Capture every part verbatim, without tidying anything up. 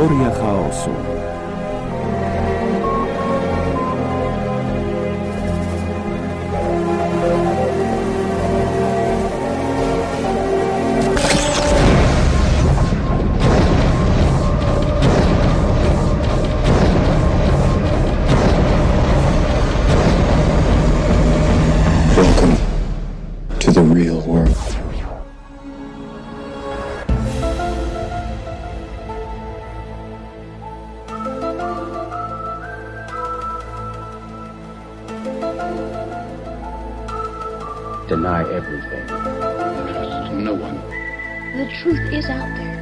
Teoria chaosu. Welcome to the real world. Deny everything. Trust no one. The truth is out there.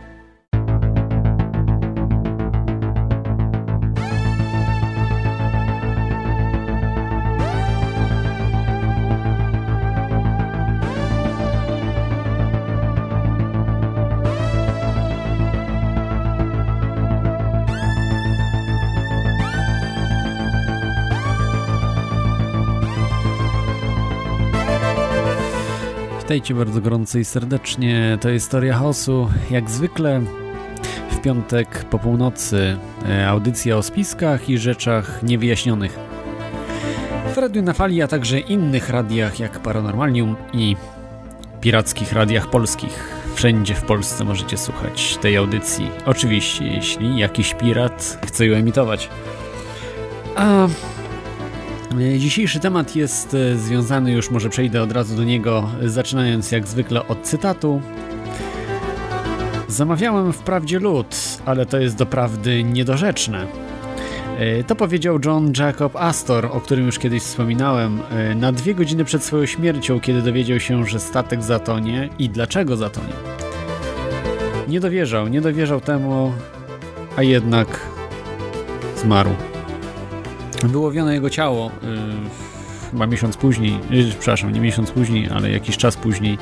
Witajcie bardzo gorąco i serdecznie, to jest Teoria Chaosu. Jak zwykle w piątek po północy audycja o spiskach i rzeczach niewyjaśnionych. W Radiu na Fali, a także innych radiach jak Paranormalium i pirackich radiach polskich. Wszędzie w Polsce możecie słuchać tej audycji. Oczywiście, jeśli jakiś pirat chce ją emitować. A... Dzisiejszy temat jest związany, już może przejdę od razu do niego, zaczynając jak zwykle od cytatu. Zamawiałem wprawdzie lód, ale to jest doprawdy niedorzeczne. To powiedział John Jacob Astor, o którym już kiedyś wspominałem, na dwie godziny przed swoją śmiercią, kiedy dowiedział się, że statek zatonie i dlaczego zatonie. Nie dowierzał, nie dowierzał temu, a jednak zmarł. Wyłowiono jego ciało yy, chyba miesiąc później, yy, przepraszam, nie miesiąc później, ale jakiś czas później.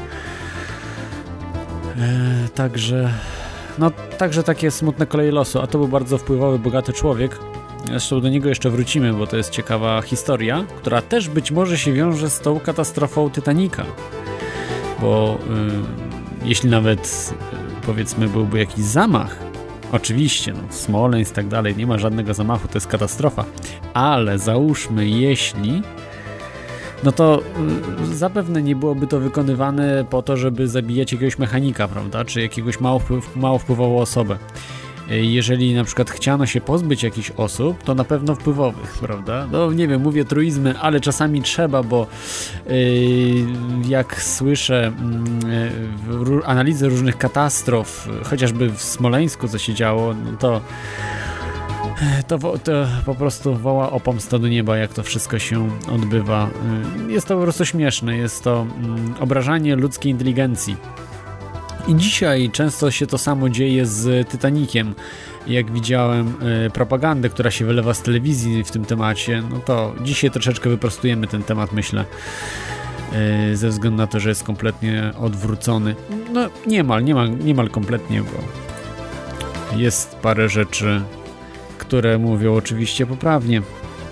Yy, także, no, także takie smutne koleje losu, a to był bardzo wpływowy, bogaty człowiek. Zresztą do niego jeszcze wrócimy, bo to jest ciekawa historia, która też być może się wiąże z tą katastrofą Titanica. Bo yy, jeśli nawet yy, powiedzmy byłby jakiś zamach, oczywiście, no, Smoleńsk i tak dalej, nie ma żadnego zamachu, to jest katastrofa. Ale załóżmy, jeśli, no to y, zapewne nie byłoby to wykonywane po to, żeby zabijać jakiegoś mechanika, prawda, czy jakiegoś mało, wpływ, mało wpływową osobę. Y, jeżeli na przykład chciano się pozbyć jakichś osób, to na pewno wpływowych, prawda? No nie wiem, mówię truizmy, ale czasami trzeba, bo y, jak słyszę y, analizy różnych katastrof, chociażby w Smoleńsku co się działo, no to To, to po prostu woła o pomstę do nieba, jak to wszystko się odbywa. Jest to po prostu śmieszne, jest to mm, obrażanie ludzkiej inteligencji. I dzisiaj często się to samo dzieje z Titaniciem. Jak widziałem y, propagandę, która się wylewa z telewizji w tym temacie, no to dzisiaj troszeczkę wyprostujemy ten temat, myślę. Y, ze względu na to, że jest kompletnie odwrócony. No niemal, niemal, niemal kompletnie, bo jest parę rzeczy, które mówią oczywiście poprawnie.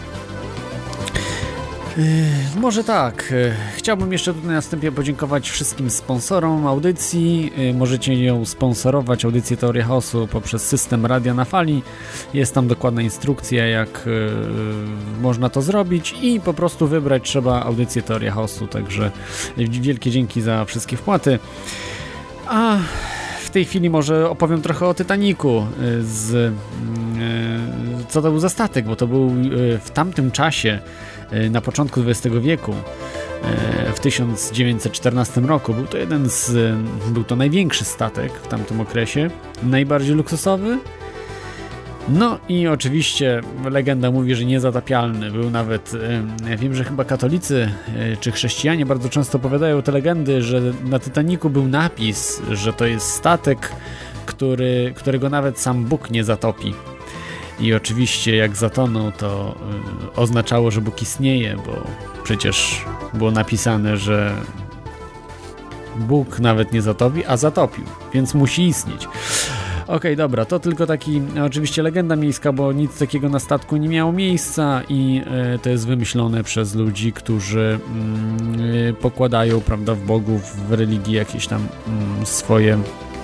Yy, może tak. Yy, chciałbym jeszcze tutaj na wstępie podziękować wszystkim sponsorom audycji. Yy, możecie ją sponsorować, audycję Teoria Chaosu, poprzez system Radia na Fali. Jest tam dokładna instrukcja, jak yy, można to zrobić i po prostu wybrać trzeba audycję Teoria Chaosu. Także wielkie dzięki za wszystkie wpłaty. A w tej chwili może opowiem trochę o Titanicu, z, co to był za statek, bo to był w tamtym czasie, na początku dwudziestego wieku, w tysiąc dziewięćset czternastym roku. Był to jeden z, był to największy statek w tamtym okresie, najbardziej luksusowy. No i oczywiście legenda mówi, że niezatapialny. Był nawet, ja wiem, że chyba katolicy czy chrześcijanie bardzo często opowiadają te legendy, że na Titanicu był napis, że to jest statek, który, którego nawet sam Bóg nie zatopi. I oczywiście jak zatonął, to oznaczało, że Bóg istnieje, bo przecież było napisane, że Bóg nawet nie zatopi, a zatopił, więc musi istnieć. Okej, okay, dobra, to tylko taki oczywiście legenda miejska, bo nic takiego na statku nie miało miejsca i y, to jest wymyślone przez ludzi, którzy y, pokładają, prawda, w bogów, w religii jakieś tam y, swoje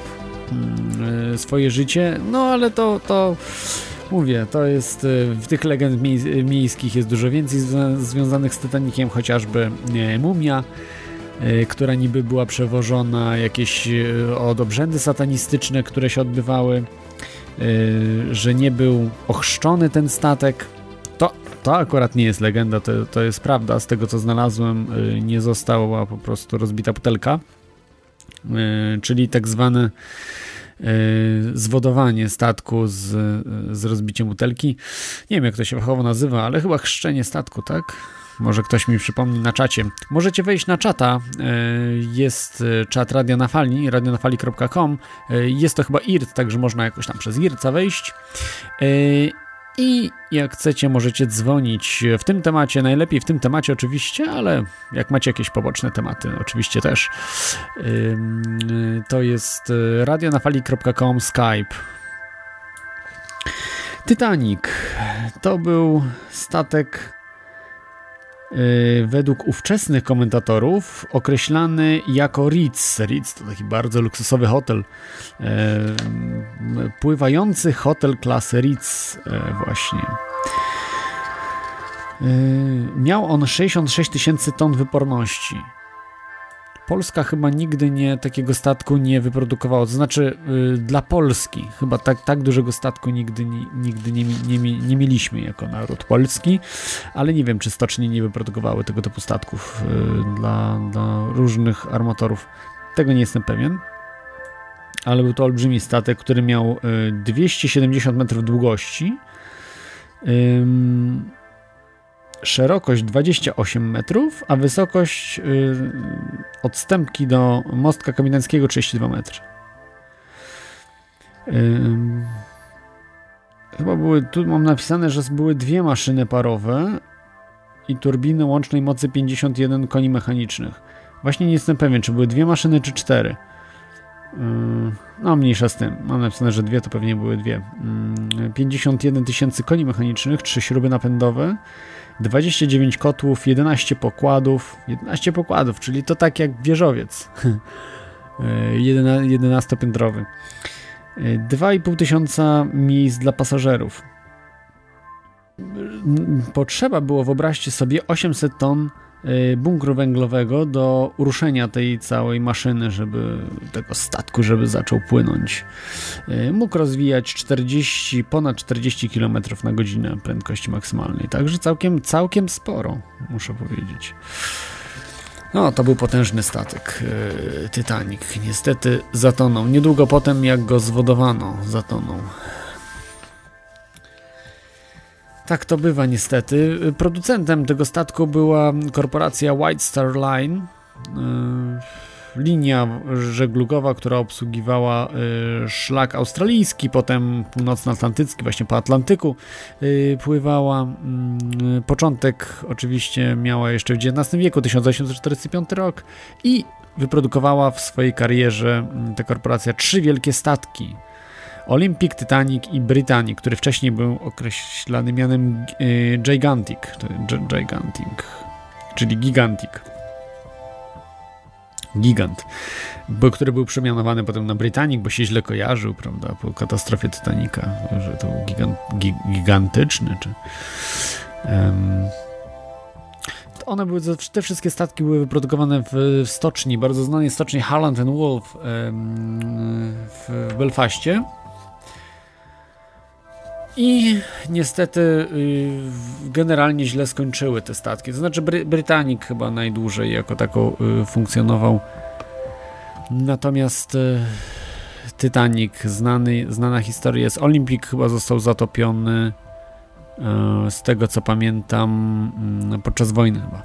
yy, swoje życie, no ale to, to mówię, to jest yy, w tych legend mie- miejskich jest dużo więcej zw- związanych z Titanikiem, chociażby yy, mumia, yy, która niby była przewożona, jakieś yy, od obrzędy satanistyczne, które się odbywały, yy, że nie był ochrzczony ten statek. To, to akurat nie jest legenda, to, to jest prawda. Z tego co znalazłem, yy, nie została po prostu rozbita butelka, yy, czyli tak zwane yy, zwodowanie statku z, z rozbiciem butelki. Nie wiem, jak to się fachowo nazywa, ale chyba chrzczenie statku, tak? Może ktoś mi przypomni na czacie. Możecie wejść na czata. Jest czat Radio na Fali, radio na fali kropka com. Jest to chyba I R C, także można jakoś tam przez I R C wejść. I jak chcecie, możecie dzwonić w tym temacie, najlepiej w tym temacie oczywiście, ale jak macie jakieś poboczne tematy, oczywiście też. To jest radio na fali kropka com, Skype. Titanic to był statek według ówczesnych komentatorów określany jako Ritz. Ritz to taki bardzo luksusowy hotel. Pływający hotel klasy Ritz właśnie. Miał on sześćdziesiąt sześć tysięcy ton wyporności. Polska chyba nigdy nie takiego statku nie wyprodukowała, to znaczy yy, dla Polski chyba tak, tak dużego statku nigdy, ni, nigdy nie, nie, nie mieliśmy jako naród polski, ale nie wiem, czy stocznie nie wyprodukowały tego typu statków yy, dla, dla różnych armatorów. Tego nie jestem pewien, ale był to olbrzymi statek, który miał yy, dwieście siedemdziesiąt metrów długości, yy, szerokość dwadzieścia osiem metrów, a wysokość yy, od stępki do mostka kapitańskiego trzydzieści dwa metry. Yy, chyba były, tu mam napisane, że były dwie maszyny parowe i turbiny łącznej mocy pięćdziesiąt jeden koni mechanicznych. Właśnie nie jestem pewien, czy były dwie maszyny, czy cztery. Yy, no mniejsza z tym. Mam napisane, że dwie, to pewnie były dwie. Yy, pięćdziesiąt jeden tysięcy koni mechanicznych, trzy śruby napędowe, dwadzieścia dziewięć kotłów, jedenaście pokładów, jedenaście pokładów, czyli to tak jak wieżowiec jedenastopiętrowy. dwa i pół tysiąca miejsc dla pasażerów. Potrzeba było, wyobraźcie sobie, osiemset ton bunkru węglowego do uruszenia tej całej maszyny, żeby tego statku, żeby zaczął płynąć. Mógł rozwijać czterdzieści, ponad czterdzieści kilometrów na godzinę prędkości maksymalnej, także całkiem, całkiem sporo, muszę powiedzieć. No, to był potężny statek, yy, Titanic. Niestety zatonął. Niedługo potem, jak go zwodowano, zatonął. Tak to bywa niestety. Producentem tego statku była korporacja White Star Line, yy, linia żeglugowa, która obsługiwała yy, szlak australijski, potem północnoatlantycki, właśnie po Atlantyku yy, pływała. Yy, początek oczywiście miała jeszcze w dziewiętnastym wieku, tysiąc osiemset czterdziesty piąty rok, i wyprodukowała w swojej karierze yy, ta korporacja trzy wielkie statki. Olympic, Titanic i Britannic, który wcześniej był określany mianem y, Gigantic, Gigantic, czyli Gigantic. Gigant, bo, który był przemianowany potem na Britannic, bo się źle kojarzył, prawda, po katastrofie Titanica, że to był gigant, gi, gigantyczny, czy... Um, one były, te wszystkie statki były wyprodukowane w, w stoczni, bardzo znanej stoczni Harland and Wolff um, w, w Belfaście. I niestety y, generalnie źle skończyły te statki. To znaczy Bry- Britannic chyba najdłużej jako tako y, funkcjonował. Natomiast y, Titanic, znany, znana historia jest. Olympic chyba został zatopiony y, z tego co pamiętam y, podczas wojny chyba.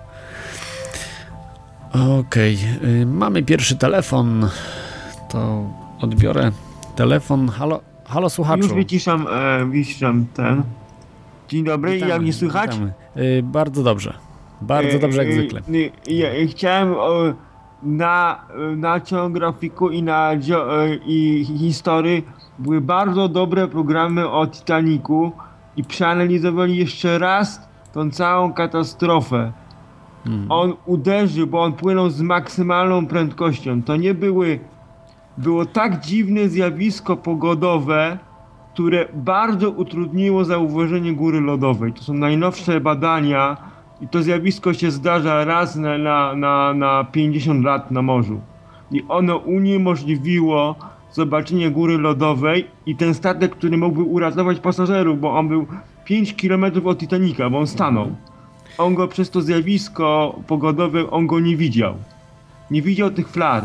Okej, okay. y, mamy pierwszy telefon. To odbiorę telefon. Halo. Halo słuchaczu. Już wyciszam, e, wyciszam ten. Dzień dobry, witamy, jak mnie słychać? Yy, bardzo dobrze. Bardzo dobrze, jak zwykle. Yy, yy, chciałem o, na National Geographicu i na e, i historii były bardzo dobre programy o Titanicu i przeanalizowali jeszcze raz tą całą katastrofę. Hmm. On uderzył, bo on płynął z maksymalną prędkością. To nie były było tak dziwne zjawisko pogodowe, które bardzo utrudniło zauważenie góry lodowej. To są najnowsze badania i to zjawisko się zdarza raz na, na, na, na pięćdziesiąt lat na morzu. I ono uniemożliwiło zobaczenie góry lodowej i ten statek, który mógłby uratować pasażerów, bo on był pięć kilometrów od Titanica, bo on stanął. On go przez to zjawisko pogodowe, on go nie widział. Nie widział tych flar.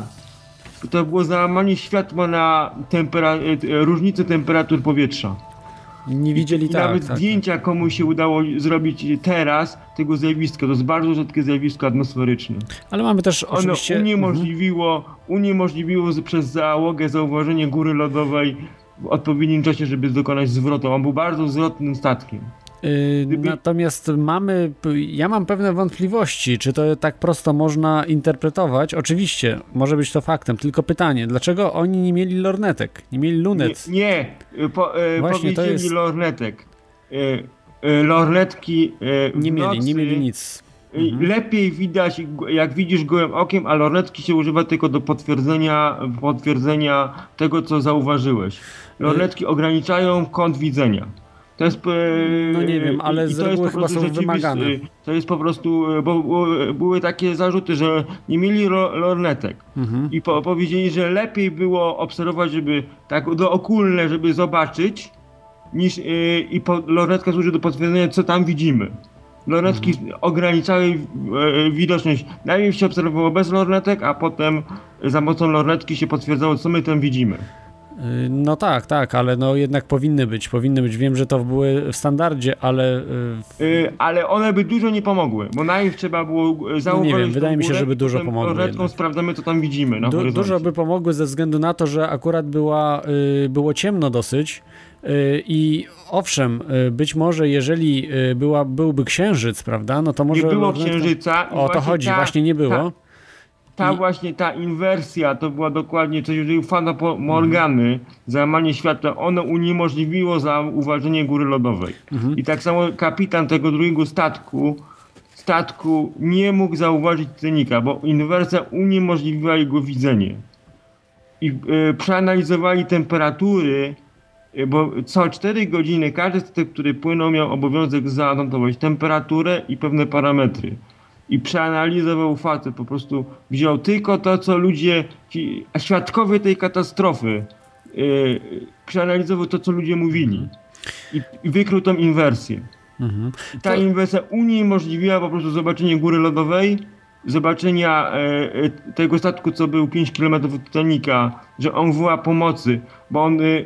To było załamanie światła na tempera- różnicę temperatur powietrza. Nie widzieli I tak. nawet tak, zdjęcia komuś się udało zrobić teraz tego zjawiska. To jest bardzo rzadkie zjawisko atmosferyczne. Ale mamy też Ono oczywiście... uniemożliwiło, uniemożliwiło z- przez załogę zauważenie góry lodowej w odpowiednim czasie, żeby dokonać zwrotu. On był bardzo zwrotnym statkiem. Yy, Gdyby- Natomiast mamy, ja mam pewne wątpliwości, czy to tak prosto można interpretować. Oczywiście, może być to faktem, tylko pytanie, dlaczego oni nie mieli lornetek, nie mieli lunet? Nie, nie po, e, Właśnie, to powiedzieli jest- lornetek. E, e, lornetki e, w Nie mieli, nocy, nie mieli nic. e, Lepiej widać, jak widzisz gołym okiem, a lornetki się używa tylko do potwierdzenia, potwierdzenia tego, co zauważyłeś. Lornetki ograniczają kąt widzenia. To jest, e, No nie wiem, ale i z to jest reguły po chyba prostu są rzeczywiste- wymagane. To jest po prostu, e, bo bo były takie zarzuty, że nie mieli ro- lornetek. Mhm. I po, powiedzieli, że lepiej było obserwować, żeby tak dookulne, żeby zobaczyć, niż yy, i po, lornetka służy do potwierdzenia, co tam widzimy. Lornetki Mhm. ograniczały yy, widoczność. Najpierw się obserwowało bez lornetek, a potem za pomocą lornetki się potwierdzało, co my tam widzimy. Yy, No tak, tak, ale no jednak powinny być, powinny być. Wiem, że to były w standardzie, ale yy, Yy, ale one by dużo nie pomogły, bo najpierw trzeba było yy, zauważyć wiem, wydaje tą mi się, górę, żeby dużo potem pomogły lornetką jednak. sprawdzamy, co tam widzimy na du- horyzoncie. dużo by pomogły ze względu na to, że akurat była, yy, było ciemno dosyć. Yy, I owszem, yy, być może jeżeli yy, była, byłby księżyc, prawda, no to może... Nie było lornetka- księżyca. i O to właśnie chodzi, ta- właśnie nie było. ta- Ta I- właśnie ta inwersja, to była dokładnie coś rodzaju fata Morgany, załamanie światła, ono uniemożliwiło zauważenie góry lodowej. I tak samo kapitan tego drugiego statku, statku nie mógł zauważyć Titanica, bo inwersja uniemożliwiła jego widzenie. I e, przeanalizowali temperatury, e, bo co cztery godziny każdy statek, który płynął, miał obowiązek zanotować temperaturę i pewne parametry. I przeanalizował fakty, po prostu wziął tylko to, co ludzie, ci świadkowie tej katastrofy, yy, przeanalizował to, co ludzie mówili i, i wykrył tą inwersję. Mhm. I ta inwersja uniemożliwiła po prostu zobaczenie góry lodowej, zobaczenia e, e, tego statku, co był pięć kilometrów od Titanica, że on woła pomocy, bo on y,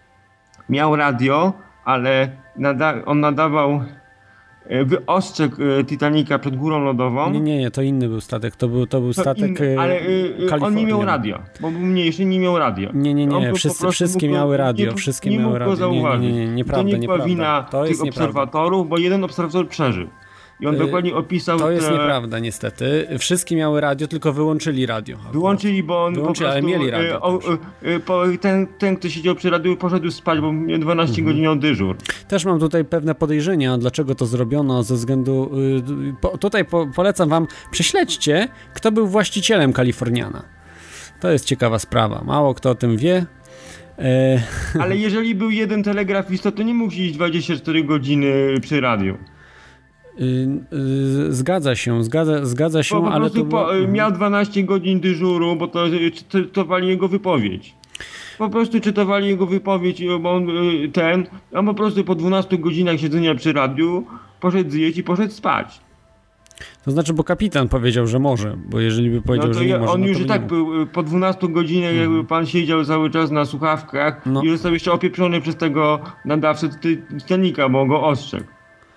miał radio, ale nada, on nadawał e, wyostrzeg e, Titanica przed górą lodową. Nie, nie, nie, to inny był statek, to był, to był To statek inny, ale y, y, on nie Kalifornian. miał radia, bo był mniejszy, nie miał radia. Nie, nie, On nie, po wszyscy, prostu wszystkie mógł go- miały radio, nie, wszystkie nie miały mógł go radio. Nie, zauważyć. nie, nie, nie, to nieprawda, nie była nieprawda. wina To tych jest nieprawda. obserwatorów, bo jeden obserwator przeżył. I on Y, dokładnie opisał To jest te... nieprawda, niestety. Wszystkie miały radio, tylko wyłączyli radio. Wyłączyli, bo on Wyłączyli, po ale prostu, mieli y, radio o, także. y, y, po, ten, ten, kto siedział przy radiu, poszedł spać, bo miał dwanaście Mhm. godzin miał dyżur. Też mam tutaj pewne podejrzenia, dlaczego to zrobiono, ze względu... y, po, tutaj po, polecam wam, prześledźcie, kto był właścicielem Kaliforniana. To jest ciekawa sprawa. Mało kto o tym wie. E, Ale jeżeli był jeden telegrafista, to nie mógł siedzieć dwadzieścia cztery godziny przy radiu. y, y, zgadza się, zgadza, zgadza się, Bo po ale prostu to... po, było- miał dwanaście godzin dyżuru, bo to y, czytowali jego wypowiedź. Po prostu czytowali jego wypowiedź, y, bo on y, ten, on po prostu po dwunastu godzinach siedzenia przy radiu poszedł zjeść i poszedł spać. To znaczy, bo kapitan powiedział, że może, bo jeżeli by powiedział, No to że nie ja, może, on no to już by i nie tak mógł. był, y, po dwunastu godzinach jakby pan siedział cały czas na słuchawkach No. i został jeszcze opieprzony przez tego nadawcę Ty- Titanica, bo on go ostrzegł.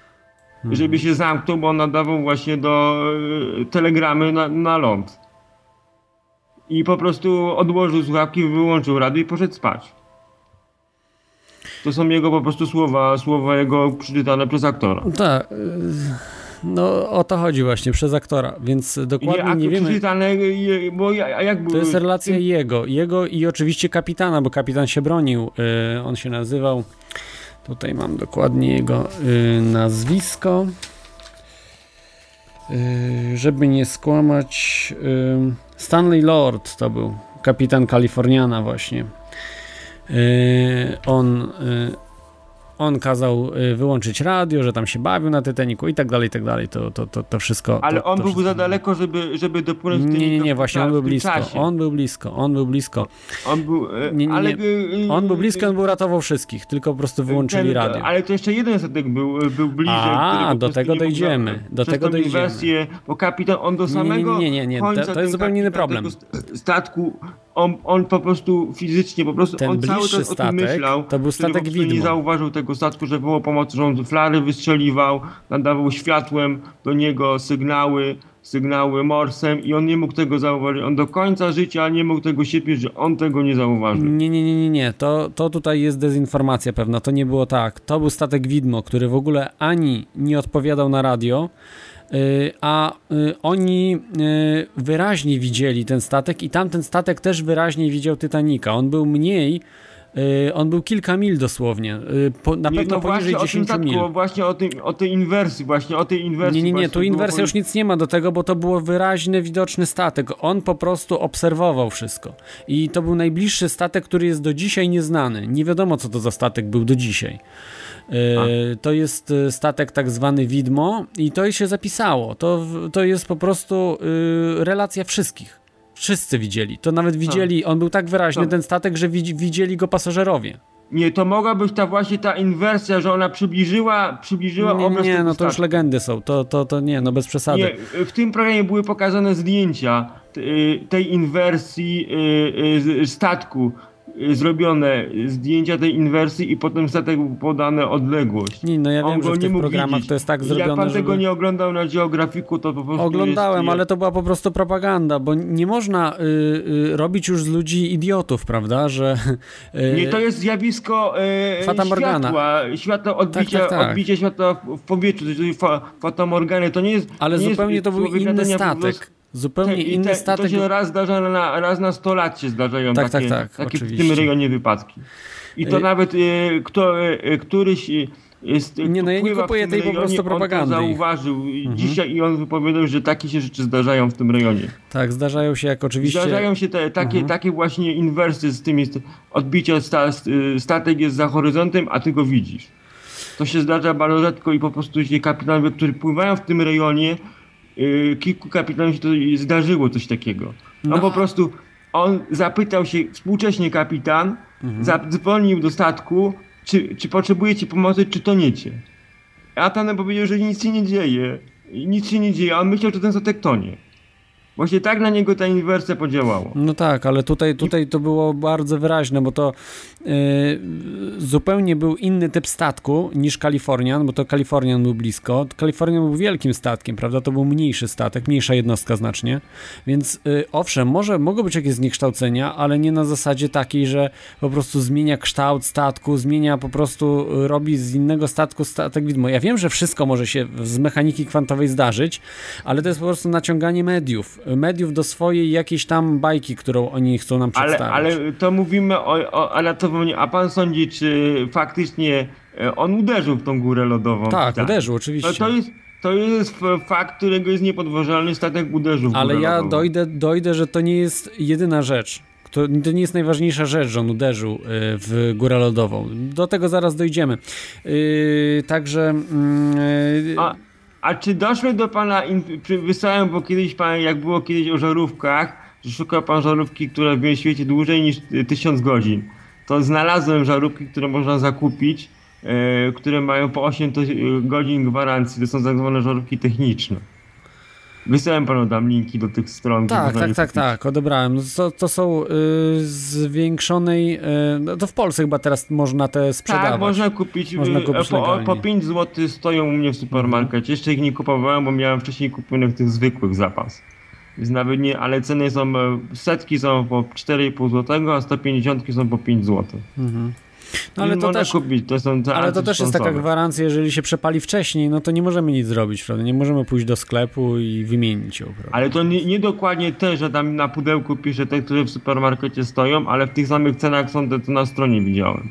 Żeby się zamknął, bo on nadawał właśnie do y, telegramy na, na ląd. I po prostu odłożył słuchawki, wyłączył radio i poszedł spać. To są jego po prostu słowa, słowa jego przeczytane przez aktora. Tak, y, no o to chodzi właśnie, przez aktora, więc dokładnie Nie, nie wiemy. przeczytane, y, bo ja, a jak To były- jest relacja jego, jego i oczywiście kapitana, bo kapitan się bronił. Y, on się nazywał, tutaj mam dokładnie jego y, nazwisko, y, żeby nie skłamać, y, Stanley Lord to był. kapitan Kaliforniana właśnie. Yy, on... Yy, On kazał wyłączyć radio, że tam się bawił na Titanicu i tak dalej, i tak dalej. To, to, to, to wszystko... Ale to, on to był wszystko... za daleko, żeby, żeby dopłynąć do Nie, nie, nie, w właśnie on był w tym blisko. czasie. On był blisko, on był blisko. On był... e, Nie, nie, ale, nie. e, On był blisko, on był ratował wszystkich, tylko po prostu wyłączyli ten, radio. Ale to jeszcze jeden statek był, był bliżej. A, który po do prostu tego nie mógł dojdziemy, na- do przez tego tą dojdziemy. inwersję, bo kapitan, on do Nie, nie, samego nie, nie, nie, końca to- to ten jest zupełnie inny kapitan problem. tego statku, on, on po prostu fizycznie, po prostu Ten on cały bliższy czas o tym statek myślał. to był który po statek prostu nie widmo. zauważył tego statku, że było pomocy, że on flary wystrzeliwał, nadawał światłem do niego sygnały, sygnały morsem i on nie mógł tego zauważyć. On do końca życia nie mógł tego siepieć, że on tego nie zauważył. Nie, nie, nie, nie, nie. To, to tutaj jest dezinformacja pewna. To nie było tak. To był statek widmo, który w ogóle ani nie odpowiadał na radio, yy, a yy, oni yy, wyraźnie widzieli ten statek i tamten statek też wyraźnie widział Titanica. On był mniej, yy, on był kilka mil dosłownie. Yy, po, na Nie, pewno no poniżej właśnie o tym dziesięć statku, mil. właśnie o, tym, o tej inwersji, właśnie o tej inwersji. Nie, nie, nie, właśnie tu było inwersja już powiedziane. nic nie ma do tego, bo to było wyraźny, widoczny statek. On po prostu obserwował wszystko. I to był najbliższy statek, który jest do dzisiaj nieznany. Nie wiadomo, co to za statek był do dzisiaj. Yy, to jest y, statek tak zwany widmo i to się zapisało. To, w- to jest po prostu y, relacja wszystkich. Wszyscy widzieli. To nawet widzieli, on był tak wyraźny, Co? ten statek, że widzi, widzieli go pasażerowie. Nie, to mogła być ta właśnie ta inwersja, że ona przybliżyła, przybliżyła Nie, obraz nie, tego no to już statku. legendy są. To, to, to nie, no bez przesady. Nie, w tym programie były pokazane zdjęcia t- y, tej inwersji y, y, z- statku, y, zrobione zdjęcia tej inwersji i potem statek był podane odległość. Nie, no ja On wiem, go że w nie tych mógł programach widzieć. to jest tak Jak zrobione, pan żeby... tego nie oglądał na Geografiku, to po prostu Oglądałem, jest, ale to była po prostu propaganda, bo nie można y, y, robić już z ludzi idiotów, prawda, że... Y, Nie, to jest zjawisko e, Fata Morgana. światła, światła odbicia, Tak, tak, tak. odbicia światła w, w powietrzu, czyli fa, fatamorgany, to nie jest... ale nie zupełnie jest to był człowiek inny gadania po statek. prostu- Zupełnie I inny te, statek. To się raz zdarza na, raz na sto lat się zdarzają Tak, takie, tak, tak, takie w oczywiście. tym rejonie wypadki. I to Y- nawet e, kto, e, któryś e, jest, Nie, no ja nie pływa w kupuję tym tej po rejonie, prostu propagandy On to ich. zauważył dzisiaj i on wypowiadał, że takie się rzeczy zdarzają w tym rejonie. Tak, zdarzają się jak oczywiście... Zdarzają się te, takie, takie właśnie inwersje z tymi st- odbicia sta, st- statek jest za horyzontem, a ty go widzisz. To się zdarza bardzo rzadko i po prostu się kapitanowie, którzy pływają w tym rejonie, yy, kilku kapitanów się to zdarzyło coś takiego. On No. po prostu, on zapytał się, współcześnie kapitan, zadzwonił do statku, czy, czy potrzebujecie pomocy, czy toniecie. A ten powiedział, że nic się nie dzieje. Nic się nie dzieje, a on myślał, że ten statek tonie. Właśnie tak na niego ta inwersja podziałała. No tak, ale tutaj, tutaj to było bardzo wyraźne, bo to yy, zupełnie był inny typ statku niż Kalifornian, bo to Kalifornian był blisko. Kalifornian był wielkim statkiem, prawda? To był mniejszy statek, mniejsza jednostka znacznie, więc yy, owszem, może mogą być jakieś zniekształcenia, ale nie na zasadzie takiej, że po prostu zmienia kształt statku, zmienia po prostu, yy, robi z innego statku statek widmo. Ja wiem, że wszystko może się z mechaniki kwantowej zdarzyć, ale to jest po prostu naciąganie mediów. mediów do swojej jakiejś tam bajki, którą oni chcą nam Ale, przedstawić. ale to mówimy o, o anatowaniu, a pan sądzi, czy faktycznie e, on uderzył w tą górę lodową? Tak, Tak. uderzył, To, oczywiście. to jest, to jest f- fakt, którego jest niepodważalny, statek uderzył w górę Ale ja lodową. dojdę, dojdę, że to nie jest jedyna rzecz. To, to nie jest najważniejsza rzecz, że on uderzył y, w górę lodową. Do tego zaraz dojdziemy. Yy, także... Yy, A, a czy doszły do pana, in, przy- wysłałem, bo kiedyś pan, jak było kiedyś o żarówkach, że szukał pan żarówki, która w świecie dłużej niż y, tysiąc godzin. To znalazłem żarówki, które można zakupić, e, które mają po osiem to, y, godzin gwarancji. To są tak zwane żarówki techniczne. Wysłałem panu tam linki do tych stron. gdzie Tak, można tak, je tak, kupić. tak, odebrałem. No To, to są y, zwiększonej... Y, no to w Polsce chyba teraz można te sprzedawać. Tak, można kupić. Można y, kupić po, legalnie. po pięć złotych stoją u mnie w supermarkecie. Jeszcze ich nie kupowałem, bo miałem wcześniej kupionych tych zwykłych zapas. Więc nawet nie, ale ceny są, e, setki są po cztery i pół złotego, a sto pięćdziesiątki są po pięć złotych. No, ale I to można też... kupić, to są te Ale to też jest taka antysponsowe. gwarancja, jeżeli się przepali wcześniej, no to nie możemy nic zrobić, prawda? Nie możemy pójść do sklepu i wymienić ją, prawda? Ale to nie, nie dokładnie te, że tam na pudełku pisze te, które w supermarkecie stoją, ale w tych samych cenach są te, co na stronie widziałem.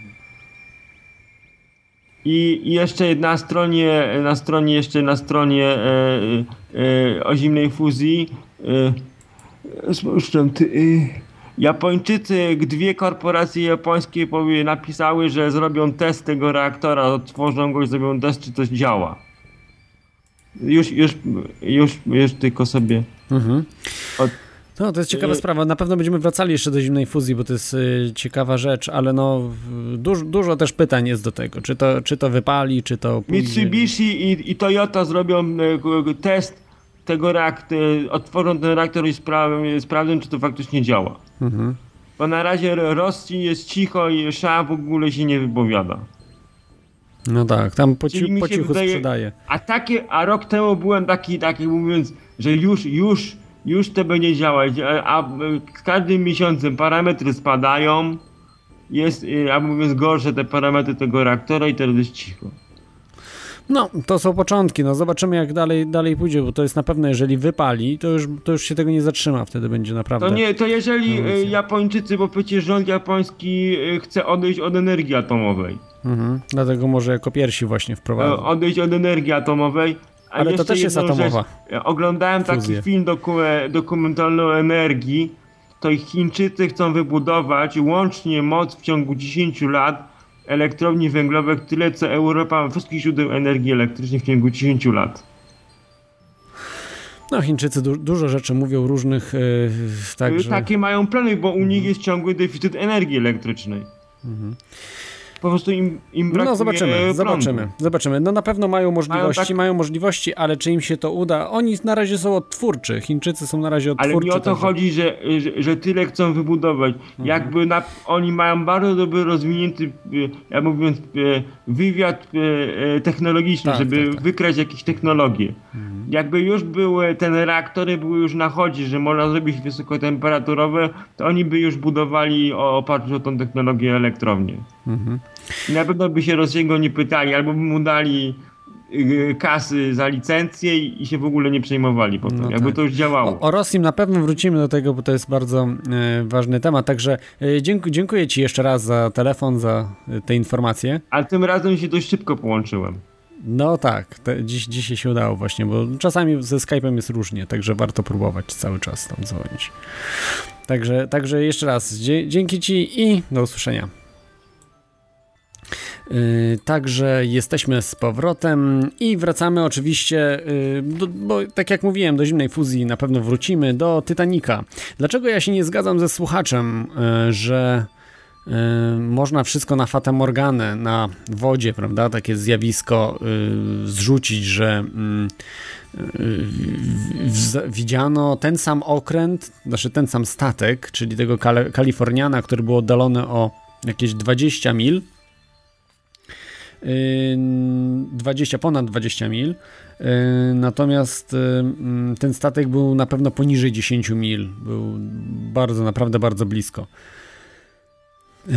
I, I jeszcze na stronie, na stronie jeszcze na stronie e, e, o zimnej fuzji e, spuszczam, ty, Japończycy, dwie korporacje japońskie powie, napisały, że zrobią test tego reaktora, otworzą go i zrobią test, czy coś działa. Już, już, już, już tylko sobie... Mhm. Od... No, to jest ciekawa Y- sprawa. Na pewno będziemy wracali jeszcze do zimnej fuzji, bo to jest y, ciekawa rzecz, ale no w- dużo, dużo też pytań jest do tego. Czy to, czy to wypali, czy to pójdzie... Mitsubishi i, i Toyota zrobią e, k- k- test tego reaktora, otworzą ten reaktor i spra- sprawdzą, czy to faktycznie działa. Mhm. Bo na razie R- Rosji jest cicho i S Z A w ogóle się nie wypowiada. No tak, tam po, Czyli ci, mi po się cichu wydaje- sprzedaje. A takie, a rok temu byłem taki, taki mówiąc, że już, już, już to będzie działać, a, a z każdym miesiącem parametry spadają, jest, a mówiąc gorsze te parametry tego reaktora i teraz jest cicho. No, to są początki, no zobaczymy jak dalej, dalej pójdzie, bo to jest na pewno, jeżeli wypali, to już, to już się tego nie zatrzyma, wtedy będzie naprawdę... To nie, to jeżeli Rewolucja. y, Japończycy, bo przecież rząd japoński y, chce odejść od energii atomowej. Mhm. Dlatego może jako pierwsi właśnie E, wprowadzą. Odejść od energii atomowej. A Ale to jeszcze też jest jedną atomowa. Rzecz. Oglądałem Fuzję. taki film doku- dokumentalny o energii. To ich Chińczycy chcą wybudować łącznie moc w ciągu dziesięciu lat elektrowni węglowych tyle co Europa wszystkich źródeł energii elektrycznej w ciągu dziesięciu lat. No, Chińczycy du- dużo rzeczy mówią różnych, yy, także... Takie mają plany, bo u Mhm. nich jest ciągły deficyt energii elektrycznej. Po prostu im, im brakuje No zobaczymy, prądu. zobaczymy, zobaczymy. No na pewno mają możliwości, mają, tak- możliwości, ale czy im się to uda? Oni na razie są odtwórczy, Chińczycy są na razie odtwórczy. Ale mi o to także- chodzi, że, że, że tyle chcą wybudować. Mhm. Jakby na, oni mają bardzo dobry rozwinięty, e, ja mówiąc, e, wywiad e, e, technologiczny, Tak, żeby tak, tak. wykrać jakieś technologie. Jakby już były, te reaktory były już na chodzie, że można zrobić wysokotemperaturowe, to oni by już budowali o oparciu o tą technologię elektrownię. Mhm. I na pewno by się Rosjego nie pytali, albo by mu dali y, kasy za licencję i, i się w ogóle nie przejmowali potem, No jakby tak. to już działało. O, o Rosji na pewno wrócimy do tego, bo to jest bardzo e, ważny temat, także e, dziękuję, dziękuję Ci jeszcze raz za telefon, za e, te informacje. Ale tym razem się dość szybko połączyłem. No tak, te, dziś, dzisiaj się udało właśnie, bo czasami ze Skype'em jest różnie, także warto próbować cały czas tam dzwonić. Także, także jeszcze raz dzie, dzięki Ci i do usłyszenia. Yy, także jesteśmy z powrotem i wracamy oczywiście, yy, do, bo tak jak mówiłem, do zimnej fuzji na pewno wrócimy, do Titanica. Dlaczego ja się nie zgadzam ze słuchaczem, yy, że yy, można wszystko na Fatę Morganę, na wodzie, prawda, takie zjawisko yy, zrzucić, że yy, yy, w- widziano ten sam okręt, znaczy ten sam statek, czyli tego Kal- Kaliforniana, który był oddalony o jakieś dwadzieścia mil, dwadzieścia, ponad dwadzieścia mil, yy, natomiast yy, ten statek był na pewno poniżej dziesięć mil, był bardzo, naprawdę bardzo blisko. Yy,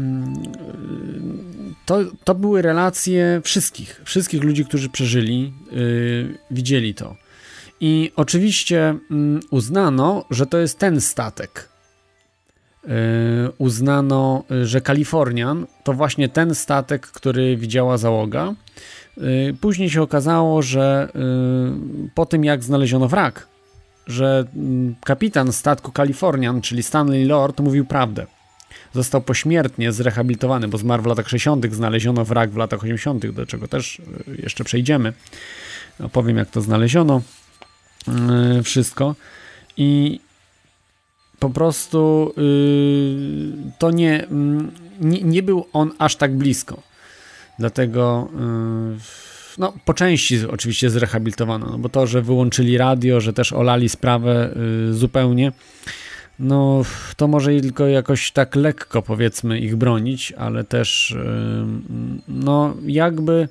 to, to były relacje wszystkich, wszystkich ludzi, którzy przeżyli, yy, widzieli to. I oczywiście yy, uznano, że to jest ten statek. Yy, uznano, że Kalifornian to właśnie ten statek, który widziała załoga. Yy, później się okazało, że yy, po tym jak znaleziono wrak, że yy, kapitan statku Kalifornian, czyli Stanley Lord, mówił prawdę. Został pośmiertnie zrehabilitowany, bo zmarł w latach sześćdziesiątych, znaleziono wrak w latach osiemdziesiątych, do czego też yy, jeszcze przejdziemy. Opowiem, jak to znaleziono. Yy, wszystko. I po prostu yy, to nie, yy, nie, nie był on aż tak blisko. Dlatego yy, no, po części oczywiście zrehabilitowano, no bo to, że wyłączyli radio, że też olali sprawę yy, zupełnie, no to może i tylko jakoś tak lekko powiedzmy ich bronić, ale też yy, no jakby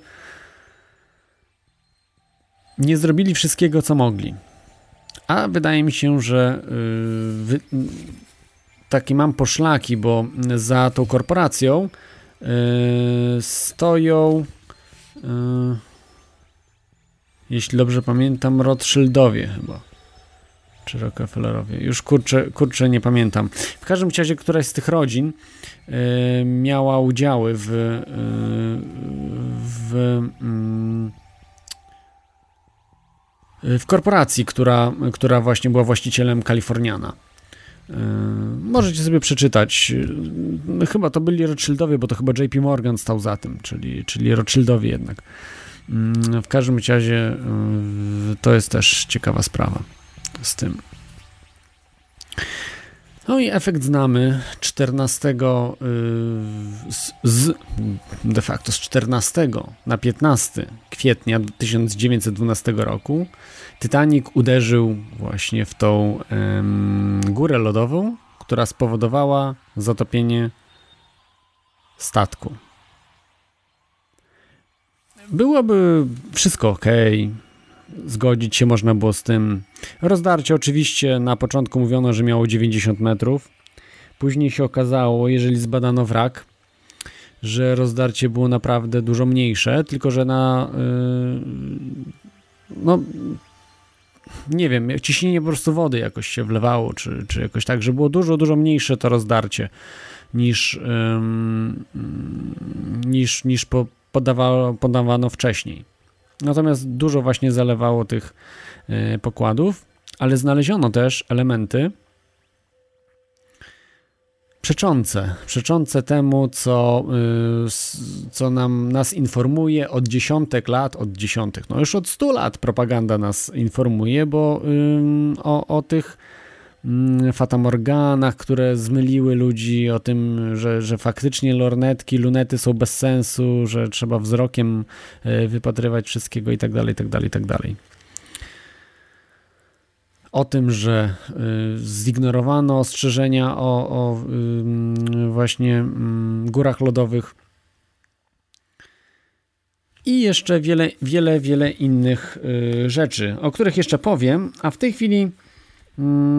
nie zrobili wszystkiego, co mogli. A wydaje mi się, że yy, wy, takie mam poszlaki, bo za tą korporacją yy, stoją, yy, jeśli dobrze pamiętam, Rothschildowie chyba, czy Rockefellerowie. Już kurczę, kurczę nie pamiętam. W każdym razie któraś z tych rodzin yy, miała udziały w, yy, w yy, w korporacji, która, która właśnie była właścicielem Kaliforniana. Możecie sobie przeczytać. Chyba to byli Rothschildowie, bo to chyba J P Morgan stał za tym, czyli, czyli Rothschildowie jednak. W każdym razie to jest też ciekawa sprawa z tym. No i efekt znamy czternastego z, z de facto z czternastego na piętnastego kwietnia tysiąc dziewięćset dwunastego roku Titanic uderzył właśnie w tą em, górę lodową, która spowodowała zatopienie statku. Byłoby wszystko ok, zgodzić się można było z tym. Rozdarcie oczywiście na początku mówiono, że miało dziewięćdziesiąt metrów. Później się okazało, jeżeli zbadano wrak, że rozdarcie było naprawdę dużo mniejsze, tylko że na yy, no nie wiem, ciśnienie po prostu wody jakoś się wlewało, czy, czy jakoś tak, że było dużo, dużo mniejsze to rozdarcie niż yy, niż, niż po, podawało, podawano wcześniej. Natomiast dużo właśnie zalewało tych yy, pokładów, ale znaleziono też elementy przeczące, przeczące temu, co, yy, co nam, nas informuje od dziesiątek lat, od dziesiątek, no już od stu lat propaganda nas informuje, bo yy, o, o tych yy, fatamorganach, które zmyliły ludzi, o tym, że, że faktycznie lornetki, lunety są bez sensu, że trzeba wzrokiem yy, wypatrywać wszystkiego i tak dalej, i tak dalej, i tak dalej. O tym, że y, zignorowano ostrzeżenia o, o y, właśnie y, górach lodowych i jeszcze wiele, wiele, wiele innych y, rzeczy, o których jeszcze powiem, a w tej chwili y,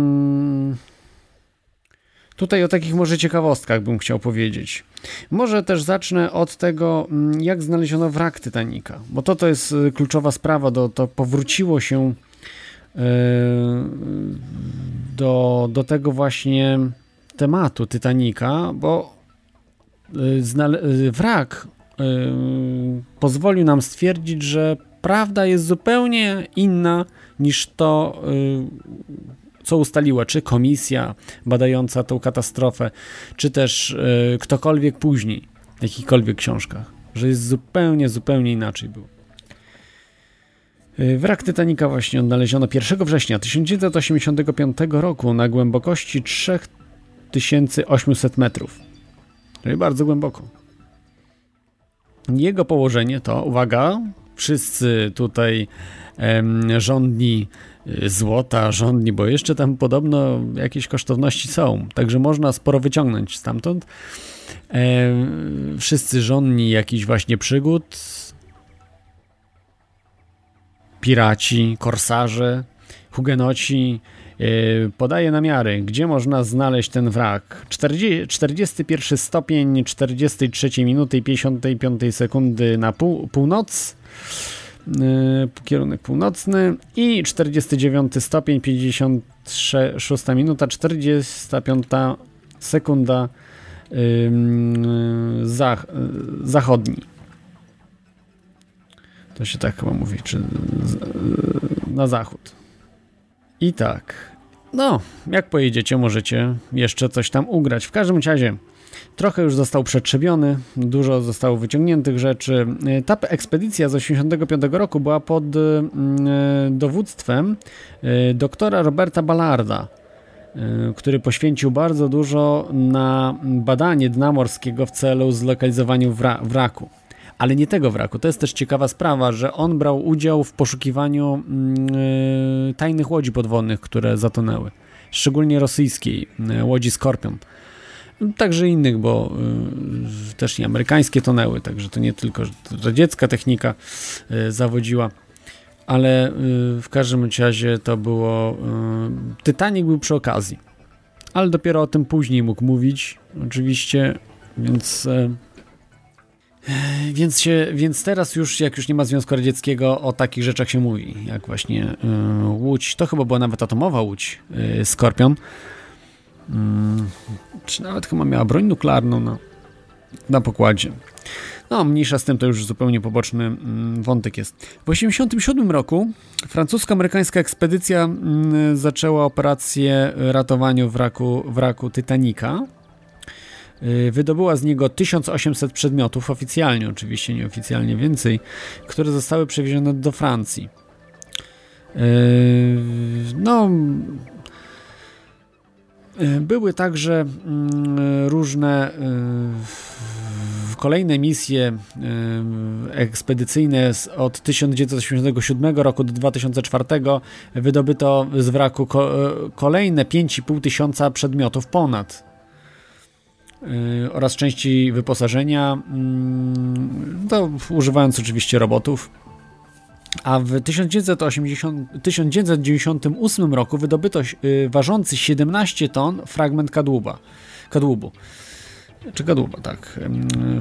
tutaj o takich może ciekawostkach bym chciał powiedzieć. Może też zacznę od tego, jak znaleziono wrak Titanica, bo to, to jest kluczowa sprawa, do, to powróciło się Do, do tego właśnie tematu Titanica, bo wrak pozwolił nam stwierdzić, że prawda jest zupełnie inna niż to, co ustaliła czy komisja badająca tą katastrofę, czy też ktokolwiek później w jakichkolwiek książkach, że jest zupełnie, zupełnie inaczej było. Wrak Titanica właśnie odnaleziono pierwszego września tysiąc dziewięćset osiemdziesiątego piątego roku na głębokości trzy tysiące osiemset metrów. Czyli bardzo głęboko. Jego położenie to, uwaga, wszyscy tutaj em, żądni złota, żądni, bo jeszcze tam podobno jakieś kosztowności są, także można sporo wyciągnąć stamtąd. Em, wszyscy żądni jakichś właśnie przygód, piraci, korsarze, hugenoci, yy, podaje namiary, gdzie można znaleźć ten wrak. czterdziesty pierwszy stopień, czterdziestej trzeciej minuty i pięćdziesiątej piątej sekundy na pół, północ, yy, kierunek północny i czterdziesty dziewiąty stopień, pięćdziesiąta szósta minuta, czterdziesta piąta sekunda yy, zach, yy, zachodni. To się tak chyba mówi, czy na zachód. I tak, no, jak pojedziecie, możecie jeszcze coś tam ugrać. W każdym razie, trochę już został przetrzebiony, dużo zostało wyciągniętych rzeczy. Ta ekspedycja z osiemdziesiątego piątego roku była pod dowództwem doktora Roberta Ballarda, który poświęcił bardzo dużo na badanie dna morskiego w celu zlokalizowania wra- wraku. Ale nie tego wraku. To jest też ciekawa sprawa, że on brał udział w poszukiwaniu yy, tajnych łodzi podwodnych, które zatonęły. Szczególnie rosyjskiej yy, łodzi Skorpion. Także innych, bo yy, też i amerykańskie tonęły, także to nie tylko radziecka technika yy, zawodziła. Ale yy, w każdym razie to było... Yy, Titanic był przy okazji. Ale dopiero o tym później mógł mówić, oczywiście, więc... Yy, Więc, się, więc teraz już, jak już nie ma Związku Radzieckiego, o takich rzeczach się mówi, jak właśnie y, łódź, to chyba była nawet atomowa łódź y, Skorpion, y, czy nawet chyba miała broń nuklearną na, na pokładzie. No, mniejsza z tym, to już zupełnie poboczny mm, wątek jest. W tysiąc dziewięćset osiemdziesiątym siódmym roku francusko-amerykańska ekspedycja mm, zaczęła operację ratowaniu wraku, wraku Titanica. Yy, wydobyła z niego tysiąc osiemset przedmiotów, oficjalnie oczywiście, nieoficjalnie więcej, które zostały przewiezione do Francji. Yy, no... Były także różne kolejne misje ekspedycyjne od tysiąc dziewięćset osiemdziesiątego siódmego roku do dwa tysiące czwartego. Wydobyto z wraku kolejne pięć i pół tysiąca przedmiotów ponad oraz części wyposażenia, to używając oczywiście robotów. A w tysiąc dziewięćset dziewięćdziesiątym ósmym roku wydobyto y, ważący siedemnaście ton fragment kadłuba, kadłubu. Czy kadłuba, tak. Y,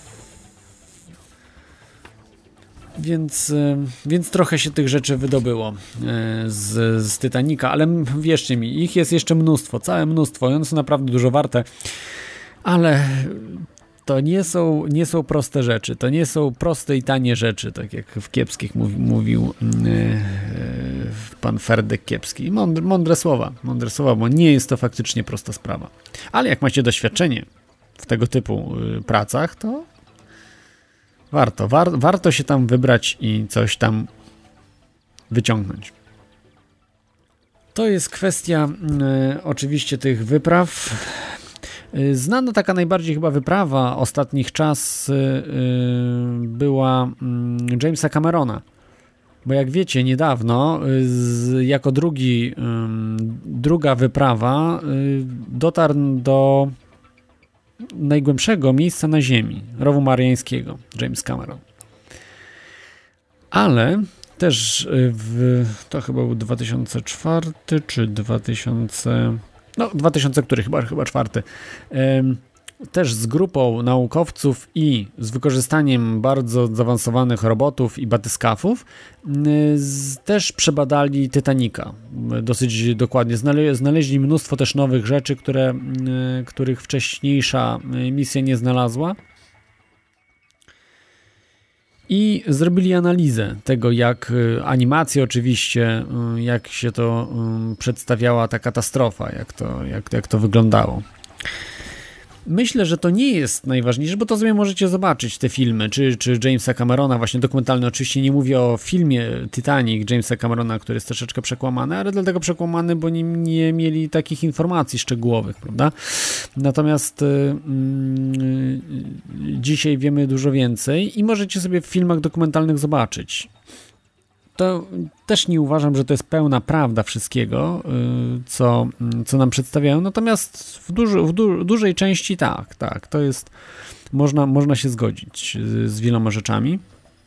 więc, y, więc trochę się tych rzeczy wydobyło y, z, z Titanica, ale wierzcie mi, ich jest jeszcze mnóstwo, całe mnóstwo i one są naprawdę dużo warte, ale... To nie są, nie są proste rzeczy, to nie są proste i tanie rzeczy, tak jak w Kiepskich mów, mówił yy, yy, pan Ferdek Kiepski. Mądre, mądre słowa, mądre słowa, bo nie jest to faktycznie prosta sprawa. Ale jak macie doświadczenie w tego typu yy, pracach, to warto, war, warto się tam wybrać i coś tam wyciągnąć. To jest kwestia yy, oczywiście tych wypraw. Znana taka najbardziej chyba wyprawa ostatnich czas była Jamesa Camerona, bo jak wiecie niedawno jako drugi, druga wyprawa dotarł do najgłębszego miejsca na Ziemi, rowu mariańskiego, James Cameron. Ale też w, to chyba był dwa tysiące czwarty czy dwa tysiące... No, dwa tysiące, który chyba, chyba czwarty. Też z grupą naukowców i z wykorzystaniem bardzo zaawansowanych robotów i batyskafów też przebadali Titanica. Dosyć dokładnie. Znale- znaleźli mnóstwo też nowych rzeczy, które, których wcześniejsza misja nie znalazła. I zrobili analizę tego, jak animacje oczywiście, jak się to przedstawiała ta katastrofa, jak to, jak, jak to wyglądało. Myślę, że to nie jest najważniejsze, bo to sobie możecie zobaczyć te filmy, czy, czy Jamesa Camerona, właśnie dokumentalny. Oczywiście nie mówię o filmie Titanic Jamesa Camerona, który jest troszeczkę przekłamany, ale dlatego przekłamany, bo nie, nie mieli takich informacji szczegółowych, prawda? Natomiast yy, dzisiaj wiemy dużo więcej i możecie sobie w filmach dokumentalnych zobaczyć. To też nie uważam, że to jest pełna prawda wszystkiego, co, co nam przedstawiają, natomiast w, duży, w du, dużej części tak, tak, to jest, można, można się zgodzić z, z wieloma rzeczami.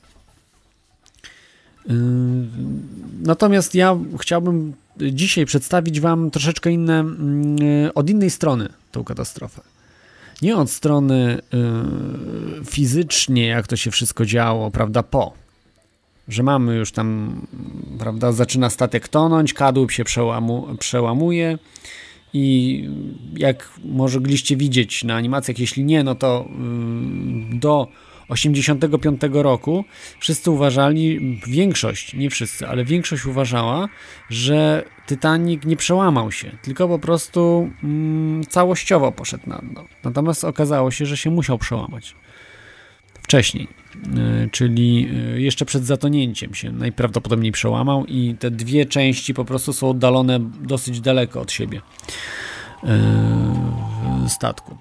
Natomiast ja chciałbym dzisiaj przedstawić wam troszeczkę inne, od innej strony tą katastrofę. Nie od strony fizycznie, jak to się wszystko działo, prawda, po. Że mamy już tam, prawda, zaczyna statek tonąć, kadłub się przełamu, przełamuje i jak mogliście widzieć na animacjach, jeśli nie, no to yy, do osiemdziesiątego piątego roku wszyscy uważali, większość, nie wszyscy, ale większość uważała, że Titanic nie przełamał się, tylko po prostu yy, całościowo poszedł na dno. Natomiast okazało się, że się musiał przełamać. Wcześniej, yy, czyli yy, jeszcze przed zatonięciem się najprawdopodobniej przełamał i te dwie części po prostu są oddalone dosyć daleko od siebie yy, statku.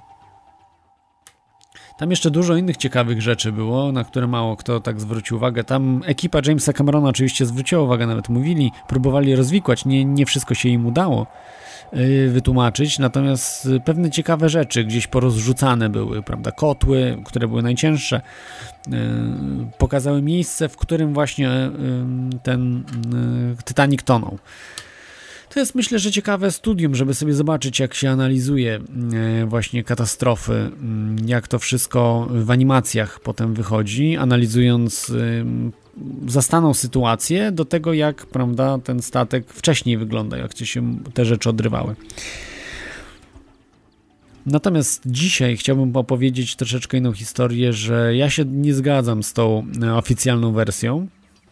Tam jeszcze dużo innych ciekawych rzeczy było, na które mało kto tak zwrócił uwagę. Tam ekipa Jamesa Camerona oczywiście zwróciła uwagę, nawet mówili, próbowali rozwikłać, nie, nie wszystko się im udało wytłumaczyć, natomiast pewne ciekawe rzeczy gdzieś porozrzucane były, prawda, kotły, które były najcięższe, pokazały miejsce, w którym właśnie ten Titanic tonął. To jest, myślę, że ciekawe studium, żeby sobie zobaczyć, jak się analizuje właśnie katastrofy, jak to wszystko w animacjach potem wychodzi, analizując zastaną sytuację do tego, jak, prawda, ten statek wcześniej wygląda, jak się te rzeczy odrywały. Natomiast dzisiaj chciałbym opowiedzieć troszeczkę inną historię, że ja się nie zgadzam z tą oficjalną wersją.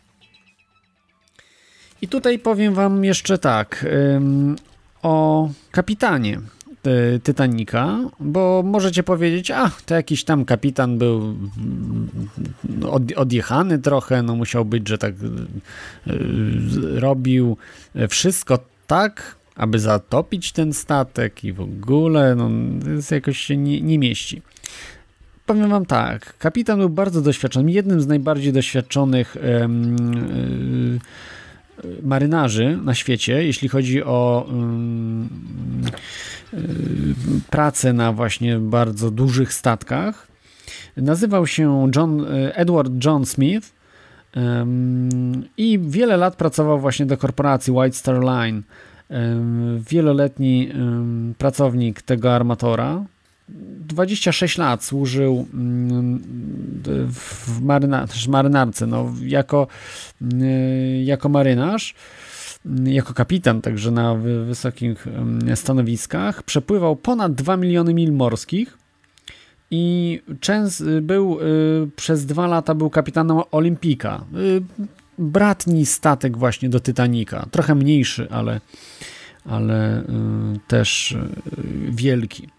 I tutaj powiem wam jeszcze tak ym, o kapitanie y, Titanica, bo możecie powiedzieć, a to jakiś tam kapitan był y, od, odjechany trochę, no musiał być, że tak y, y, robił wszystko tak, aby zatopić ten statek i w ogóle, no to jakoś się nie, nie mieści. Powiem wam tak, kapitan był bardzo doświadczony, jednym z najbardziej doświadczonych ym, y, marynarzy na świecie, jeśli chodzi o ym, y, pracę na właśnie bardzo dużych statkach. Nazywał się John, Edward John Smith ym, i wiele lat pracował właśnie do korporacji White Star Line. Wieloletni pracownik tego armatora. dwadzieścia sześć lat służył w maryna, marynarce, no, jako, jako marynarz, jako kapitan, także na wysokich stanowiskach. Przepływał ponad dwa miliony mil morskich i częst, był przez dwa lata był kapitanem Olympika. Bratni statek właśnie do Titanica. Trochę mniejszy, ale, ale y, też y, wielki.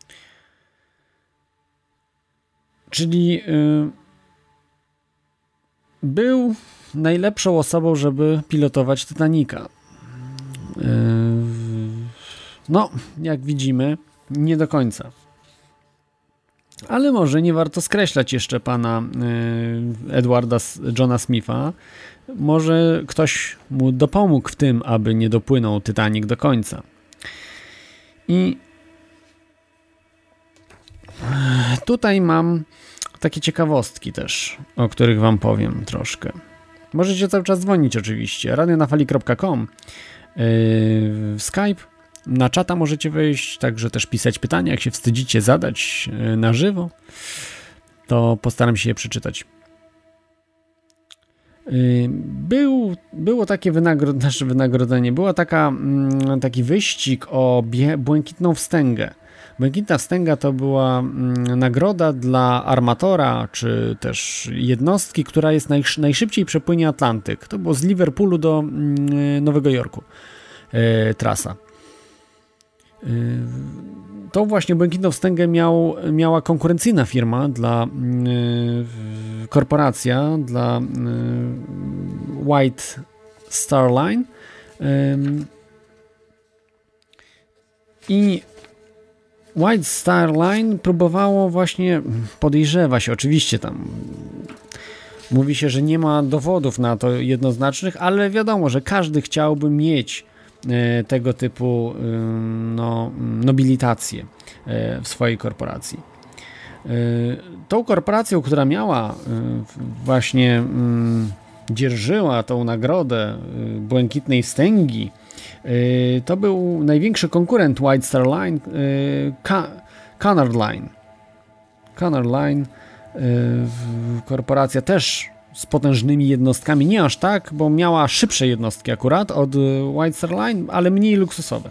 Czyli y, był najlepszą osobą, żeby pilotować Titanica. Y, no, jak widzimy, nie do końca. Ale może nie warto skreślać jeszcze pana y, Edwarda Johna Smitha. Może ktoś mu dopomógł w tym, aby nie dopłynął Titanic do końca. I tutaj mam takie ciekawostki też, o których wam powiem troszkę. Możecie cały czas dzwonić oczywiście. radio na fali kropka com, yy, Skype. Na czata możecie wejść, także też pisać pytania. Jak się wstydzicie zadać na żywo, to postaram się je przeczytać. Był, było takie wynagro, nasze wynagrodzenie, była taka, taki wyścig o bie, błękitną wstęgę. Błękitna wstęga to była nagroda dla armatora, czy też jednostki, która jest najsz, najszybciej przepłynie Atlantyk. To było z Liverpoolu do Nowego Jorku e, trasa. Tą właśnie błękitną wstęgę miał, miała konkurencyjna firma dla y, korporacja dla y, White Star Line y, i White Star Line próbowało właśnie, podejrzewa się oczywiście tam, mówi się, że nie ma dowodów na to jednoznacznych, ale wiadomo, że każdy chciałby mieć tego typu no, nobilitację w swojej korporacji. Tą korporacją, która miała właśnie dzierżyła tą nagrodę błękitnej wstęgi, to był największy konkurent White Star Line, Cunard Line. Cunard Line, korporacja też z potężnymi jednostkami, nie aż tak, bo miała szybsze jednostki akurat od White Star Line, ale mniej luksusowe.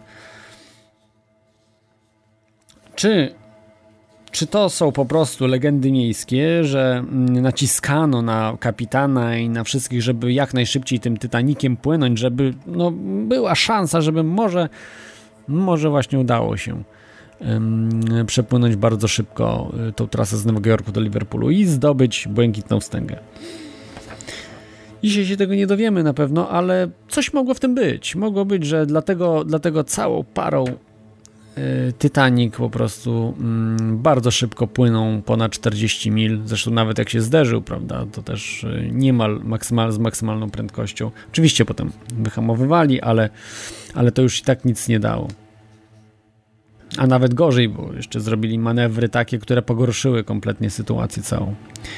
Czy, czy to są po prostu legendy miejskie, że naciskano na kapitana i na wszystkich, żeby jak najszybciej tym Titanikiem płynąć, żeby no, była szansa, żeby może, może właśnie udało się um, przepłynąć bardzo szybko tą trasę z Nowego Jorku do Liverpoolu i zdobyć błękitną wstęgę. Dzisiaj się tego nie dowiemy na pewno, ale coś mogło w tym być. Mogło być, że dlatego, dlatego całą parą y, Titanic po prostu y, bardzo szybko płynął ponad czterdzieści mil. Zresztą nawet jak się zderzył, prawda, to też y, niemal maksymal, z maksymalną prędkością. Oczywiście potem wyhamowywali, ale, ale to już i tak nic nie dało. A nawet gorzej, bo jeszcze zrobili manewry takie, które pogorszyły kompletnie sytuację całą.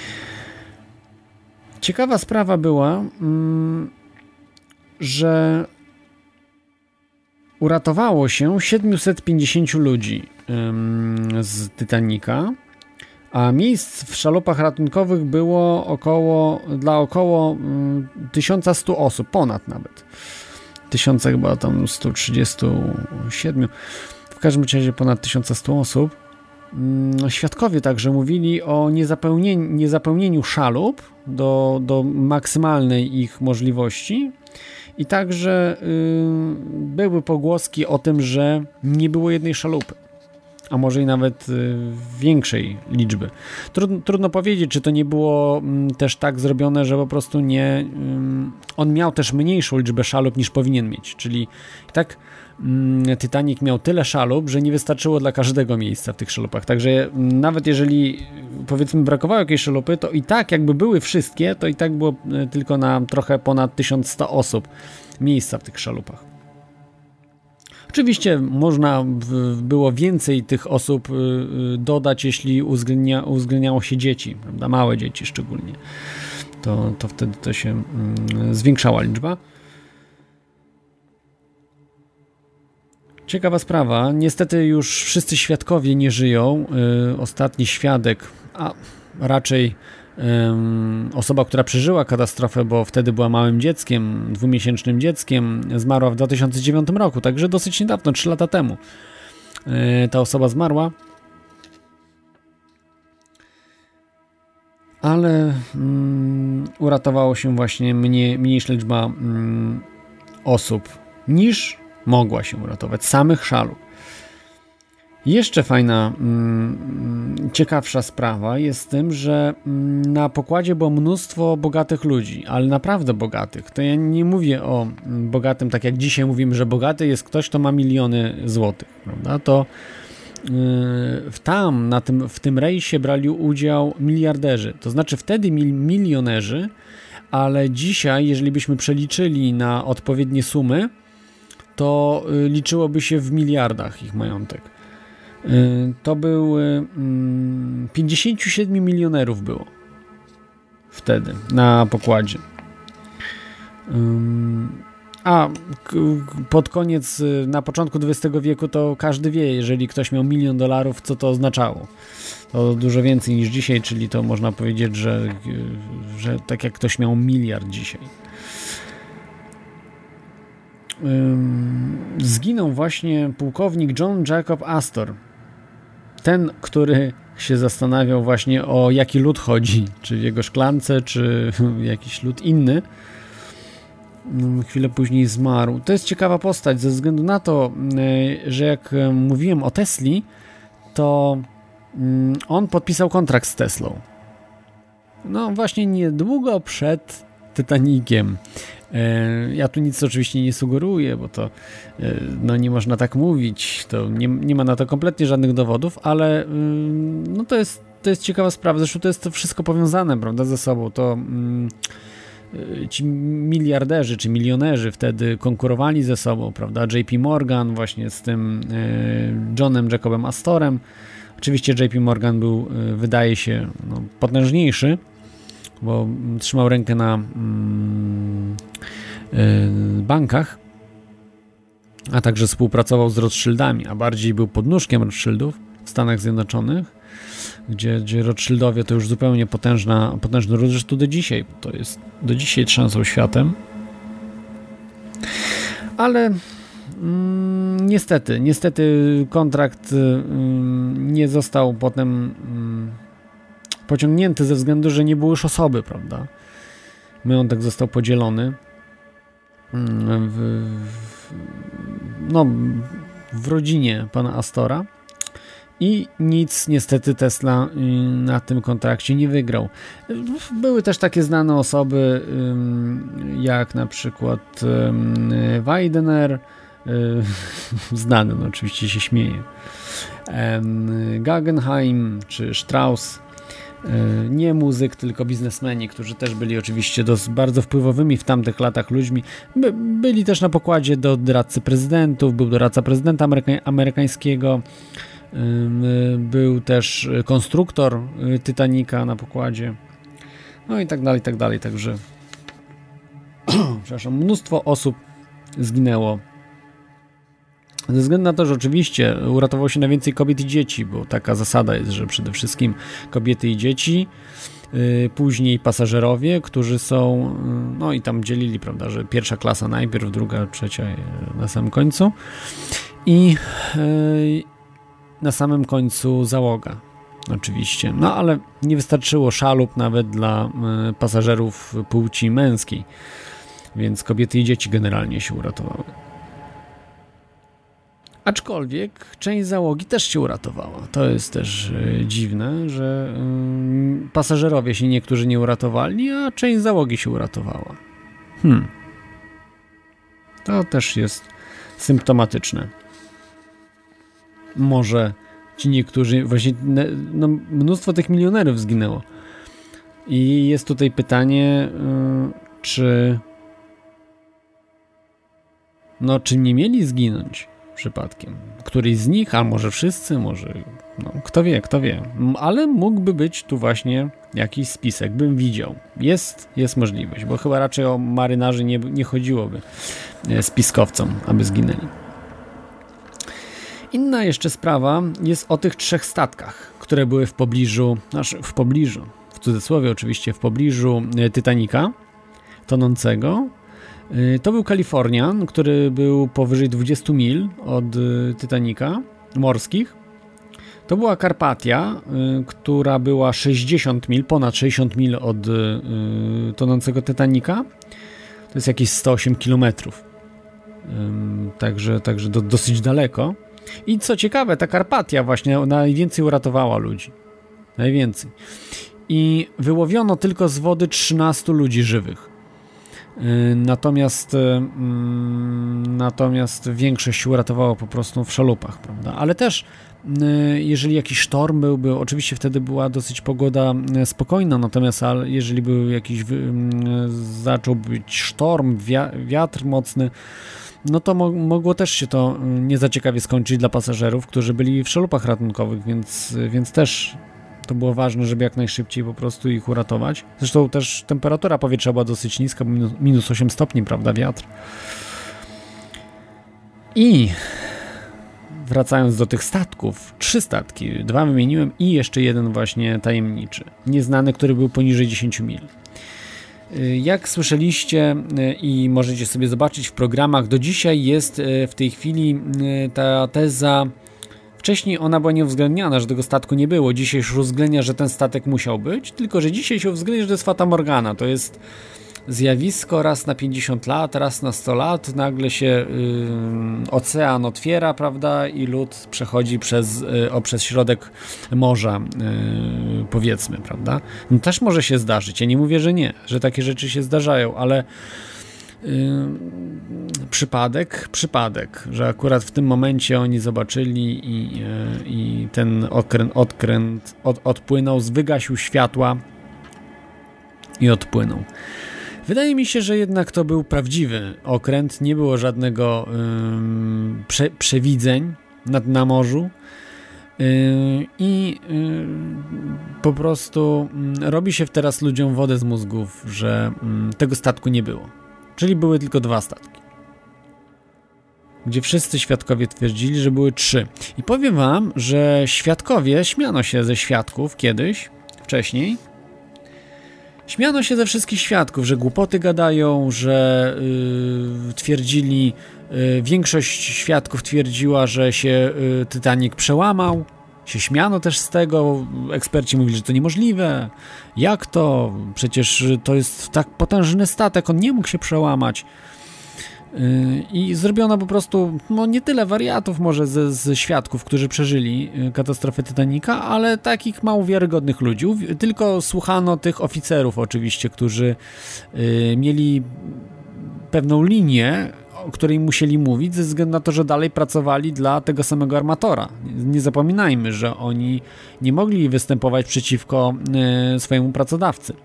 Ciekawa sprawa była, że uratowało się siedemset pięćdziesiąt ludzi z Titanica, a miejsc w szalupach ratunkowych było około, dla około tysiąc sto osób, ponad nawet. Tysiące chyba tam sto trzydzieści siedem. W każdym razie ponad tysiąc sto osób. Świadkowie także mówili o niezapełnieniu, niezapełnieniu szalup do, do maksymalnej ich możliwości i także y, były pogłoski o tym, że nie było jednej szalupy, a może i nawet y, większej liczby. Trudno, trudno powiedzieć, czy to nie było y, też tak zrobione, że po prostu nie... Y, on miał też mniejszą liczbę szalup niż powinien mieć, czyli tak Titanic miał tyle szalup, że nie wystarczyło dla każdego miejsca w tych szalupach, także nawet jeżeli powiedzmy brakowało jakiejś szalupy, to i tak jakby były wszystkie, to i tak było tylko na trochę ponad tysiąc sto osób miejsca w tych szalupach. Oczywiście można było więcej tych osób dodać, jeśli uwzględnia, uwzględniało się dzieci, prawda? Małe dzieci szczególnie, to, to wtedy to się zwiększała liczba. Ciekawa sprawa, niestety już wszyscy świadkowie nie żyją. Yy, ostatni świadek, a raczej yy, osoba, która przeżyła katastrofę, bo wtedy była małym dzieckiem, dwumiesięcznym dzieckiem, zmarła w dwa tysiące dziewiątym roku, także dosyć niedawno, trzy lata temu. Yy, ta osoba zmarła. Ale yy, uratowało się właśnie mniej, mniejsza liczba yy, osób niż mogła się uratować, samych szalup. Jeszcze fajna, mm, ciekawsza sprawa jest z tym, że mm, na pokładzie było mnóstwo bogatych ludzi, ale naprawdę bogatych. To ja nie mówię o bogatym, tak jak dzisiaj mówimy, że bogaty jest ktoś, kto ma miliony złotych, prawda? To yy, tam, na tym, w tym rejsie brali udział miliarderzy, to znaczy wtedy mil, milionerzy, ale dzisiaj, jeżeli byśmy przeliczyli na odpowiednie sumy, to liczyłoby się w miliardach ich majątek. To był pięćdziesięciu siedmiu milionerów było wtedy na pokładzie. A pod koniec, na początku dwudziestego wieku to każdy wie, jeżeli ktoś miał milion dolarów, co to oznaczało. To dużo więcej niż dzisiaj, czyli to można powiedzieć, że, że tak jak ktoś miał miliard dzisiaj. Zginął właśnie pułkownik John Jacob Astor. Ten, który się zastanawiał właśnie, o jaki lód chodzi, czy w jego szklance, czy jakiś lód inny. Chwilę później zmarł. To jest ciekawa postać ze względu na to, że jak mówiłem o Tesli, to on podpisał kontrakt z Teslą. No właśnie niedługo przed Titaniciem. Ja tu nic oczywiście nie sugeruję, bo to no nie można tak mówić, to nie, nie ma na to kompletnie żadnych dowodów, ale no to jest, to jest ciekawa sprawa, zresztą to jest to wszystko powiązane, prawda, ze sobą, to ci miliarderzy czy milionerzy wtedy konkurowali ze sobą, prawda, J P Morgan właśnie z tym Johnem Jacobem Astorem, oczywiście J P Morgan był, wydaje się, no, potężniejszy, bo trzymał rękę na mm, y, bankach, a także współpracował z Rothschildami, a bardziej był podnóżkiem Rothschildów w Stanach Zjednoczonych, gdzie, gdzie Rothschildowie to już zupełnie potężna, potężny ród, zresztą do dzisiaj, to jest, do dzisiaj trzęsą światem. Ale mm, niestety, niestety kontrakt y, nie został potem y, pociągnięty ze względu, że nie było już osoby, prawda? Majątek został podzielony w, w, no, w rodzinie pana Astora i nic niestety Tesla na tym kontrakcie nie wygrał. Były też takie znane osoby jak na przykład Widener, znany, no oczywiście się śmieje, Guggenheim czy Strauss, nie muzyk, tylko biznesmeni, którzy też byli oczywiście dosyć bardzo wpływowymi w tamtych latach ludźmi. By, byli też na pokładzie do doradcy prezydentów, był doradca prezydenta ameryka- amerykańskiego, był też konstruktor Titanica na pokładzie, no i tak dalej, i tak dalej, także przepraszam, mnóstwo osób zginęło ze względu na to, że oczywiście uratowało się najwięcej kobiet i dzieci, bo taka zasada jest, że przede wszystkim kobiety i dzieci, yy, później pasażerowie, którzy są, yy, no i tam dzielili, prawda, że pierwsza klasa najpierw, druga, trzecia yy, na samym końcu. I yy, na samym końcu załoga. Oczywiście. No ale nie wystarczyło szalup nawet dla y, pasażerów płci męskiej. Więc kobiety i dzieci generalnie się uratowały. Aczkolwiek część załogi też się uratowała. To jest też y, dziwne, że y, pasażerowie się niektórzy nie uratowali, a część załogi się uratowała. Hmm. To też jest symptomatyczne. Może ci niektórzy, właśnie no, mnóstwo tych milionerów zginęło. I jest tutaj pytanie, y, czy no, czy nie mieli zginąć przypadkiem? Któryś z nich, a może wszyscy, może no, kto wie, kto wie. Ale mógłby być tu właśnie jakiś spisek, bym widział. Jest, jest możliwość, bo chyba raczej o marynarzy nie, nie chodziłoby spiskowcom, aby zginęli. Inna jeszcze sprawa jest o tych trzech statkach, które były w pobliżu, znaczy w pobliżu, w cudzysłowie oczywiście, w pobliżu Titanica tonącego. To był Kalifornian, który był powyżej dwadzieścia mil od Titanica morskich. To była Karpatia, która była sześćdziesiąt mil, ponad sześćdziesiąt mil od tonącego Titanica. To jest jakieś sto osiem kilometrów. Także, także do, dosyć daleko. I co ciekawe, ta Karpatia właśnie najwięcej uratowała ludzi. Najwięcej. I wyłowiono tylko z wody trzynastu ludzi żywych. Natomiast natomiast większość się uratowała po prostu w szalupach, prawda? Ale też jeżeli jakiś sztorm byłby, oczywiście wtedy była dosyć pogoda spokojna, natomiast jeżeli był jakiś zaczął być sztorm, wiatr mocny, no to mo- mogło też się to nie za ciekawie skończyć dla pasażerów, którzy byli w szalupach ratunkowych, więc, więc też to było ważne, żeby jak najszybciej po prostu ich uratować. Zresztą też temperatura powietrza była dosyć niska, minus, minus osiem stopni, prawda, wiatr. I wracając do tych statków, trzy statki, dwa wymieniłem i jeszcze jeden właśnie tajemniczy, nieznany, który był poniżej dziesięć mil. Jak słyszeliście i możecie sobie zobaczyć w programach, do dzisiaj jest w tej chwili ta teza, wcześniej ona była nieuwzględniana, że tego statku nie było, dzisiaj już uwzględnia, że ten statek musiał być, tylko że dzisiaj się uwzględnia, że to jest Fata Morgana, to jest zjawisko raz na pięćdziesiąt lat, raz na sto lat, nagle się yy, ocean otwiera, prawda, i lód przechodzi przez, yy, o, przez środek morza, yy, powiedzmy, prawda. No też może się zdarzyć, ja nie mówię, że nie, że takie rzeczy się zdarzają, ale yy, przypadek, przypadek, że akurat w tym momencie oni zobaczyli i, yy, i ten odkręt, odkręt od, odpłynął, wygasił światła i odpłynął. Wydaje mi się, że jednak to był prawdziwy okręt, nie było żadnego yy, prze, przewidzeń na, na morzu yy, i yy, po prostu yy, robi się teraz ludziom wodę z mózgów, że yy, tego statku nie było. Czyli były tylko dwa statki. Gdzie wszyscy świadkowie twierdzili, że były trzy. I powiem wam, że świadkowie, śmiano się ze świadków kiedyś, wcześniej, śmiano się ze wszystkich świadków, że głupoty gadają, że yy, twierdzili, yy, większość świadków twierdziła, że się yy, Titanic przełamał, się śmiano też z tego, eksperci mówili, że to niemożliwe, jak to, przecież to jest tak potężny statek, on nie mógł się przełamać. I zrobiono po prostu, no nie tyle wariatów może ze, ze świadków, którzy przeżyli katastrofę Titanica, ale takich mało wiarygodnych ludzi. Tylko słuchano tych oficerów oczywiście, którzy y, mieli pewną linię, o której musieli mówić, ze względu na to, że dalej pracowali dla tego samego armatora. Nie zapominajmy, że oni nie mogli występować przeciwko y, swojemu pracodawcy.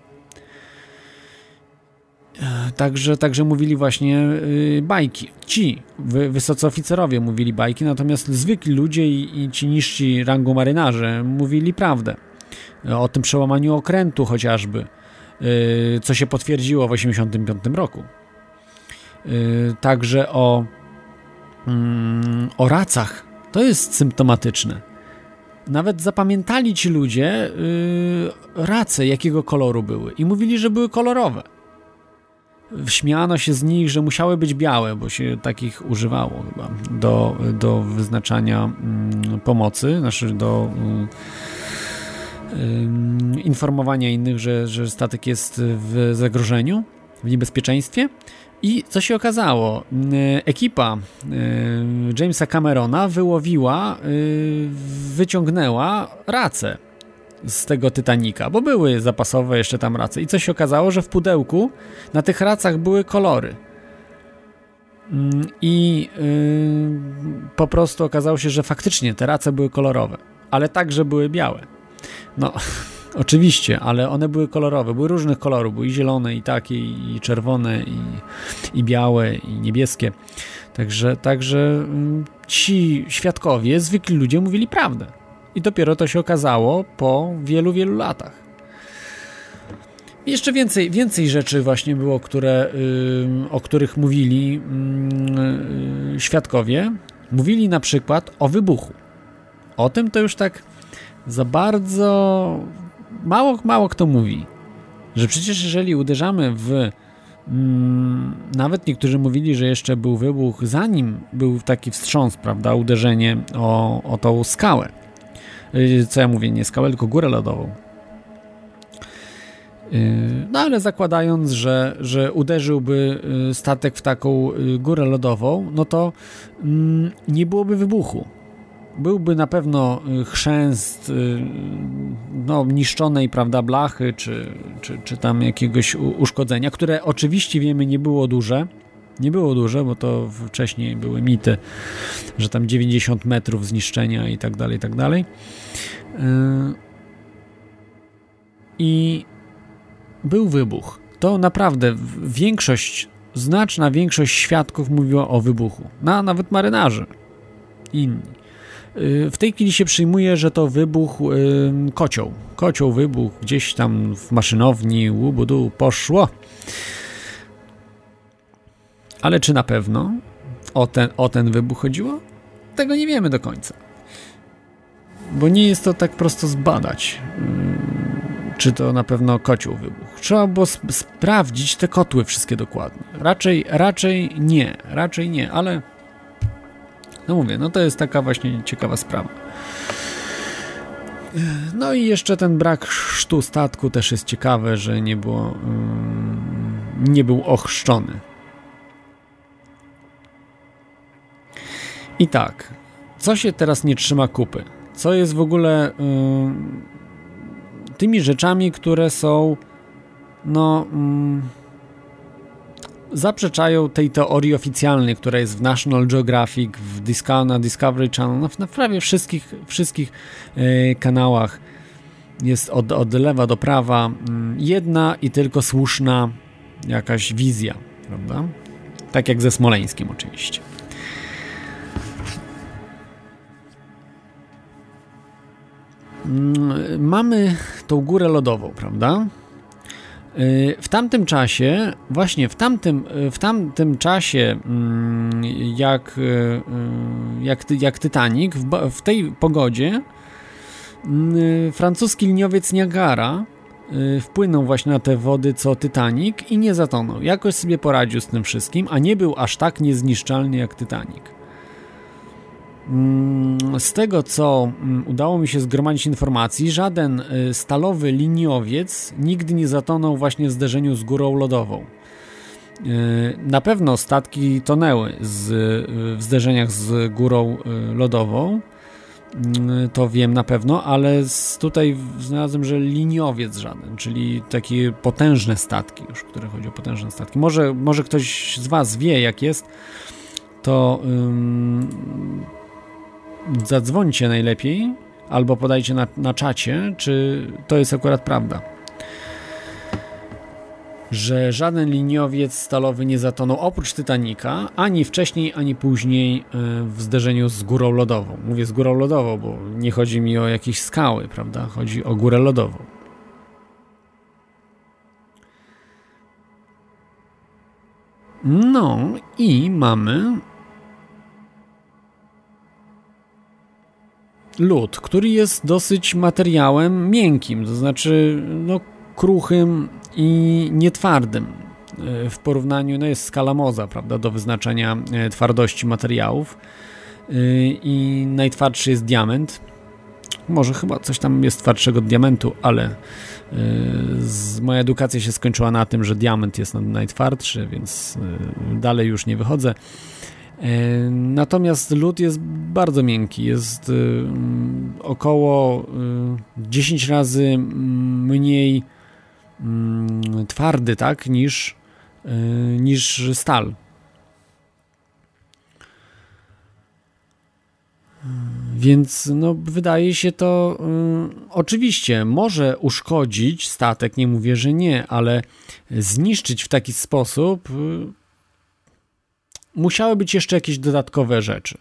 Także, także mówili właśnie yy, bajki. Ci wy, wysocy oficerowie mówili bajki, natomiast zwykli ludzie i, i ci niżsi rangą marynarze mówili prawdę. O tym przełamaniu okrętu chociażby, yy, co się potwierdziło w osiemdziesiątym piątym roku. Yy, także o, yy, o racach. To jest symptomatyczne. Nawet zapamiętali ci ludzie yy, race, jakiego koloru były i mówili, że były kolorowe. śmiano się z nich, że musiały być białe, bo się takich używało chyba do, do wyznaczania mm, pomocy, znaczy do y, informowania innych, że, że statek jest w zagrożeniu, w niebezpieczeństwie. I co się okazało? Ekipa Jamesa Camerona wyłowiła, wyciągnęła race z tego Titanica, bo były zapasowe jeszcze tam race. I co się okazało, że w pudełku na tych racach były kolory. I po prostu okazało się, że faktycznie te race były kolorowe, ale także były białe. No... Oczywiście, ale one były kolorowe, były różnych kolorów, były i zielone, i takie, i czerwone, i, i białe, i niebieskie. Także, także ci świadkowie, zwykli ludzie mówili prawdę. I dopiero to się okazało po wielu, wielu latach. I jeszcze więcej, więcej rzeczy właśnie było, które, yy, o których mówili yy, świadkowie. Mówili na przykład o wybuchu. O tym to już tak za bardzo... Mało, mało kto mówi, że przecież jeżeli uderzamy w... Mm, nawet niektórzy mówili, że jeszcze był wybuch, zanim był taki wstrząs, prawda, uderzenie o, o tą skałę. Yy, co ja mówię, nie skałę, tylko górę lodową. Yy, no ale zakładając, że, że uderzyłby statek w taką górę lodową, no to mm, nie byłoby wybuchu. Byłby na pewno chrzęst no, niszczonej, prawda, blachy, czy, czy, czy tam jakiegoś uszkodzenia, które oczywiście wiemy nie było duże, nie było duże, bo to wcześniej były mity, że tam dziewięćdziesiąt metrów zniszczenia i tak dalej, i tak dalej. I był wybuch. To naprawdę większość, znaczna większość świadków mówiła o wybuchu. No, nawet marynarze. Inni. W tej chwili się przyjmuje, że to wybuchł yy, kocioł. Kocioł wybuchł gdzieś tam w maszynowni, łubudu, poszło. Ale czy na pewno o ten, o ten wybuch chodziło? Tego nie wiemy do końca. Bo nie jest to tak prosto zbadać, yy, czy to na pewno kocioł wybuchł. Trzeba było sp- sprawdzić te kotły wszystkie dokładnie. Raczej, raczej nie, raczej nie, ale no mówię, no to jest taka właśnie ciekawa sprawa. No i jeszcze ten brak chrztu statku też jest ciekawe, że nie było, um, nie był ochrzczony. I tak, co się teraz nie trzyma kupy? Co jest w ogóle um, tymi rzeczami, które są no um, zaprzeczają tej teorii oficjalnej, która jest w National Geographic, w Discovery, na Discovery Channel, na prawie wszystkich, wszystkich e, kanałach jest od, od lewa do prawa jedna i tylko słuszna jakaś wizja, prawda? Tak jak ze Smoleńskim oczywiście. Mamy tą górę lodową, prawda? W tamtym czasie, właśnie w tamtym, w tamtym czasie, jak, jak, jak Titanic, w, w tej pogodzie francuski liniowiec Niagara wpłynął właśnie na te wody co Titanic i nie zatonął. Jakoś sobie poradził z tym wszystkim, a nie był aż tak niezniszczalny jak Titanic. Z tego, co udało mi się zgromadzić informacji, żaden stalowy liniowiec nigdy nie zatonął właśnie w zderzeniu z górą lodową. Na pewno statki tonęły z, w zderzeniach z górą lodową, to wiem na pewno, ale z, tutaj znalazłem, że liniowiec żaden, czyli takie potężne statki już, które chodzi o potężne statki. Może, może ktoś z Was wie, jak jest, to ym, zadzwońcie najlepiej albo podajcie na, na czacie, czy to jest akurat prawda, że żaden liniowiec stalowy nie zatonął oprócz Titanica, ani wcześniej, ani później w zderzeniu z górą lodową. Mówię z górą lodową, bo nie chodzi mi o jakieś skały, prawda? Chodzi o górę lodową. No i mamy lód, który jest dosyć materiałem miękkim, to znaczy no, kruchym i nietwardym. w porównaniu, no jest skala Mohsa, prawda, do wyznaczania twardości materiałów i najtwardszy jest diament. Może chyba coś tam jest twardszego od diamentu, ale z, moja edukacja się skończyła na tym, że diament jest najtwardszy, więc dalej już nie wychodzę. Natomiast lód jest bardzo miękki, jest około dziesięć razy mniej twardy, tak, niż, niż stal. Więc no, wydaje się to y, oczywiście może uszkodzić statek, nie mówię, że nie, ale zniszczyć w taki sposób y, musiały być jeszcze jakieś dodatkowe rzeczy.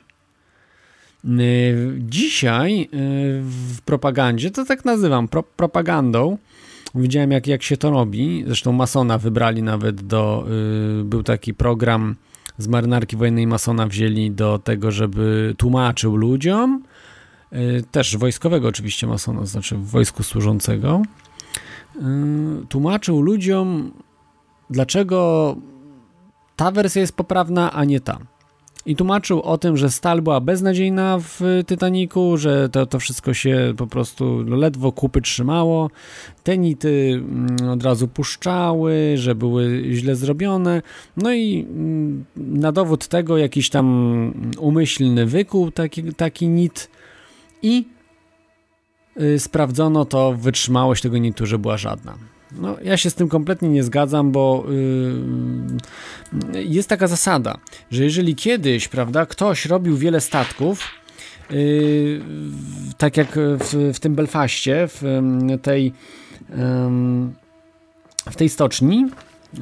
Y, dzisiaj y, w propagandzie, to tak nazywam, pro, propagandą, widziałem jak, jak się to robi, zresztą Masona wybrali nawet do, y, był taki program z marynarki wojennej Masona wzięli do tego, żeby tłumaczył ludziom, też wojskowego oczywiście Masona, znaczy w wojsku służącego, tłumaczył ludziom, dlaczego ta wersja jest poprawna, a nie ta. I tłumaczył o tym, że stal była beznadziejna w Titanicu, że to, to wszystko się po prostu ledwo kupy trzymało, te nity od razu puszczały, że były źle zrobione, no i na dowód tego jakiś tam umyślny wykuł taki, taki nit i sprawdzono to, wytrzymałość tego nitu, że była żadna. No, ja się z tym kompletnie nie zgadzam, bo yy, jest taka zasada, że jeżeli kiedyś, prawda, ktoś robił wiele statków, yy, tak jak w, w tym Belfaście, w tej, yy, w tej stoczni, yy,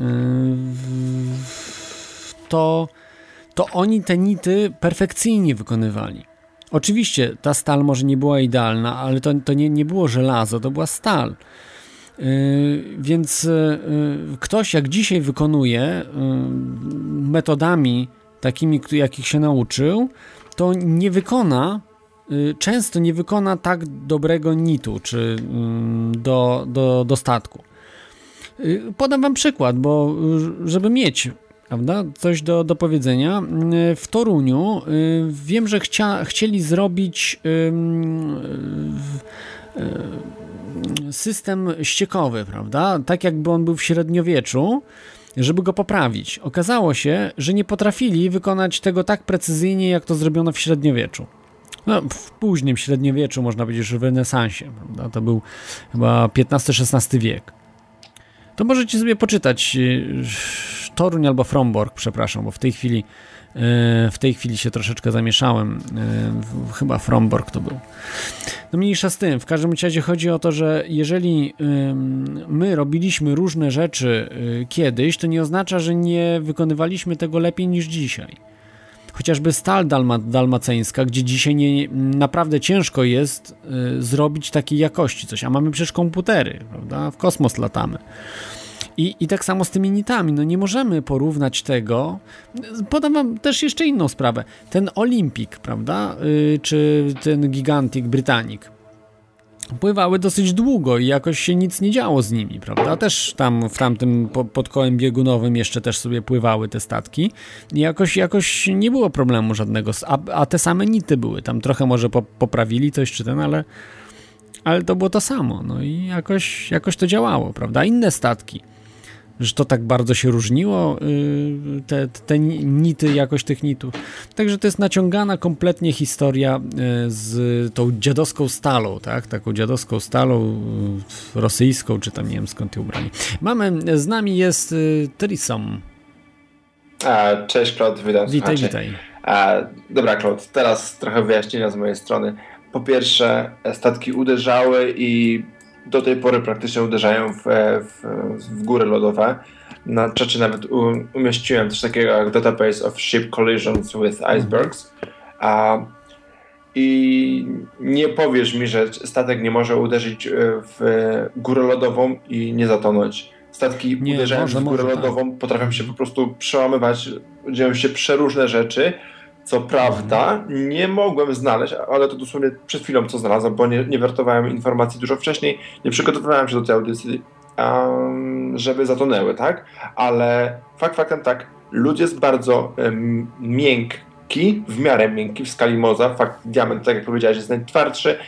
to, to oni te nity perfekcyjnie wykonywali. Oczywiście ta stal może nie była idealna, ale to, to nie, nie było żelazo, to była stal. Yy, więc yy, ktoś jak dzisiaj wykonuje yy, metodami takimi, jakich się nauczył, to nie wykona, yy, często nie wykona tak dobrego nitu czy yy, do, do, do statku. Yy, podam wam przykład, bo yy, żeby mieć, prawda, coś do, do powiedzenia, yy, w Toruniu yy, wiem, że chcia, chcieli zrobić yy, yy, yy, system ściekowy, prawda? Tak jakby on był w średniowieczu, żeby go poprawić. Okazało się, że nie potrafili wykonać tego tak precyzyjnie, jak to zrobiono w średniowieczu. No, w późnym średniowieczu, można powiedzieć, że w renesansie, prawda? To był chyba piętnasty szesnasty wiek. To możecie sobie poczytać Toruń albo Frombork, przepraszam, bo w tej chwili w tej chwili się troszeczkę zamieszałem. Chyba Frombork to był. No mniejsza z tym. W każdym razie chodzi o to, że jeżeli my robiliśmy różne rzeczy kiedyś, to nie oznacza, że nie wykonywaliśmy tego lepiej niż dzisiaj. Chociażby stal dalma, dalmaceńska, gdzie dzisiaj nie, naprawdę ciężko jest zrobić takiej jakości coś, a mamy przecież komputery, prawda? W kosmos latamy. I, I tak samo z tymi nitami, no nie możemy porównać tego. Podam wam też jeszcze inną sprawę. Ten Olympic, prawda, yy, czy ten Gigantic Britannic pływały dosyć długo i jakoś się nic nie działo z nimi, prawda? Też tam w tamtym po, pod kołem biegunowym jeszcze też sobie pływały te statki i jakoś, jakoś nie było problemu żadnego, a, a te same nity były. Tam trochę może po, poprawili coś czy ten, ale, ale to było to samo, no i jakoś, jakoś to działało, prawda? Inne statki, że to tak bardzo się różniło, yy, te, te nity, jakość tych nitów. Także to jest naciągana kompletnie historia yy, z tą dziadowską stalą, tak? Taką dziadowską stalą yy, rosyjską, czy tam nie wiem skąd ją ubrali. Mamy, z nami jest yy, Trisom. A, cześć Claude, witam. Witaj, Słuchacie. witaj. A, dobra Claude, teraz trochę wyjaśnienia z mojej strony. Po pierwsze, statki uderzały i do tej pory praktycznie uderzają w, w, w góry lodowe. Na czacie nawet u, umieściłem coś takiego jak Database of Ship Collisions with Icebergs. A, I nie powiesz mi, że statek nie może uderzyć w górę lodową i nie zatonąć. Statki nie, uderzając może, w górę może, lodową tak. potrafią się po prostu przełamywać. Dzieją się przeróżne rzeczy. Co prawda nie mogłem znaleźć, ale to dosłownie przed chwilą co znalazłem, bo nie, nie wertowałem informacji dużo wcześniej, nie przygotowywałem się do tej audycji, um, żeby zatonęły, tak? Ale fakt faktem tak, lód jest bardzo um, miękki, w miarę miękki w skali morza. Fakt, diament, tak jak powiedziałeś, jest najtwardszy,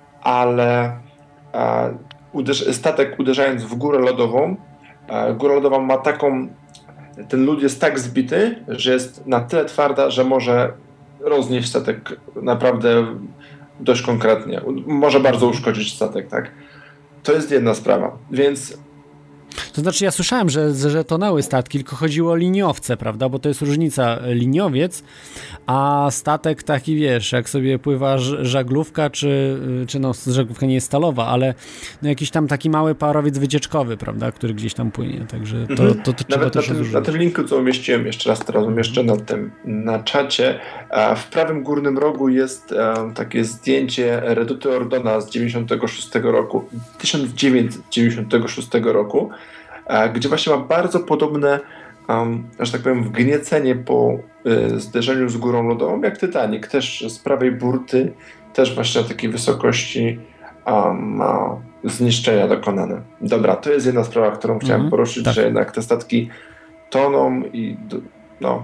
ale a, uderz- statek uderzając w górę lodową, a, góra lodowa ma taką, ten lód jest tak zbity, że jest na tyle twarda, że może roznieść statek naprawdę dość konkretnie. Może bardzo uszkodzić statek, tak? To jest jedna sprawa, więc... To znaczy ja słyszałem, że, że tonęły statki, tylko chodziło o liniowce, prawda? Bo to jest różnica, liniowiec, a statek taki, wiesz, jak sobie pływa żaglówka, czy, czy no żaglówka nie jest stalowa, ale no jakiś tam taki mały parowiec wycieczkowy, prawda? Który gdzieś tam płynie, także to, mhm. to, to, to trzeba Nawet też na tym, na tym linku, co umieściłem, jeszcze raz teraz umieszczę na tym, na czacie, w prawym górnym rogu jest takie zdjęcie Reduty Ordona z dziewięćdziesiątego szóstego roku, tysiąc dziewięćset dziewięćdziesiątego szóstego roku, gdzie właśnie ma bardzo podobne, um, że tak powiem, wgniecenie po y, zderzeniu z górą lodową, jak Titanic, też z prawej burty, też właśnie na takiej wysokości um, ma zniszczenia dokonane. Dobra, to jest jedna sprawa, którą chciałem mhm, poruszyć, tak. że jednak te statki toną i no,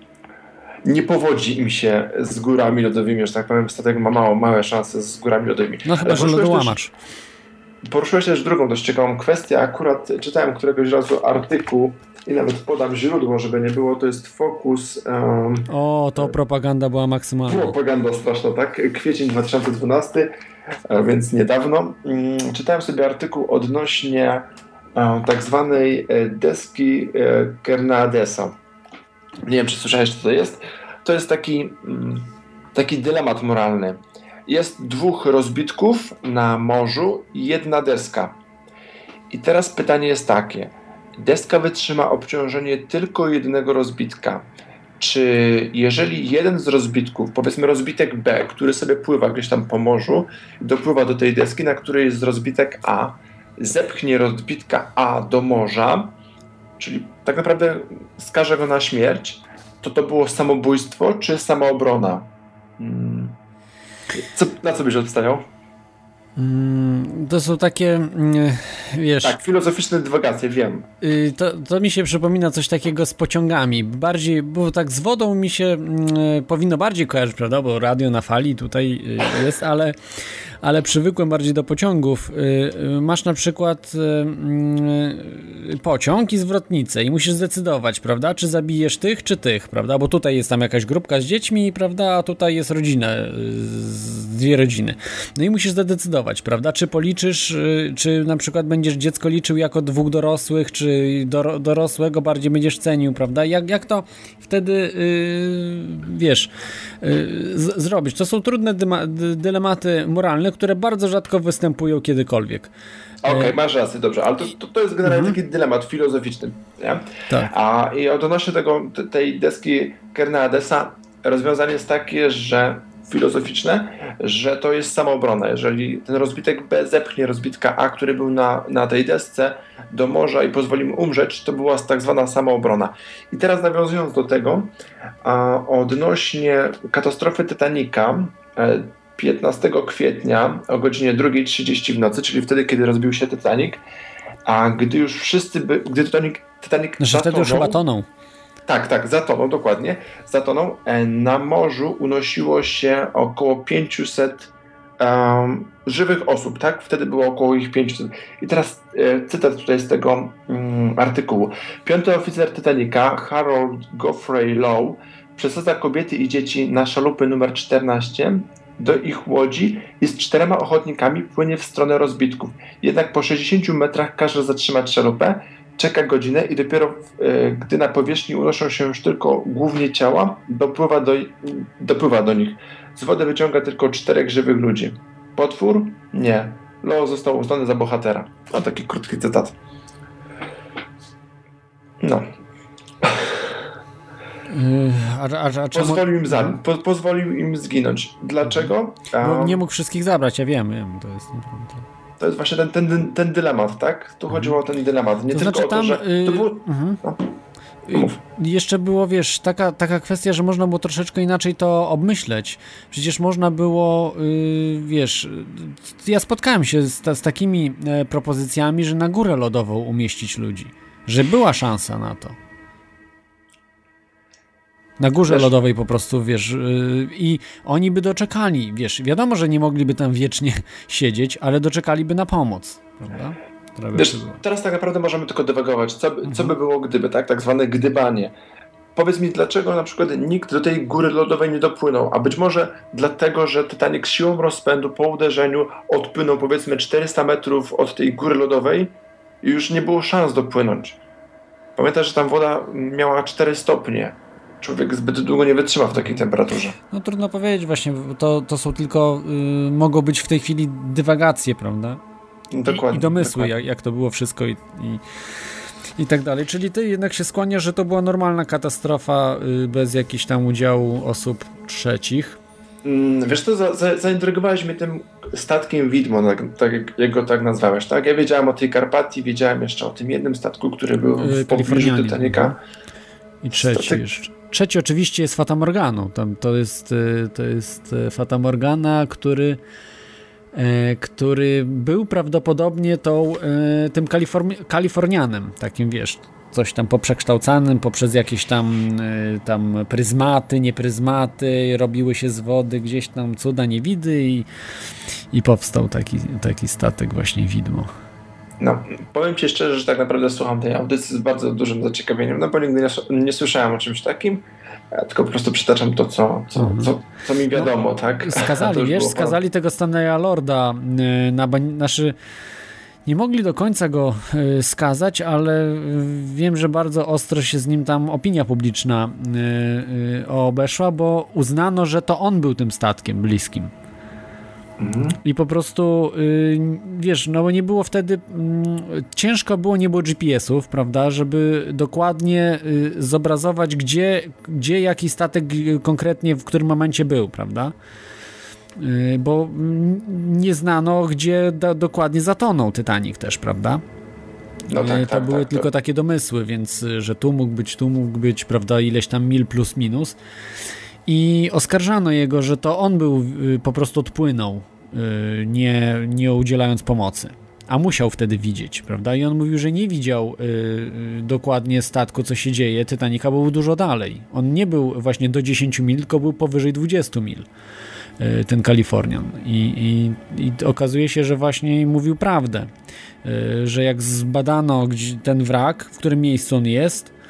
nie powodzi im się z górami lodowymi, że tak powiem, statek ma mało, małe szanse z górami lodowymi. No chyba, że lodołamacz. Poruszyłeś też drugą dość ciekawą kwestię. Akurat czytałem któregoś razu artykuł i nawet podam źródło, żeby nie było. To jest Focus. Um, o, to propaganda była maksymalna. Propaganda straszna, tak? Kwiecień dwa tysiące dwunasty, więc niedawno. Um, czytałem sobie artykuł odnośnie um, tak zwanej deski um, Kernadesa. Nie wiem, czy słyszałeś, co to jest. To jest taki, um, taki dylemat moralny. Jest dwóch rozbitków na morzu i jedna deska. I teraz pytanie jest takie. Deska wytrzyma obciążenie tylko jednego rozbitka. Czy jeżeli jeden z rozbitków, powiedzmy rozbitek B, który sobie pływa gdzieś tam po morzu, dopływa do tej deski, na której jest rozbitek A, zepchnie rozbitka A do morza, czyli tak naprawdę skaże go na śmierć, to to było samobójstwo czy samoobrona? Hmm. Co, na co byś obstawiał? Mm, to są takie, mm, wiesz... Tak, filozoficzne dywagacje, wiem. Y, to, to mi się przypomina coś takiego z pociągami. Bardziej, bo tak z wodą mi się y, powinno bardziej kojarzyć, prawda? Bo radio na fali tutaj y, jest, ale, ale przywykłem bardziej do pociągów. Y, y, masz na przykład y, y, pociąg i zwrotnicę i musisz zdecydować, prawda? Czy zabijesz tych, czy tych, prawda? Bo tutaj jest tam jakaś grupka z dziećmi, prawda? A tutaj jest rodzina, y, z, dwie rodziny. No i musisz zdecydować, prawda? Czy policzysz, y, czy na przykład będziesz dziecko liczył jako dwóch dorosłych, czy do, dorosłego bardziej będziesz cenił, prawda? Jak, jak to wtedy, yy, wiesz, yy, z, zrobić? To są trudne dyma, dy, dylematy moralne, które bardzo rzadko występują kiedykolwiek. Okej, okay, masz rację, dobrze, ale to, to, to jest generalnie mhm. taki dylemat filozoficzny, nie? Tak. A i odnośnie tego, tej deski Kernadesa, rozwiązanie jest takie, że filozoficzne, że to jest samoobrona. Jeżeli ten rozbitek B zepchnie rozbitka A, który był na, na tej desce, do morza i pozwoli mu umrzeć, to była tak zwana samoobrona. I teraz nawiązując do tego, a, odnośnie katastrofy Titanica piętnastego kwietnia o godzinie drugiej trzydzieści w nocy, czyli wtedy, kiedy rozbił się Titanic, a gdy już wszyscy, by, gdy Titanic, Titanic znaczy zatonął, wtedy już chyba tonął. Tak, tak, zatonął, dokładnie. Zatonął. Na morzu unosiło się około pięćset um, żywych osób, tak? Wtedy było około ich pięćset. I teraz e, cytat tutaj z tego um, artykułu. Piąty oficer Titanica, Harold Geoffrey Low, przesadza kobiety i dzieci na szalupy numer czternaście do ich łodzi i z czterema ochotnikami płynie w stronę rozbitków. Jednak po sześćdziesięciu metrach każe zatrzymać szalupę, czeka godzinę i dopiero e, gdy na powierzchni unoszą się już tylko głównie ciała, dopływa do, dopływa do nich. Z wody wyciąga tylko czterech żywych ludzi. Potwór? Nie. Low został uznany za bohatera. A taki krótki cytat. No. Yy, a, a, a czemu... Pozwolił im, za, po, pozwolił im zginąć. Dlaczego? Bo nie mógł wszystkich zabrać, ja wiem, wiem to jest To jest właśnie ten, ten, ten dylemat, tak? Tu chodziło o ten dylemat. Nie to tylko znaczy o to, tam, że... To było... yy, no. Mów. Jeszcze było, wiesz, taka, taka kwestia, że można było troszeczkę inaczej to obmyśleć. Przecież można było, yy, wiesz, ja spotkałem się z, ta, z takimi e, propozycjami, że na górę lodową umieścić ludzi. Że była szansa na to. Na górze wiesz, lodowej po prostu, wiesz, yy, i oni by doczekali, wiesz, wiadomo, że nie mogliby tam wiecznie siedzieć, ale doczekaliby na pomoc, prawda? Wiesz, teraz tak naprawdę możemy tylko dywagować, co, mhm. co by było gdyby, tak? Tak zwane gdybanie. Powiedz mi, dlaczego na przykład nikt do tej góry lodowej nie dopłynął, a być może dlatego, że Titanic siłą rozpędu po uderzeniu odpłynął powiedzmy czterysta metrów od tej góry lodowej i już nie było szans dopłynąć. Pamiętasz, że tam woda miała cztery stopnie. Człowiek zbyt długo nie wytrzyma w takiej temperaturze. No trudno powiedzieć właśnie, to, to są tylko, yy, mogą być w tej chwili dywagacje, prawda? Dokładnie. I, i domysły, dokładnie. Jak, jak to było wszystko i, i, i tak dalej. Czyli ty jednak się skłaniasz, że to była normalna katastrofa yy, bez jakichś tam udziału osób trzecich. Mm, wiesz co, za, za, zaintrygowałeś mnie tym statkiem Widmo, tak, tak jak go tak nazwałeś, tak? Ja wiedziałem o tej Karpatii, wiedziałem jeszcze o tym jednym statku, który był w pobliżu Titanica. I trzeci Statek... jeszcze. Trzeci oczywiście jest Fata Morganą. Tam to jest, to jest Fata Morgana, który, e, który był prawdopodobnie tą, e, tym Kaliforni- Kalifornianem, takim wiesz, coś tam poprzekształcanym poprzez jakieś tam, e, tam pryzmaty, niepryzmaty, robiły się z wody gdzieś tam cuda, niewidy i, i powstał taki, taki statek właśnie Widmo. No, powiem Ci szczerze, że tak naprawdę słucham tej audycji z bardzo dużym zaciekawieniem, no bo nigdy nie, nie słyszałem o czymś takim, ja tylko po prostu przytaczam to, co, co, mhm. co, co mi wiadomo, no, tak? Skazali, wiesz, skazali tego Stanleya Lorda na, znaczy nie mogli do końca go y, skazać, ale y, wiem, że bardzo ostro się z nim tam opinia publiczna y, y, obeszła, bo uznano, że to on był tym statkiem bliskim. Mhm. I po prostu, yy, wiesz, no bo nie było wtedy, yy, ciężko było, nie było G P S-ów, prawda, żeby dokładnie yy, zobrazować, gdzie, gdzie jaki statek yy, konkretnie w którym momencie był, prawda, yy, bo yy, nie znano, gdzie da, dokładnie zatonął Titanic też, prawda. No tak, to tak, były tak, tylko tak. takie domysły, więc, że tu mógł być, tu mógł być, prawda, ileś tam mil plus minus. I oskarżano jego, że to on był, po prostu odpłynął, nie, nie udzielając pomocy. A musiał wtedy widzieć, prawda? I on mówił, że nie widział y, dokładnie statku, co się dzieje. Titanica był dużo dalej. On nie był właśnie do dziesięciu mil, tylko był powyżej dwudziestu mil. Y, ten Kalifornian. I, i, I okazuje się, że właśnie mówił prawdę. Y, że jak zbadano ten wrak, w którym miejscu on jest,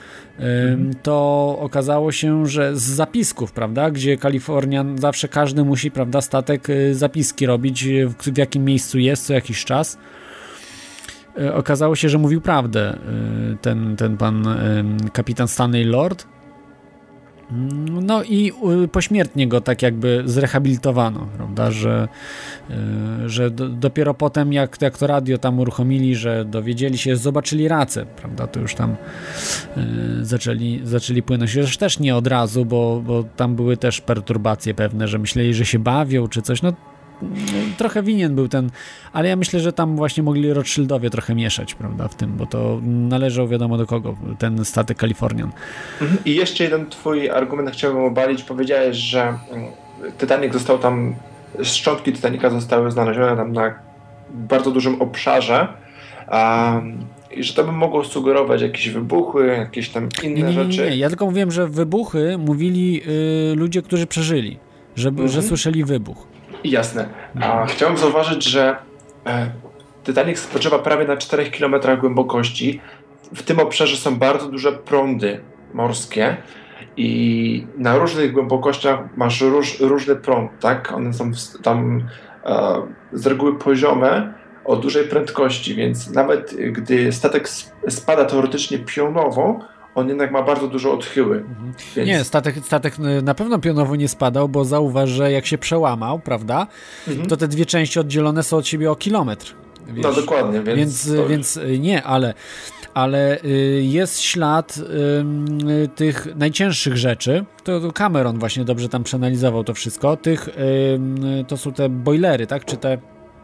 to okazało się, że z zapisków, prawda, gdzie Kalifornian, zawsze każdy musi, prawda, statek zapiski robić, w, w jakim miejscu jest co jakiś czas. Okazało się, że mówił prawdę ten, ten pan kapitan Stanley Lord. No i pośmiertnie go tak jakby zrehabilitowano, prawda, że, że do, dopiero potem jak, jak to radio tam uruchomili, że dowiedzieli się, zobaczyli racę, prawda, to już tam y, zaczęli, zaczęli płynąć. Już też nie od razu, bo, bo tam były też perturbacje pewne, że myśleli, że się bawią czy coś, no trochę winien był ten, ale ja myślę, że tam właśnie mogli Rothschildowie trochę mieszać, prawda, w tym, bo to należał wiadomo do kogo, ten statek Kalifornian. I jeszcze jeden twój argument chciałbym obalić. Powiedziałeś, że Titanic został tam, szczątki Titanica zostały znalezione tam na bardzo dużym obszarze um, i że to by mogło sugerować jakieś wybuchy, jakieś tam inne nie, nie, nie, rzeczy. Nie, ja tylko mówiłem, że wybuchy mówili y, ludzie, którzy przeżyli, że, mhm. że słyszeli wybuch. Jasne. A chciałem zauważyć, że e, Titanic spoczywa prawie na czterech kilometrach głębokości. W tym obszarze są bardzo duże prądy morskie i na różnych głębokościach masz róż, różny prąd, tak? One są w, tam e, z reguły poziome o dużej prędkości, więc nawet gdy statek spada teoretycznie pionowo, on jednak ma bardzo dużo odchyły. Mhm. Więc... Nie, statek, statek na pewno pionowo nie spadał, bo zauważ, że jak się przełamał, prawda, mhm. to te dwie części oddzielone są od siebie o kilometr. Wiesz? No dokładnie. Więc, więc, to... więc nie, ale, ale jest ślad y, tych najcięższych rzeczy. To Cameron właśnie dobrze tam przeanalizował to wszystko. Tych, y, to są te bojlery, tak, czy te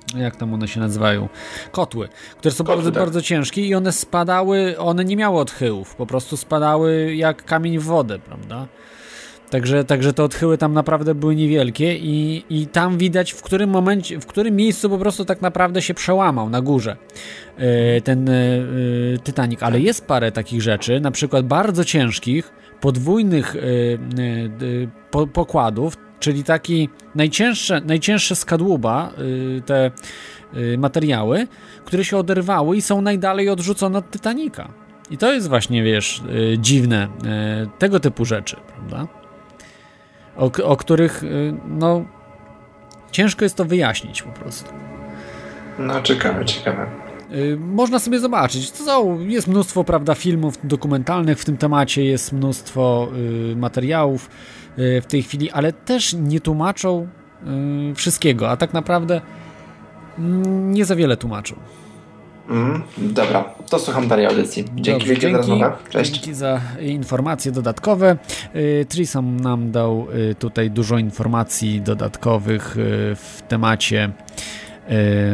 jak tam one się nazywają, kotły, które są Kotły, bardzo, tak. bardzo ciężkie i one spadały, one nie miały odchyłów, po prostu spadały jak kamień w wodę, prawda? Także, także te odchyły tam naprawdę były niewielkie i, i tam widać, w którym momencie, w którym miejscu po prostu tak naprawdę się przełamał na górze yy, ten yy, Titanic, ale jest parę takich rzeczy, na przykład bardzo ciężkich, podwójnych yy, yy, po, pokładów, czyli taki najcięższe, najcięższe z kadłuba, yy, te yy, materiały, które się oderwały i są najdalej odrzucone od Titanica. I to jest właśnie, wiesz, yy, dziwne, yy, tego typu rzeczy, prawda? O, o których, no, ciężko jest to wyjaśnić po prostu. No, ciekawe, ciekawe. Yy, można sobie zobaczyć. To są, jest mnóstwo, prawda, filmów dokumentalnych w tym temacie, jest mnóstwo yy, materiałów yy, w tej chwili, ale też nie tłumaczą yy, wszystkiego, a tak naprawdę yy, nie za wiele tłumaczą. Mm, dobra, to słucham dalej audycji. Dzięki Dobrze, wielkie za rozmowę. Cześć. Dzięki za informacje dodatkowe. Yy, Trisam nam dał yy, tutaj dużo informacji dodatkowych yy, w temacie yy,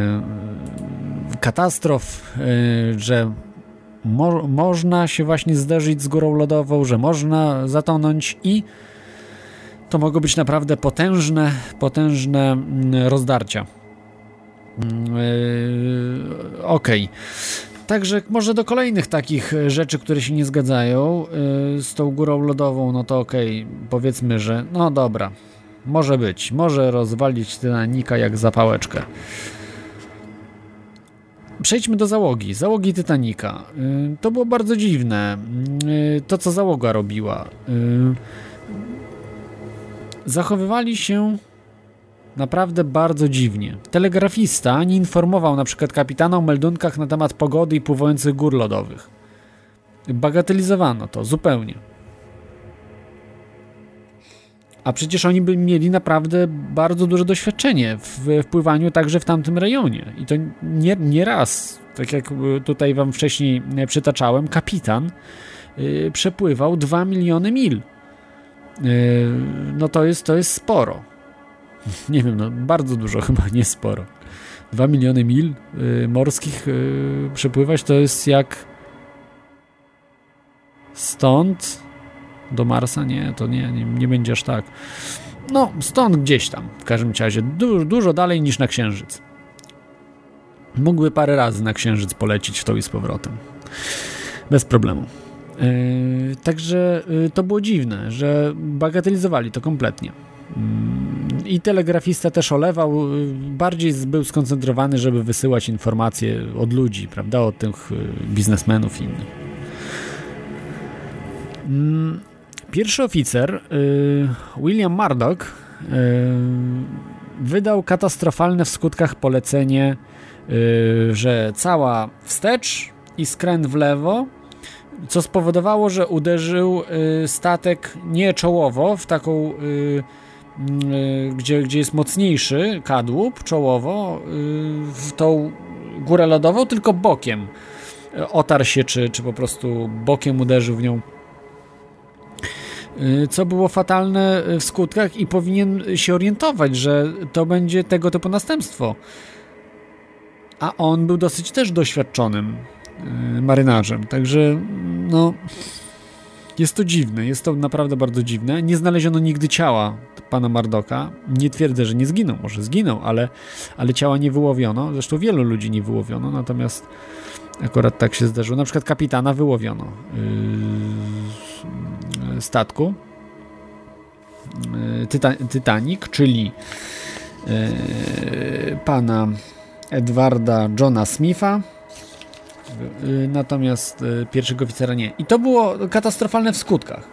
katastrof, yy, że mo- można się właśnie zderzyć z górą lodową, że można zatonąć i to mogą być naprawdę potężne, potężne mm, rozdarcia. Yy, Okej. Okay. Także może do kolejnych takich rzeczy, które się nie zgadzają yy, z tą górą lodową, no to okej, okay. Powiedzmy, że no dobra, może być, może rozwalić Titanica jak zapałeczkę. Przejdźmy do załogi. Załogi Titanica. Yy, to było bardzo dziwne. Yy, to, co załoga robiła. Yy, zachowywali się naprawdę bardzo dziwnie. Telegrafista nie informował na przykład kapitana o meldunkach na temat pogody i pływających gór lodowych. Bagatelizowano to zupełnie. A przecież oni by mieli naprawdę bardzo duże doświadczenie w, w pływaniu także w tamtym rejonie. I to nie, nie raz, tak jak tutaj wam wcześniej przytaczałem, kapitan yy, przepływał dwa miliony mil. Yy, no to jest, to jest sporo. Nie wiem, no bardzo dużo, chyba nie sporo. Dwa miliony mil y, morskich y, przepływać to jest jak stąd do Marsa? Nie, to nie, nie, nie będzie aż tak. No, stąd gdzieś tam, w każdym razie. Du- dużo dalej niż na Księżyc. Mógłby parę razy na Księżyc polecić w to i z powrotem. Bez problemu. Yy, także yy, to było dziwne, że bagatelizowali to kompletnie. I telegrafista też olewał, bardziej był skoncentrowany, żeby wysyłać informacje od ludzi, prawda, od tych biznesmenów i innych. Pierwszy oficer, William Murdoch, wydał katastrofalne w skutkach polecenie, że cała wstecz i skręt w lewo, co spowodowało, że uderzył statek nie czołowo w taką Gdzie, gdzie jest mocniejszy kadłub czołowo w tą górę lodową, tylko bokiem otarł się, czy, czy po prostu bokiem uderzył w nią, co było fatalne w skutkach i powinien się orientować, że to będzie tego typu następstwo. A on był dosyć też doświadczonym marynarzem, także no jest to dziwne, jest to naprawdę bardzo dziwne. Nie znaleziono nigdy ciała pana Murdocha. Nie twierdzę, że nie zginął, może zginął, ale, ale ciała nie wyłowiono. Zresztą wielu ludzi nie wyłowiono, natomiast akurat tak się zdarzyło. Na przykład kapitana wyłowiono yy, statku yy, Tyta- Titanic, czyli yy, pana Edwarda Johna Smitha. Natomiast pierwszego oficera nie. I to było katastrofalne w skutkach.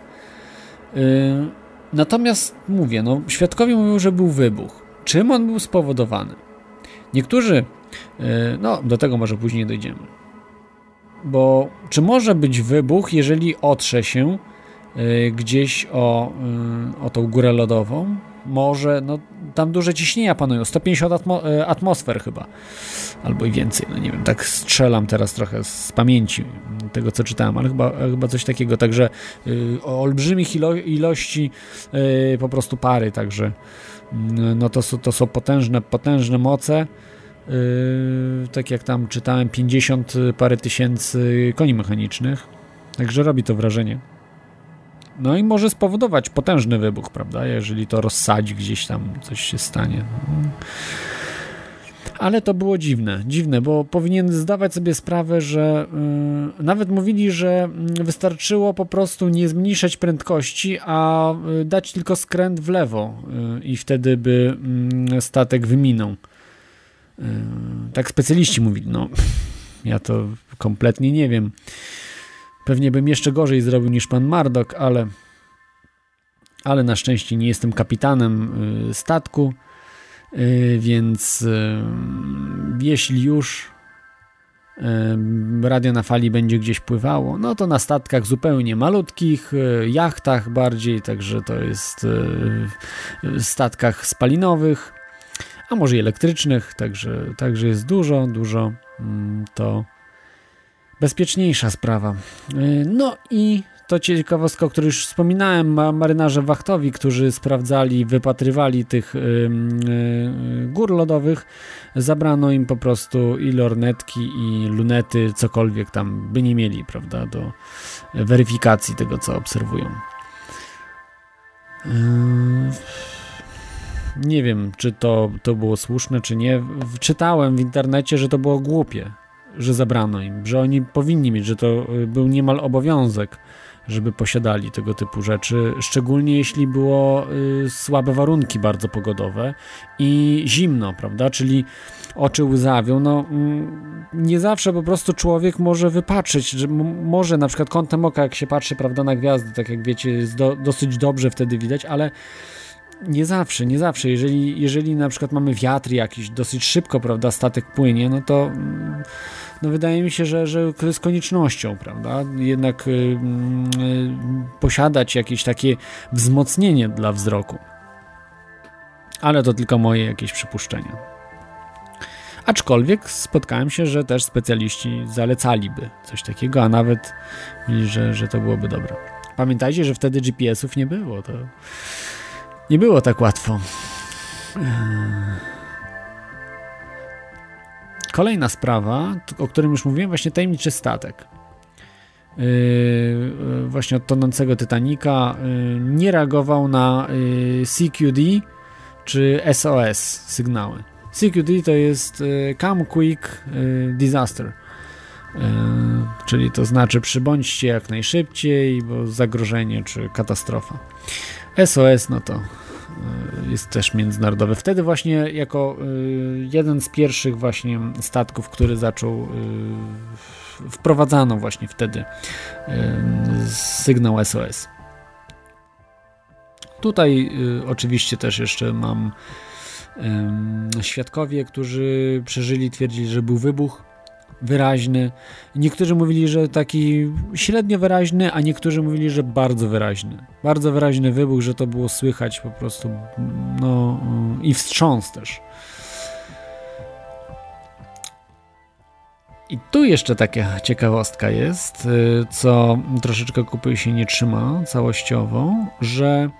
Natomiast mówię, no świadkowie mówią, że był wybuch. Czym on był spowodowany? Niektórzy, no do tego może później dojdziemy. Bo czy może być wybuch, jeżeli otrze się gdzieś o, o tą górę lodową? Może, no tam duże ciśnienia panują, sto pięćdziesiąt atmo- atmosfer chyba, albo i więcej, no nie wiem, tak strzelam teraz trochę z pamięci tego, co czytałem, ale chyba, chyba coś takiego, także y, o olbrzymich ilo- ilości y, po prostu pary, także y, no to, to są potężne, potężne moce, Yy, tak jak tam czytałem, pięćdziesiąt parę tysięcy koni mechanicznych, także robi to wrażenie. No i może spowodować potężny wybuch, prawda, jeżeli to rozsadzi gdzieś tam, coś się stanie. Ale to było dziwne, dziwne, bo powinien zdawać sobie sprawę, że yy, nawet mówili, że wystarczyło po prostu nie zmniejszać prędkości, a yy, dać tylko skręt w lewo yy, i wtedy by yy, statek wyminął. Yy, tak specjaliści mówili, no ja to kompletnie nie wiem. Pewnie bym jeszcze gorzej zrobił niż pan Murdoch, ale, ale na szczęście nie jestem kapitanem yy, statku. Yy, więc yy, jeśli już yy, radio na fali będzie gdzieś pływało, no to na statkach zupełnie malutkich, yy, jachtach bardziej, także to jest yy, statkach spalinowych, a może i elektrycznych, także, także jest dużo, dużo yy, to bezpieczniejsza sprawa. Yy, no i to ciekawostka, o której już wspominałem, marynarze wachtowi, którzy sprawdzali, wypatrywali tych yy, yy, gór lodowych, zabrano im po prostu i lornetki, i lunety, cokolwiek tam by nie mieli, prawda, do weryfikacji tego, co obserwują. Yy, nie wiem, czy to, to było słuszne, czy nie. Czytałem w internecie, że to było głupie, że zabrano im, że oni powinni mieć, że to był niemal obowiązek, żeby posiadali tego typu rzeczy, szczególnie jeśli było y, słabe warunki bardzo pogodowe i zimno, prawda, czyli oczy łzawią, no mm, nie zawsze po prostu człowiek może wypatrzeć, że m- może na przykład kątem oka, jak się patrzy, prawda, na gwiazdy, tak jak wiecie, jest do, dosyć dobrze wtedy widać, ale nie zawsze, nie zawsze, jeżeli, jeżeli na przykład mamy wiatr jakiś, dosyć szybko, prawda, statek płynie, no to mm, no wydaje mi się, że, że to jest koniecznością, prawda? Jednak y, y, posiadać jakieś takie wzmocnienie dla wzroku. Ale to tylko moje jakieś przypuszczenia. Aczkolwiek spotkałem się, że też specjaliści zalecaliby coś takiego, a nawet mówili, że, że to byłoby dobre. Pamiętajcie, że wtedy G P S-ów nie było. To nie było tak łatwo. Kolejna sprawa, o którym już mówiłem, właśnie tajemniczy statek. Yy, właśnie od tonącego Titanica yy, nie reagował na yy, C Q D czy S O S sygnały. C Q D to jest yy, Come Quick yy, Disaster, yy, czyli to znaczy przybądźcie jak najszybciej, bo zagrożenie czy katastrofa. S O S no to jest też międzynarodowy. Wtedy właśnie jako y, jeden z pierwszych właśnie statków, który zaczął y, wprowadzano właśnie wtedy y, sygnał S O S. Tutaj y, oczywiście też jeszcze mam y, świadkowie, którzy przeżyli, twierdzili, że był wybuch wyraźny. Niektórzy mówili, że taki średnio wyraźny, a niektórzy mówili, że bardzo wyraźny. Bardzo wyraźny wybuch, że to było słychać po prostu, no i wstrząs też. I tu jeszcze taka ciekawostka jest, co troszeczkę kupy się nie trzyma całościowo, że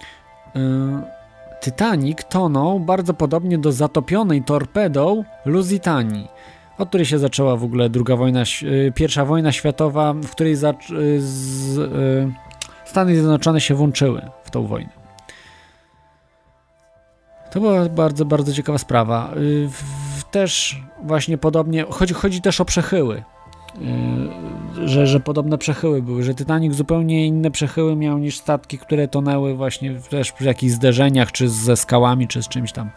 Titanic tonął bardzo podobnie do zatopionej torpedą Lusitanii, od której się zaczęła w ogóle druga wojna, pierwsza wojna światowa, w której za, z, y, Stany Zjednoczone się włączyły w tą wojnę. To była bardzo, bardzo ciekawa sprawa. Y, w, też właśnie podobnie, chodzi, chodzi też o przechyły, y, że, że podobne przechyły były, że Titanic zupełnie inne przechyły miał niż statki, które tonęły właśnie też przy jakichś zderzeniach, czy ze skałami, czy z czymś tam.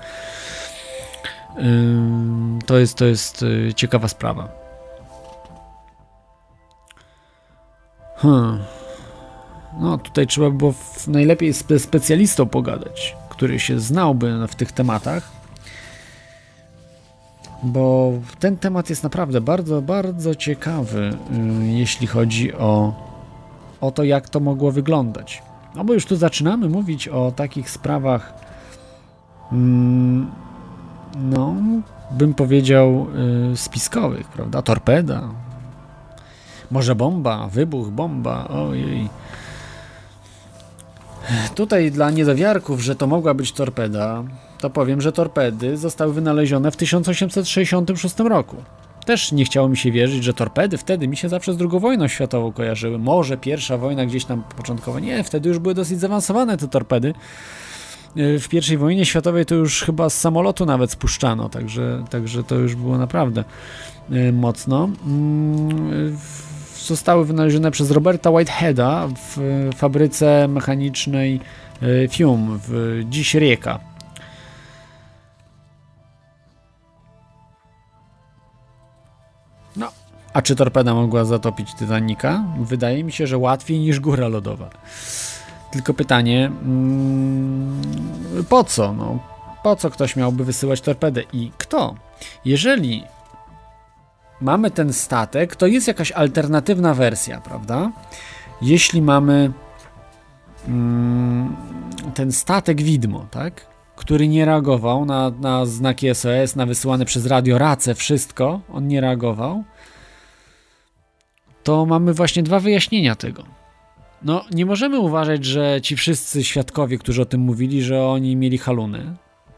To jest, to jest ciekawa sprawa. Hmm. No tutaj trzeba było w, najlepiej z specjalistą pogadać, który się znałby w tych tematach, bo ten temat jest naprawdę bardzo, bardzo ciekawy, jeśli chodzi o, o to, jak to mogło wyglądać. No bo już tu zaczynamy mówić o takich sprawach hmm, no, bym powiedział yy, spiskowych, prawda? Torpeda, może bomba, wybuch, bomba, ojej. Tutaj dla niedowiarków, że to mogła być torpeda, to powiem, że torpedy zostały wynalezione w tysiąc osiemset sześćdziesiątym szóstym roku. Też nie chciało mi się wierzyć, że torpedy wtedy mi się zawsze z drugą wojną światową kojarzyły. Może pierwsza wojna gdzieś tam początkowa. Nie, wtedy już były dosyć zaawansowane te torpedy. W pierwszej wojnie światowej to już chyba z samolotu nawet spuszczano, także, także to już było naprawdę mocno. Zostały wynalezione przez Roberta Whiteheada w fabryce mechanicznej Fiume, w dziś Rieka. No, a czy torpeda mogła zatopić Titanica? Wydaje mi się, że łatwiej niż góra lodowa. Tylko pytanie, hmm, po co? No, po co ktoś miałby wysyłać torpedę i kto? Jeżeli mamy ten statek, to jest jakaś alternatywna wersja, prawda? Jeśli mamy hmm, ten statek widmo, tak? Który nie reagował na, na znaki S O S, na wysyłane przez radio race, wszystko, on nie reagował, to mamy właśnie dwa wyjaśnienia tego. No, nie możemy uważać, że ci wszyscy świadkowie, którzy o tym mówili, że oni mieli haluny,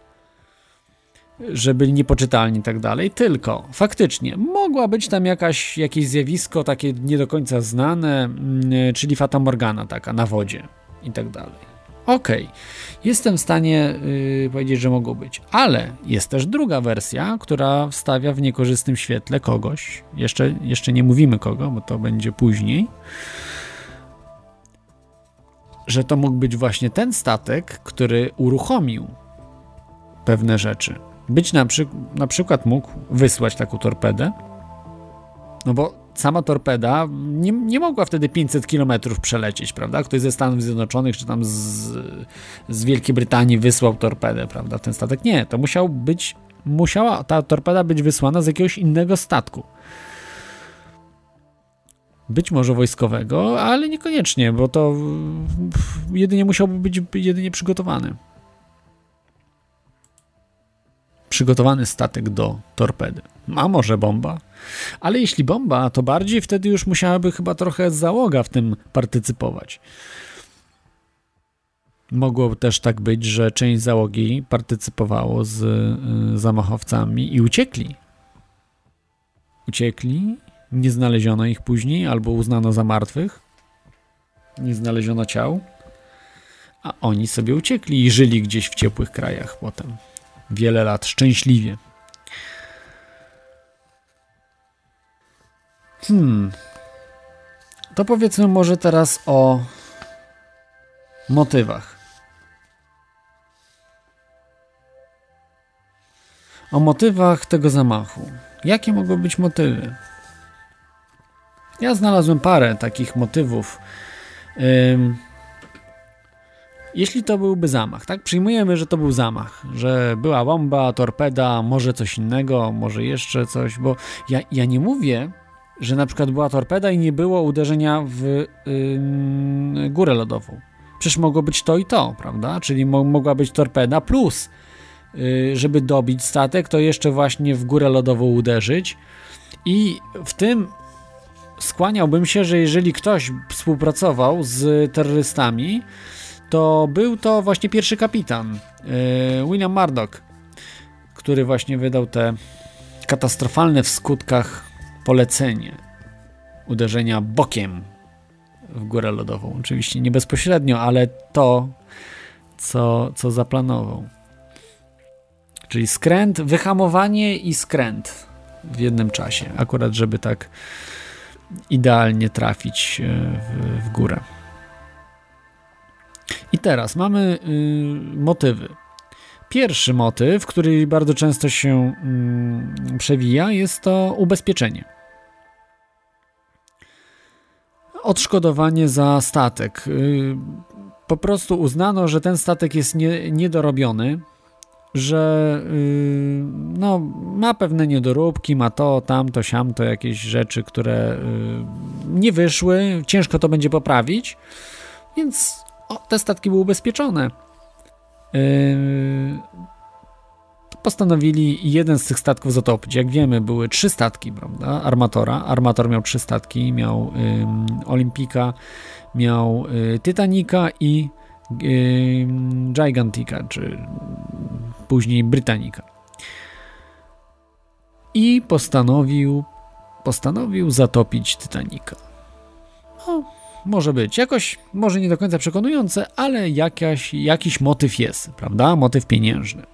że byli niepoczytalni i tak dalej, tylko faktycznie mogła być tam jakaś, jakieś zjawisko takie nie do końca znane, czyli Fata Morgana taka na wodzie i tak dalej. Okej, okay. Jestem w stanie yy, powiedzieć, że mogło być, ale jest też druga wersja, która stawia w niekorzystnym świetle kogoś, jeszcze, jeszcze nie mówimy kogo, bo to będzie później, że to mógł być właśnie ten statek, który uruchomił pewne rzeczy. Być na, przy, na przykład mógł wysłać taką torpedę, no bo sama torpeda nie, nie mogła wtedy pięćset kilometrów przelecieć, prawda? Ktoś ze Stanów Zjednoczonych czy tam z, z Wielkiej Brytanii wysłał torpedę, prawda? Ten statek nie, to musiał być, musiała ta torpeda być wysłana z jakiegoś innego statku. Być może wojskowego, ale niekoniecznie, bo to jedynie musiałby być jedynie przygotowany. Przygotowany statek do torpedy. A może bomba? Ale jeśli bomba, to bardziej wtedy już musiałaby chyba trochę załoga w tym partycypować. Mogło też tak być, że część załogi partycypowało z y, zamachowcami i uciekli. Uciekli, nie znaleziono ich później, albo uznano za martwych. Nie znaleziono ciał. A oni sobie uciekli i żyli gdzieś w ciepłych krajach potem. Wiele lat szczęśliwie. Hmm. To powiedzmy może teraz o motywach. O motywach tego zamachu. Jakie mogą być motywy? Ja znalazłem parę takich motywów. Ym, jeśli to byłby zamach, tak? Przyjmujemy, że to był zamach, że była bomba, torpeda, może coś innego, może jeszcze coś, bo ja, ja nie mówię, że na przykład była torpeda i nie było uderzenia w yy, górę lodową. Przecież mogło być to i to, prawda? Czyli mo- mogła być torpeda plus, yy, żeby dobić statek, to jeszcze właśnie w górę lodową uderzyć. I w tym skłaniałbym się, że jeżeli ktoś współpracował z terrorystami, to był to właśnie pierwszy kapitan, yy, William Murdoch, który właśnie wydał te katastrofalne w skutkach polecenie uderzenia bokiem w górę lodową. Oczywiście nie bezpośrednio, ale to, co, co zaplanował. Czyli skręt, wyhamowanie i skręt w jednym czasie. Akurat, żeby tak idealnie trafić w, w górę. I teraz mamy y, motywy. Pierwszy motyw, który bardzo często się y, przewija, jest to ubezpieczenie. Odszkodowanie za statek. Y, po prostu uznano, że ten statek jest nie, niedorobiony, że y, no, ma pewne niedoróbki, ma to, tamto, siamto, jakieś rzeczy, które y, nie wyszły, ciężko to będzie poprawić, więc o, te statki były ubezpieczone. Yy, postanowili jeden z tych statków zatopić. Jak wiemy, były trzy statki, prawda? Armatora. Armator miał trzy statki. Miał yy, Olimpika, miał yy, Titanica i yy, Gigantica, czy później Britannica. I postanowił, postanowił zatopić Titanica. No, może być. Jakoś, może nie do końca przekonujące, ale jakaś, jakiś motyw jest, prawda? Motyw pieniężny.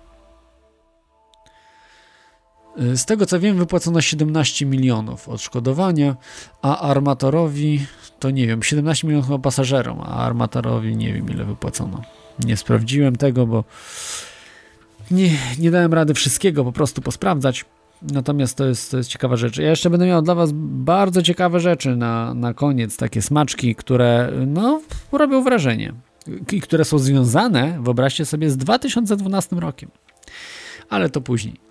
Z tego co wiem, wypłacono siedemnaście milionów odszkodowania, a armatorowi, to nie wiem, siedemnaście milionów pasażerom, a armatorowi nie wiem ile wypłacono. Nie sprawdziłem tego, bo nie, nie dałem rady wszystkiego po prostu posprawdzać. Natomiast to jest, to jest ciekawa rzecz. Ja jeszcze będę miał dla was bardzo ciekawe rzeczy na, na koniec, takie smaczki, które no, robią wrażenie i które są związane, wyobraźcie sobie, z dwa tysiące dwunastym rokiem. Ale to później.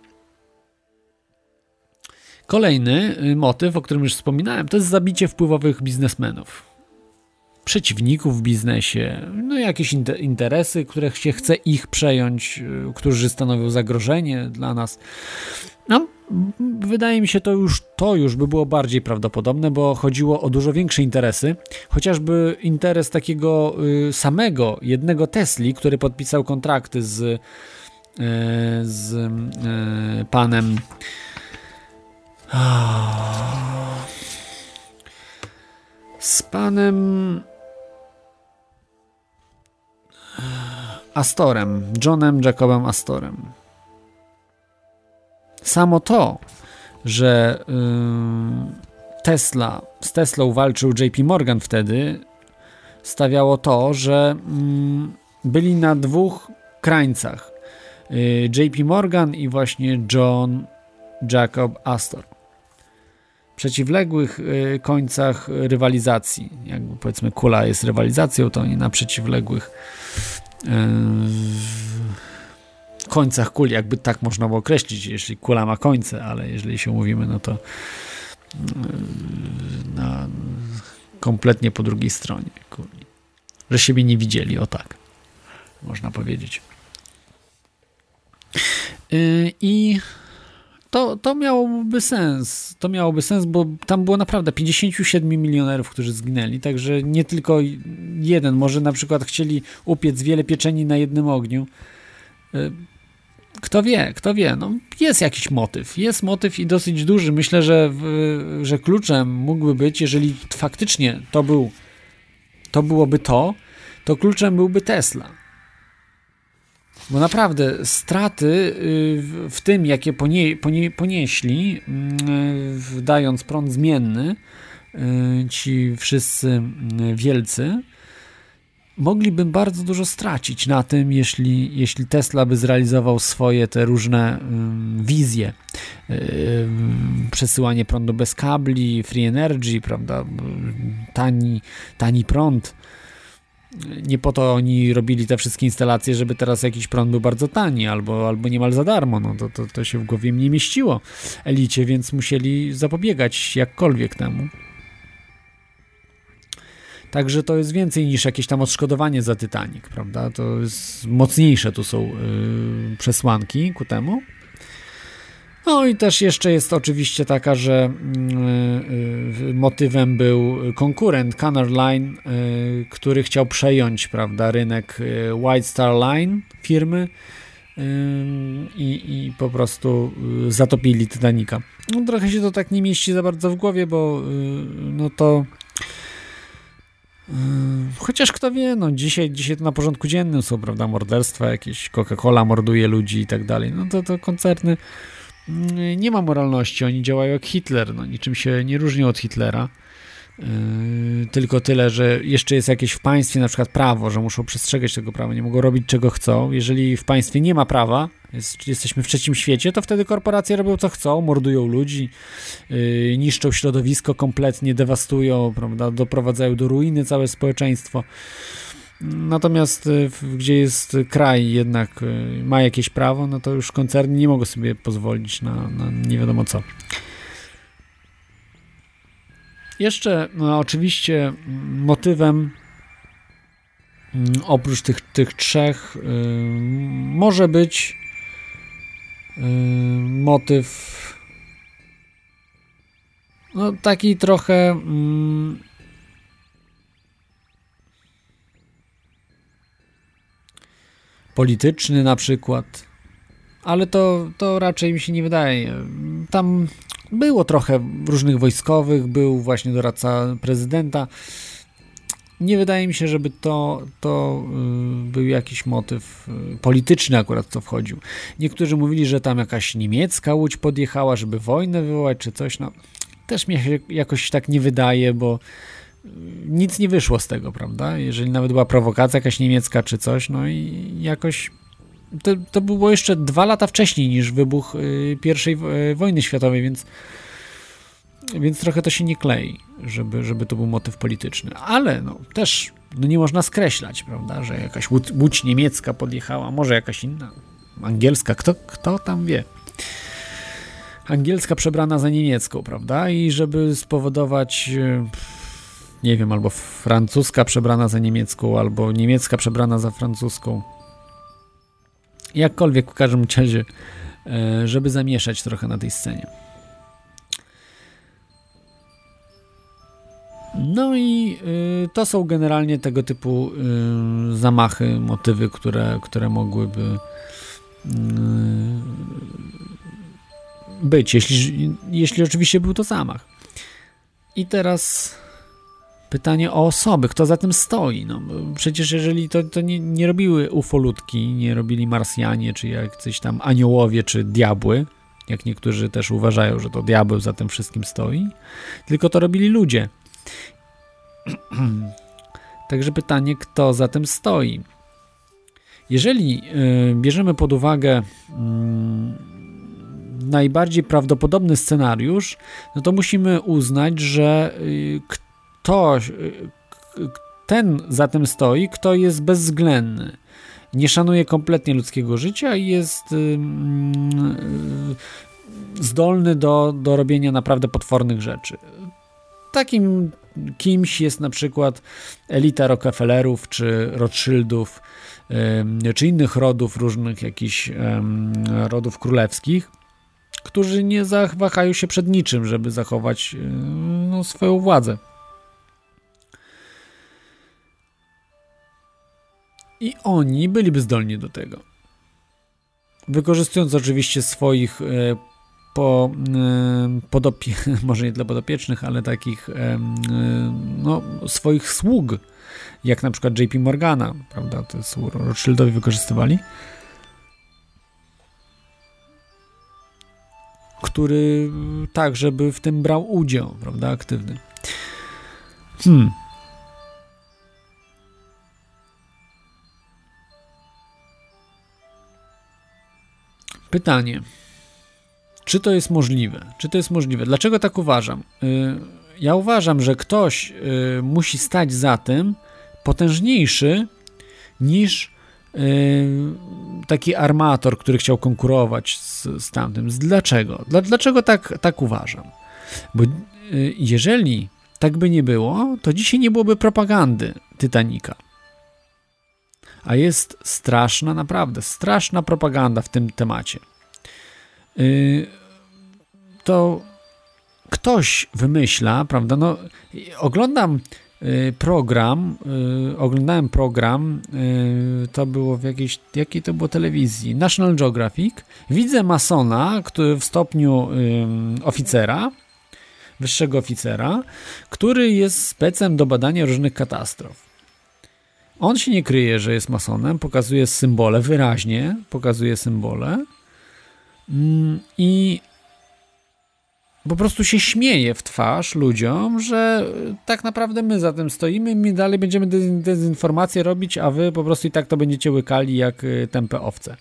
Kolejny motyw, o którym już wspominałem, to jest zabicie wpływowych biznesmenów. Przeciwników w biznesie, no jakieś interesy, które się chce ich przejąć, którzy stanowią zagrożenie dla nas. No, wydaje mi się, to już, to już by było bardziej prawdopodobne, bo chodziło o dużo większe interesy. Chociażby interes takiego samego, jednego Tesli, który podpisał kontrakty z, z panem z panem Astorem, Johnem Jacobem Astorem. Samo to, że yy, Tesla, z Teslą walczył J P Morgan wtedy, stawiało to, że yy, byli na dwóch krańcach. Yy, J P Morgan i właśnie John Jacob Astor. Przeciwległych y, końcach rywalizacji. Jakby powiedzmy kula jest rywalizacją, to oni na przeciwległych y, końcach kuli, jakby tak można było określić, jeśli kula ma końce, ale jeżeli się mówimy, no to y, na, kompletnie po drugiej stronie kuli. Że siebie nie widzieli, o tak można powiedzieć. Y, I To, to miałoby sens, to miałoby sens, bo tam było naprawdę pięćdziesięciu siedmiu milionerów, którzy zginęli, także nie tylko jeden, może na przykład chcieli upiec wiele pieczeni na jednym ogniu. Kto wie, kto wie, no jest jakiś motyw, jest motyw i dosyć duży. Myślę, że, że kluczem mógłby być, jeżeli faktycznie to był, to byłoby to, to kluczem byłby Tesla. Bo naprawdę straty w tym, jakie ponie, ponie, ponieśli, dając prąd zmienny, ci wszyscy wielcy, mogliby bardzo dużo stracić na tym, jeśli, jeśli Tesla by zrealizował swoje te różne wizje. Przesyłanie prądu bez kabli, free energy, prawda, tani, tani prąd. Nie po to oni robili te wszystkie instalacje, żeby teraz jakiś prąd był bardzo tani albo, albo niemal za darmo. No to, to, to się w głowie nie mieściło elicie, więc musieli zapobiegać jakkolwiek temu. Także to jest więcej niż jakieś tam odszkodowanie za Titanic, prawda? To jest mocniejsze, tu są yy, przesłanki ku temu. No i też jeszcze jest oczywiście taka, że yy, motywem był konkurent Cunard Line, yy, który chciał przejąć, prawda, rynek yy, White Star Line firmy yy, i po prostu yy, zatopili Titanica. No, trochę się to tak nie mieści za bardzo w głowie, bo yy, no to yy, chociaż kto wie, no dzisiaj, dzisiaj to na porządku dziennym są, prawda, morderstwa, jakieś Coca-Cola morduje ludzi i tak dalej. No to, to koncerny nie ma moralności, oni działają jak Hitler, no, niczym się nie różnią od Hitlera, yy, tylko tyle, że jeszcze jest jakieś w państwie na przykład prawo, że muszą przestrzegać tego prawa, nie mogą robić czego chcą. Jeżeli w państwie nie ma prawa, jest, jesteśmy w trzecim świecie, to wtedy korporacje robią co chcą, mordują ludzi, yy, niszczą środowisko kompletnie, dewastują, prawda, doprowadzają do ruiny całe społeczeństwo. Natomiast gdzie jest kraj jednak ma jakieś prawo, no to już koncerny nie mogą sobie pozwolić na, na nie wiadomo co. Jeszcze no, oczywiście motywem oprócz tych, tych trzech yy, może być yy, motyw no taki trochę yy, polityczny na przykład. ale to, to raczej mi się nie wydaje. Tam było trochę różnych wojskowych, był właśnie doradca prezydenta. Nie wydaje mi się, żeby to, to yy, był jakiś motyw yy, polityczny akurat, co wchodził. Niektórzy mówili, że tam jakaś niemiecka łódź podjechała, żeby wojnę wywołać, czy coś. No, też mi się jakoś tak nie wydaje, bo yy, nic nie wyszło z tego, prawda? Jeżeli nawet była prowokacja jakaś niemiecka, czy coś, no i jakoś to, to było jeszcze dwa lata wcześniej niż wybuch yy, pierwszej yy, wojny światowej, więc Więc trochę to się nie klei, żeby, żeby to był motyw polityczny. Ale no, też no nie można skreślać, prawda, że jakaś łódź, łódź niemiecka podjechała, może jakaś inna, angielska, kto, kto tam wie. Angielska przebrana za niemiecką, prawda, i żeby spowodować, nie wiem, albo francuska przebrana za niemiecką, albo niemiecka przebrana za francuską. Jakkolwiek w każdym razie, żeby zamieszać trochę na tej scenie. No i y, to są generalnie tego typu y, zamachy, motywy, które, które mogłyby y, być, jeśli, jeśli oczywiście był to zamach. I teraz pytanie o osoby, kto za tym stoi. No, przecież jeżeli to, to nie, nie robiły ufolutki, nie robili Marsjanie, czy jacyś tam aniołowie, czy diabły, jak niektórzy też uważają, że to diabeł za tym wszystkim stoi, tylko to robili ludzie. Także pytanie, kto za tym stoi. Jeżeli y, bierzemy pod uwagę y, najbardziej prawdopodobny scenariusz, no to musimy uznać, że y, ktoś, y, ten za tym stoi, kto jest bezwzględny, nie szanuje kompletnie ludzkiego życia i jest y, y, zdolny do, do robienia naprawdę potwornych rzeczy. Takim kimś jest na przykład elita Rockefellerów, czy Rothschildów, czy innych rodów, różnych jakichś rodów królewskich, którzy nie zawahają się przed niczym, żeby zachować no, swoją władzę. I oni byliby zdolni do tego. Wykorzystując oczywiście swoich po, podopie, może nie dla podopiecznych, ale takich no, swoich sług, jak na przykład J P Morgana, prawda, to są Rothschildowi wykorzystywali, który tak, żeby w tym brał udział, prawda, aktywny. Hmm. Pytanie. Czy to jest możliwe? Czy to jest możliwe? Dlaczego tak uważam? Ja uważam, że ktoś musi stać za tym potężniejszy niż taki armator, który chciał konkurować z, z tamtym. Dlaczego? Dlaczego tak, tak uważam? Bo jeżeli tak by nie było, to dzisiaj nie byłoby propagandy Titanica. A jest straszna, naprawdę straszna propaganda w tym temacie. To ktoś wymyśla, prawda, no oglądam program, oglądałem program, to było w jakiejś, jakiej to było telewizji, National Geographic, widzę masona, który w stopniu oficera, wyższego oficera, który jest specem do badania różnych katastrof. On się nie kryje, że jest masonem, pokazuje symbole, wyraźnie pokazuje symbole, i po prostu się śmieje w twarz ludziom, że tak naprawdę my za tym stoimy, my dalej będziemy dezinformację robić, a wy po prostu i tak to będziecie łykali jak tępe owce.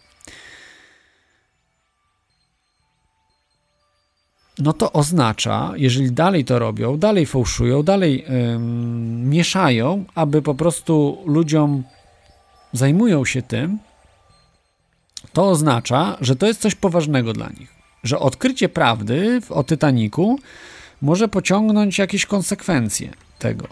No to oznacza, jeżeli dalej to robią, dalej fałszują, dalej ym, mieszają, aby po prostu ludziom zajmują się tym, to oznacza, że to jest coś poważnego dla nich. Że odkrycie prawdy o Titanicu może pociągnąć jakieś konsekwencje tego.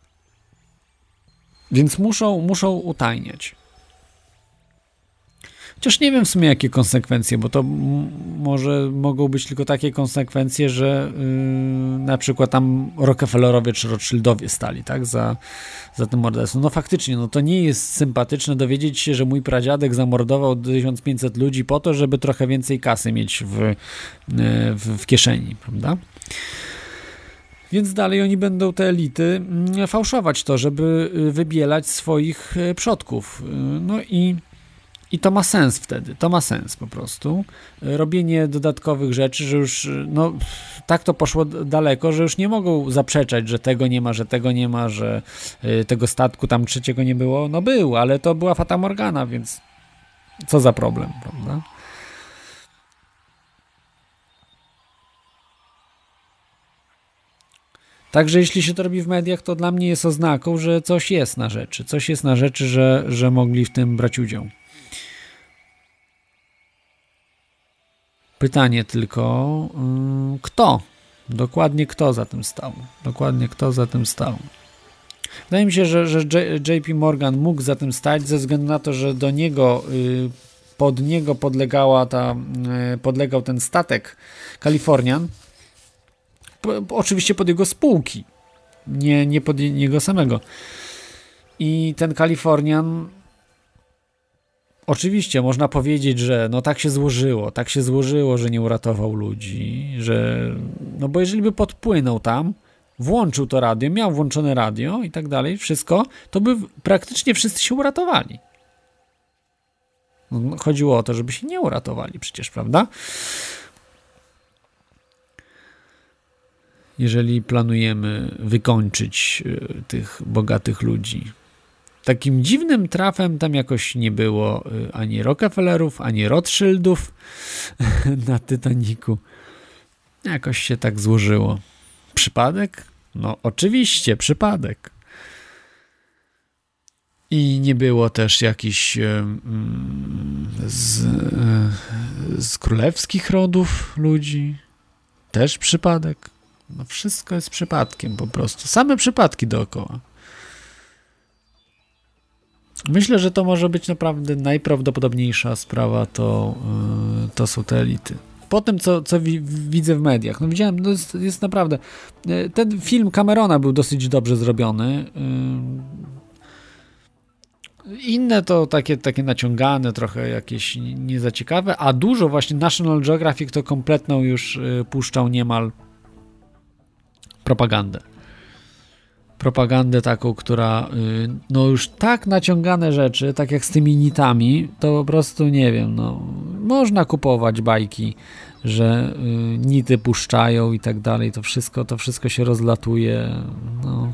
Więc muszą, muszą utajniać. Chociaż nie wiem w sumie jakie konsekwencje, bo to m- może mogą być tylko takie konsekwencje, że yy, na przykład tam Rockefellerowie czy Rothschildowie stali, tak, za, za tym morderstwem. No faktycznie, no to nie jest sympatyczne dowiedzieć się, że mój pradziadek zamordował tysiąc pięćset ludzi po to, żeby trochę więcej kasy mieć w, yy, w, w kieszeni, prawda? Więc dalej oni będą, te elity, fałszować to, żeby wybielać swoich przodków. No i, i to ma sens wtedy. To ma sens po prostu. Robienie dodatkowych rzeczy, że już no, tak to poszło daleko, że już nie mogą zaprzeczać, że tego nie ma, że tego nie ma, że tego statku tam trzeciego nie było. No był, ale to była Fata Morgana, więc co za problem, prawda? Także jeśli się to robi w mediach, to dla mnie jest oznaką, że coś jest na rzeczy. Coś jest na rzeczy, że, że mogli w tym brać udział. Pytanie tylko, yy, kto? Dokładnie kto za tym stał? Dokładnie kto za tym stał? Wydaje mi się, że, że J P Morgan mógł za tym stać ze względu na to, że do niego, yy, pod niego podlegała ta, yy, podlegał ten statek Kalifornian. Oczywiście pod jego spółki, nie, nie pod niego samego. I ten Kalifornian, oczywiście można powiedzieć, że no tak się złożyło, tak się złożyło, że nie uratował ludzi, że no bo jeżeli by podpłynął tam, włączył to radio, miał włączone radio i tak dalej, wszystko, to by praktycznie wszyscy się uratowali. No, chodziło o to, żeby się nie uratowali przecież, prawda? Jeżeli planujemy wykończyć y, tych bogatych ludzi. Takim dziwnym trafem tam jakoś nie było y, ani Rockefellerów, ani Rothschildów na Titanicu. Jakoś się tak złożyło. Przypadek? No oczywiście, przypadek. I nie było też jakichś y, y, z, y, z królewskich rodów ludzi. Też przypadek. No wszystko jest przypadkiem po prostu. Same przypadki dookoła. Myślę, że to może być naprawdę najprawdopodobniejsza sprawa, to, yy, to są te elity. Po tym, co, co wi- widzę w mediach. No widziałem, no jest, jest naprawdę... Yy, ten film Camerona był dosyć dobrze zrobiony. Yy, inne to takie, takie naciągane, trochę jakieś nie za ciekawe, a dużo właśnie National Geographic to kompletną już yy, puszczał niemal propagandę. Propagandę taką, która no już tak naciągane rzeczy, tak jak z tymi nitami, to po prostu nie wiem, no można kupować bajki, że y, nity puszczają i tak dalej, to wszystko, to wszystko się rozlatuje, no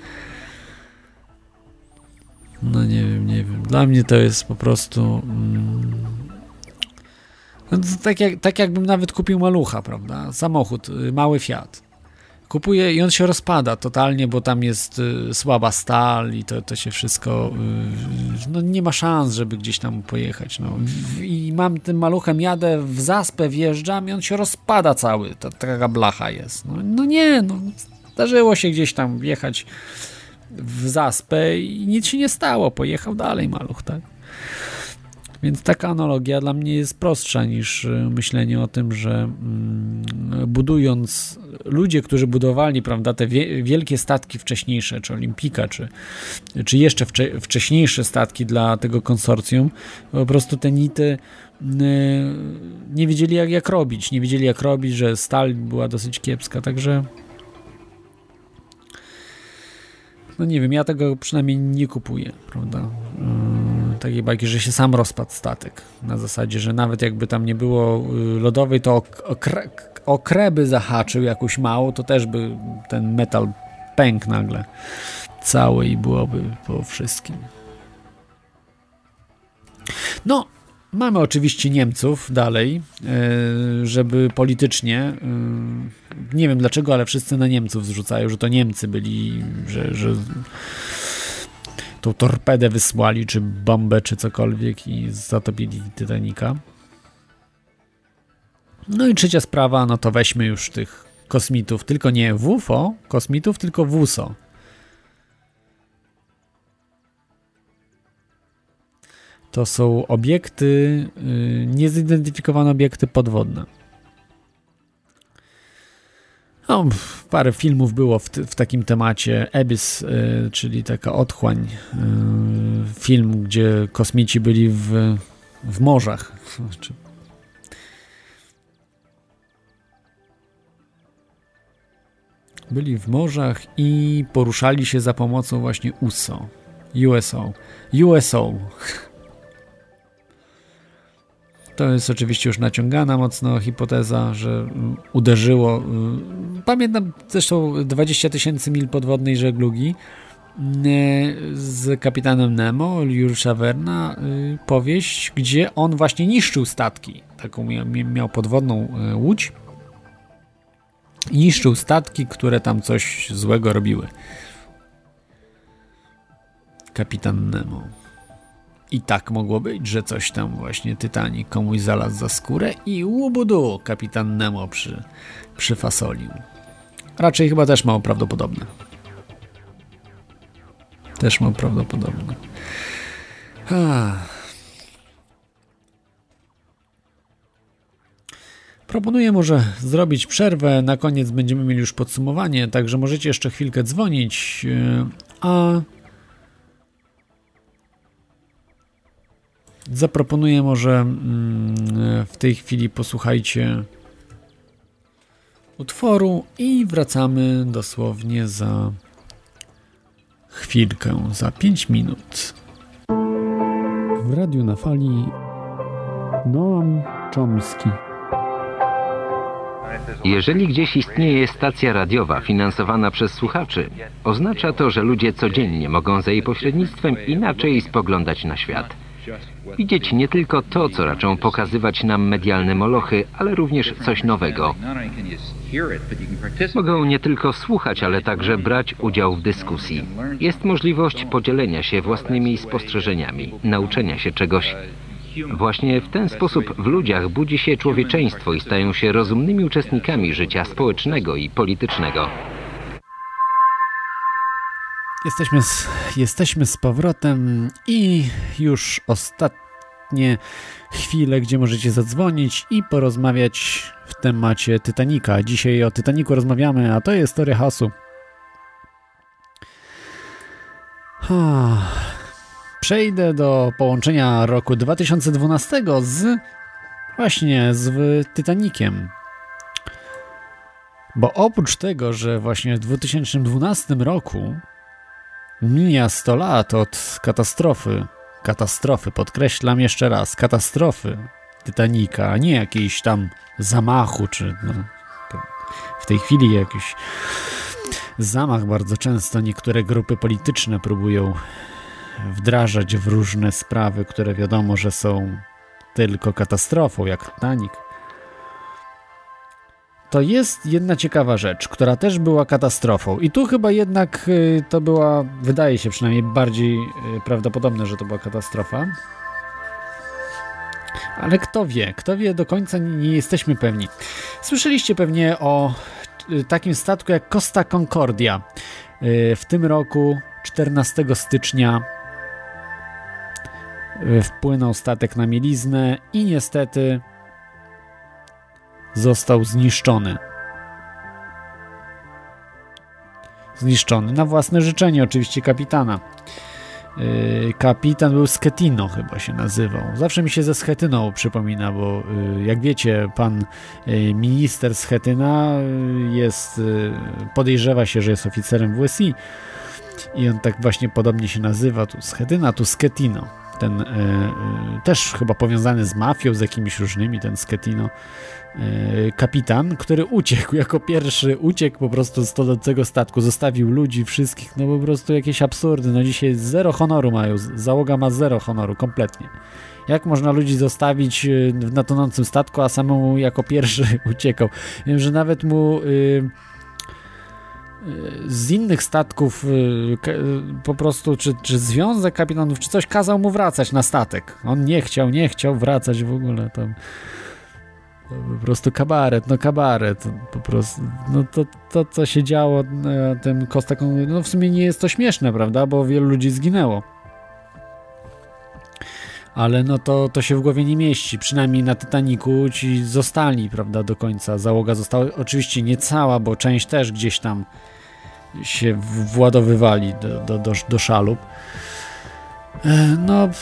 no nie wiem, nie wiem. Dla mnie to jest po prostu mm, no, tak, jak, tak jakbym nawet kupił malucha, prawda? Samochód, mały Fiat. Kupuję i on się rozpada totalnie, bo tam jest y, słaba stal i to, to się wszystko y, no nie ma szans, żeby gdzieś tam pojechać. No. W, I mam tym maluchem, jadę w zaspę, wjeżdżam i on się rozpada cały. To taka blacha jest. No, no nie, no zdarzyło się gdzieś tam wjechać w zaspę i nic się nie stało. Pojechał dalej maluch, tak? Więc taka analogia dla mnie jest prostsza niż myślenie o tym, że mm, budując ludzie, którzy budowali, prawda, te wie, wielkie statki wcześniejsze, czy Olimpika, czy, czy jeszcze wcze, wcześniejsze statki dla tego konsorcjum, po prostu te nity y, nie wiedzieli jak, jak robić, nie wiedzieli jak robić, że stal była dosyć kiepska, także no nie wiem, ja tego przynajmniej nie kupuję, prawda? Yy, takiej bajki, że się sam rozpadł statek. Na zasadzie, że nawet jakby tam nie było lodowej, to o, kre, o kreby zahaczył jakąś małą, to też by ten metal pękł nagle cały i byłoby po wszystkim. No, mamy oczywiście Niemców dalej, żeby politycznie, nie wiem dlaczego, ale wszyscy na Niemców zrzucają, że to Niemcy byli, że, że tą torpedę wysłali, czy bombę, czy cokolwiek i zatopili Titanica. No i trzecia sprawa, no to weźmy już tych kosmitów, tylko nie W F O kosmitów, tylko W U S O. To są obiekty, yy, niezidentyfikowane obiekty podwodne. No, parę filmów było w, w takim temacie. Abyss, yy, czyli taka otchłań. Yy, film, gdzie kosmici byli w, w morzach. Byli w morzach i poruszali się za pomocą właśnie U S O. U S O. U S O. To jest oczywiście już naciągana mocno hipoteza, że uderzyło. Pamiętam zresztą dwadzieścia tysięcy mil podwodnej żeglugi z kapitanem Nemo, Juliusza Verna, powieść, gdzie on właśnie niszczył statki. Taką miał podwodną łódź. Niszczył statki, które tam coś złego robiły. Kapitan Nemo. I tak mogło być, że coś tam właśnie Titanic komuś znalazł za skórę i łubudu kapitan Nemo przy, przyfasolił. Raczej chyba też mało prawdopodobne. Też mało prawdopodobne. Ah. Proponuję może zrobić przerwę. Na koniec będziemy mieli już podsumowanie, także możecie jeszcze chwilkę dzwonić, a zaproponuję może w tej chwili posłuchajcie utworu i wracamy dosłownie za chwilkę, za pięć minut. W Radiu na Fali Noam Chomsky. Jeżeli gdzieś istnieje stacja radiowa finansowana przez słuchaczy, oznacza to, że ludzie codziennie mogą za jej pośrednictwem inaczej spoglądać na świat. Widzieć nie tylko to, co raczą pokazywać nam medialne molochy, ale również coś nowego. Mogą nie tylko słuchać, ale także brać udział w dyskusji. Jest możliwość podzielenia się własnymi spostrzeżeniami, nauczenia się czegoś. Właśnie w ten sposób w ludziach budzi się człowieczeństwo i stają się rozumnymi uczestnikami życia społecznego i politycznego. Jesteśmy z, jesteśmy z powrotem i już ostatnie chwile, gdzie możecie zadzwonić i porozmawiać w temacie Titanica. Dzisiaj o Titanicu rozmawiamy, a to jest teoria chaosu. Przejdę do połączenia roku dwa tysiące dwunastego z właśnie z Titaniciem. Bo oprócz tego, że właśnie w dwa tysiące dwunastym roku mija sto lat od katastrofy, katastrofy, podkreślam jeszcze raz, katastrofy Titanica, a nie jakiejś tam zamachu, czy no, w tej chwili jakiś zamach bardzo często niektóre grupy polityczne próbują wdrażać w różne sprawy, które wiadomo, że są tylko katastrofą, jak Titanic. To jest jedna ciekawa rzecz, która też była katastrofą. I tu chyba jednak y, to była, wydaje się przynajmniej bardziej y, prawdopodobne, że to była katastrofa. Ale kto wie, kto wie, do końca nie, nie jesteśmy pewni. Słyszeliście pewnie o y, takim statku jak Costa Concordia. Y, w tym roku, czternastego stycznia, y, wpłynął statek na mieliznę i niestety został zniszczony. Zniszczony na własne życzenie oczywiście kapitana. Yy, kapitan był Schettino, chyba się nazywał. Zawsze mi się ze Schettyną przypomina, bo yy, jak wiecie, pan yy, minister Schettyna yy, jest, yy, podejrzewa się, że jest oficerem W S I i on tak właśnie podobnie się nazywa. Tu Schettyna, tu Schettino. Ten yy, yy, też chyba powiązany z mafią, z jakimiś różnymi, ten Schettino. Kapitan, który uciekł, jako pierwszy uciekł po prostu z tonącego statku, zostawił ludzi wszystkich, no po prostu jakieś absurdy, no dzisiaj zero honoru mają, załoga ma zero honoru, kompletnie. Jak można ludzi zostawić na tonącym statku, a samemu jako pierwszy uciekał? Wiem, że nawet mu yy, z innych statków yy, po prostu, czy, czy związek kapitanów, czy coś kazał mu wracać na statek. On nie chciał, nie chciał wracać w ogóle tam. To po prostu kabaret, no kabaret, po prostu, no to, to co się działo na tym Costa Concordia, no w sumie nie jest to śmieszne, prawda, bo wielu ludzi zginęło. ale no to, to się w głowie nie mieści. Przynajmniej na Titanicu ci zostali, prawda, do końca. Załoga została, oczywiście nie cała, bo część też gdzieś tam się władowywali do, do, do, do szalub. No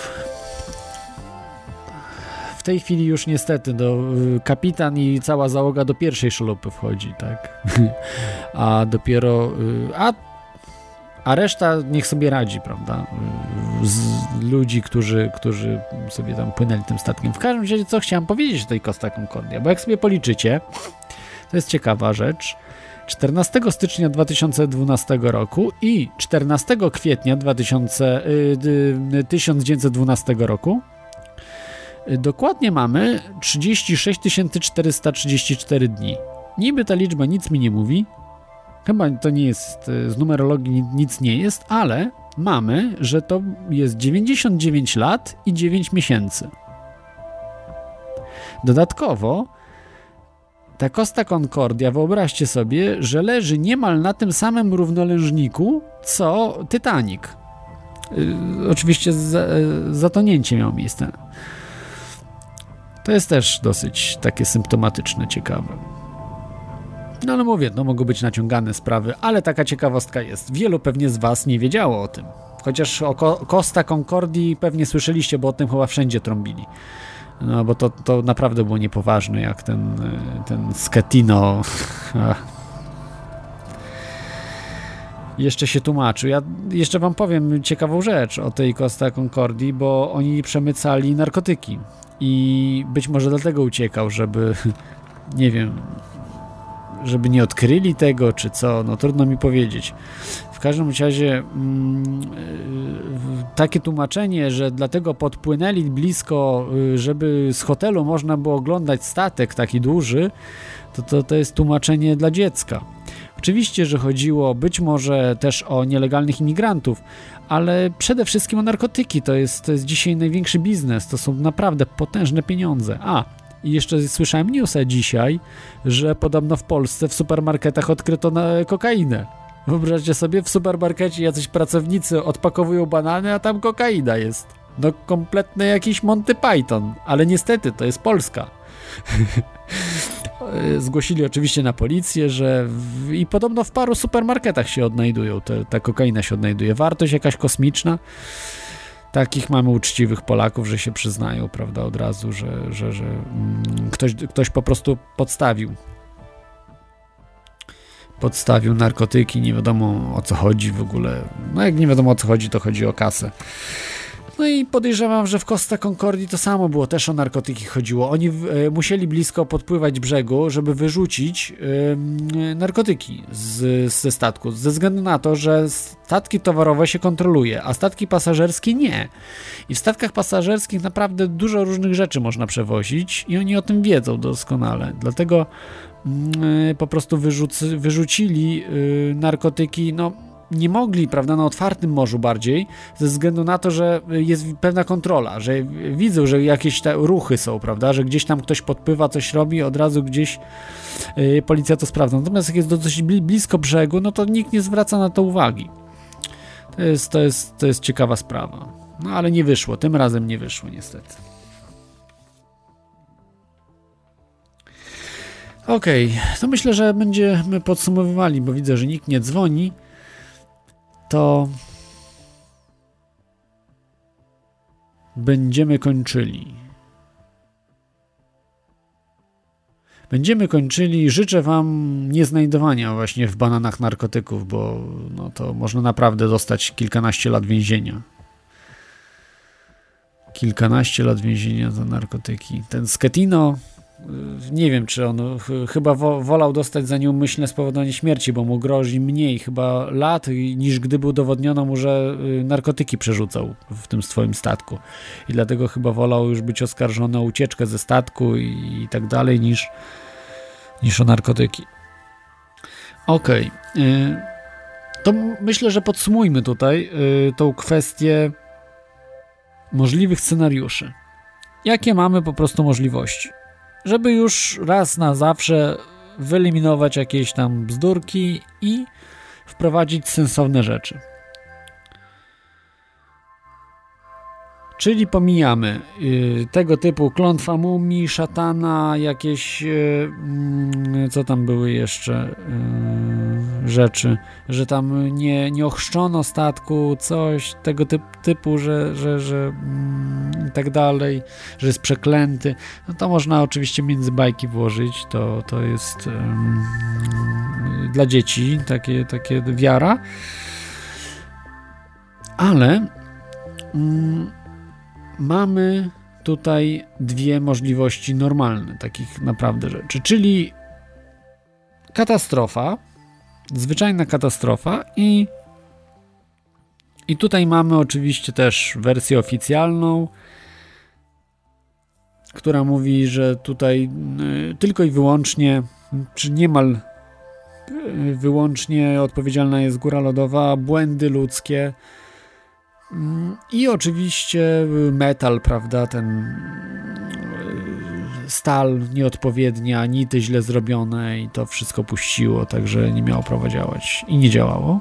w tej chwili już niestety do, kapitan i cała załoga do pierwszej szalupy wchodzi, tak? A dopiero a, a reszta niech sobie radzi, prawda? Z ludzi, którzy, którzy sobie tam płynęli tym statkiem. W każdym razie, co chciałem powiedzieć o tej Costa Concordia, bo jak sobie policzycie, to jest ciekawa rzecz, czternastego stycznia dwa tysiące dwunastego roku i czternastego kwietnia tysiąc dziewięćset dwunastego roku dokładnie mamy trzydzieści sześć tysięcy czterysta trzydzieści cztery dni. Niby ta liczba nic mi nie mówi, chyba to nie jest, z numerologii nic nie jest, ale mamy, że to jest dziewięćdziesiąt dziewięć lat i dziewięć miesięcy. Dodatkowo ta Costa Concordia, wyobraźcie sobie, że leży niemal na tym samym równolężniku, co Titanic. Yy, oczywiście za, yy, zatonięcie miało miejsce. To jest też dosyć takie symptomatyczne, ciekawe. No ale mówię, no mogą być naciągane sprawy, ale taka ciekawostka jest. Wielu pewnie z was nie wiedziało o tym. Chociaż o Ko- Costa Concordii pewnie słyszeliście, bo o tym chyba wszędzie trąbili. No bo to, to naprawdę było niepoważne, jak ten, ten Schettino jeszcze się tłumaczył. Ja jeszcze wam powiem ciekawą rzecz o tej Costa Concordii, bo oni przemycali narkotyki i być może dlatego uciekał, żeby nie wiem, żeby nie odkryli tego, czy co, no trudno mi powiedzieć. W każdym razie mm, takie tłumaczenie, że dlatego podpłynęli blisko, żeby z hotelu można było oglądać statek taki duży, to, to, to jest tłumaczenie dla dziecka. Oczywiście, że chodziło być może też o nielegalnych imigrantów, ale przede wszystkim o narkotyki. To jest, to jest dzisiaj największy biznes. To są naprawdę potężne pieniądze. A, i jeszcze słyszałem newsa dzisiaj, że podobno w Polsce w supermarketach odkryto na kokainę. Wyobraźcie sobie, w supermarkecie jacyś pracownicy odpakowują banany, a tam kokaina jest. No kompletny jakiś Monty Python, ale niestety to jest Polska. Zgłosili oczywiście na policję, że w, i podobno w paru supermarketach się odnajdują, te, ta kokaina się odnajduje. Wartość jakaś kosmiczna. Takich mamy uczciwych Polaków, że się przyznają, prawda, od razu, że, że, że mm, ktoś, ktoś po prostu podstawił. Podstawił narkotyki, nie wiadomo o co chodzi w ogóle. No jak nie wiadomo o co chodzi, to chodzi o kasę. No i podejrzewam, że w Costa Concordii to samo było, też o narkotyki chodziło. Oni w, e, musieli blisko podpływać brzegu, żeby wyrzucić e, narkotyki z, ze statku, ze względu na to, że statki towarowe się kontroluje, a statki pasażerskie nie. I w statkach pasażerskich naprawdę dużo różnych rzeczy można przewozić i oni o tym wiedzą doskonale. Dlatego e, po prostu wyrzuc, wyrzucili e, narkotyki, no nie mogli, prawda, na otwartym morzu bardziej, ze względu na to, że jest pewna kontrola, że widzą, że jakieś te ruchy są, prawda, że gdzieś tam ktoś podpływa, coś robi, od razu gdzieś yy, policja to sprawdza. Natomiast jak jest dosyć blisko brzegu, no to nikt nie zwraca na to uwagi. To jest, to jest, to jest ciekawa sprawa. No ale nie wyszło, tym razem nie wyszło niestety. Okej, okay. To myślę, że będziemy podsumowywali, bo widzę, że nikt nie dzwoni. To będziemy kończyli. Będziemy kończyli. Życzę wam nieznajdowania właśnie w bananach narkotyków, bo no to można naprawdę dostać kilkanaście lat więzienia. Kilkanaście lat więzienia za narkotyki. Ten Schettino, nie wiem, czy on ch- chyba wo- wolał dostać za nieumyślne spowodowanie śmierci, bo mu grozi mniej chyba lat, niż gdyby udowodniono mu, że y, narkotyki przerzucał w tym swoim statku. I dlatego chyba wolał już być oskarżony o ucieczkę ze statku i, i tak dalej, niż, niż o narkotyki. Okej. Okay. Y, to myślę, że podsumujmy tutaj y, tą kwestię możliwych scenariuszy. Jakie mamy po prostu możliwości? Żeby już raz na zawsze wyeliminować jakieś tam bzdurki i wprowadzić sensowne rzeczy. Czyli pomijamy y, tego typu klątwa mumii, szatana, jakieś y, y, co tam były jeszcze y, rzeczy, że tam nie, nie ochrzczono statku, coś tego typ, typu, że, że, że y, i tak dalej, że jest przeklęty. No to można oczywiście między bajki włożyć, to, to jest y, y, dla dzieci takie, takie wiara, ale y, mamy tutaj dwie możliwości normalne takich naprawdę rzeczy, czyli katastrofa, zwyczajna katastrofa i i tutaj mamy oczywiście też wersję oficjalną, która mówi, że tutaj y, tylko i wyłącznie, czy niemal y, wyłącznie odpowiedzialna jest góra lodowa, błędy ludzkie. I oczywiście metal, prawda, ten stal nieodpowiednia, nity źle zrobione i to wszystko puściło, także nie miało prawa działać i nie działało.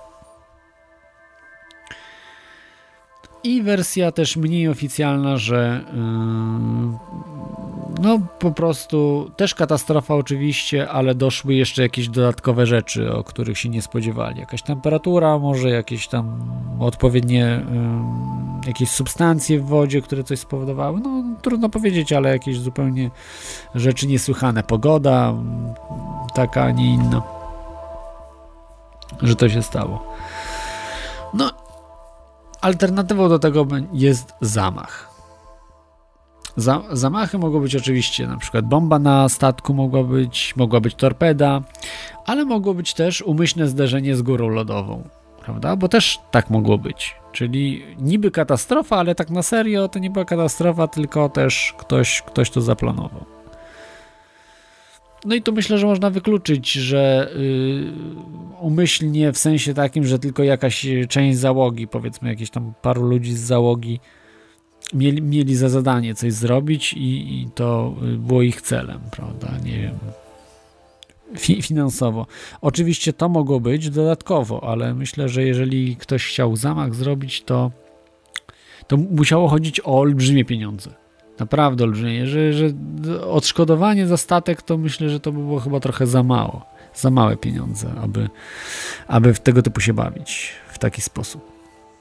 I wersja też mniej oficjalna, że yy, no po prostu też katastrofa oczywiście, ale doszły jeszcze jakieś dodatkowe rzeczy, o których się nie spodziewali. Jakaś temperatura, może jakieś tam odpowiednie yy, jakieś substancje w wodzie, które coś spowodowały. No trudno powiedzieć, ale jakieś zupełnie rzeczy niesłychane. Pogoda taka, a nie inna, że to się stało. No alternatywą do tego jest zamach. Za, zamachy mogą być oczywiście na przykład bomba na statku, mogła być, mogła być torpeda, ale mogło być też umyślne zderzenie z górą lodową, prawda? Bo też tak mogło być. Czyli niby katastrofa, ale tak na serio to nie była katastrofa, tylko też ktoś, ktoś to zaplanował. No i tu myślę, że można wykluczyć, że yy, umyślnie w sensie takim, że tylko jakaś część załogi, powiedzmy jakieś tam paru ludzi z załogi mieli, mieli za zadanie coś zrobić i, i to było ich celem, prawda, nie wiem, fi, finansowo. Oczywiście to mogło być dodatkowo, ale myślę, że jeżeli ktoś chciał zamach zrobić, to, to musiało chodzić o olbrzymie pieniądze. Naprawdę olbrzymie, że, że odszkodowanie za statek to myślę, że to by było chyba trochę za mało, za małe pieniądze, aby, aby w tego typu się bawić w taki sposób.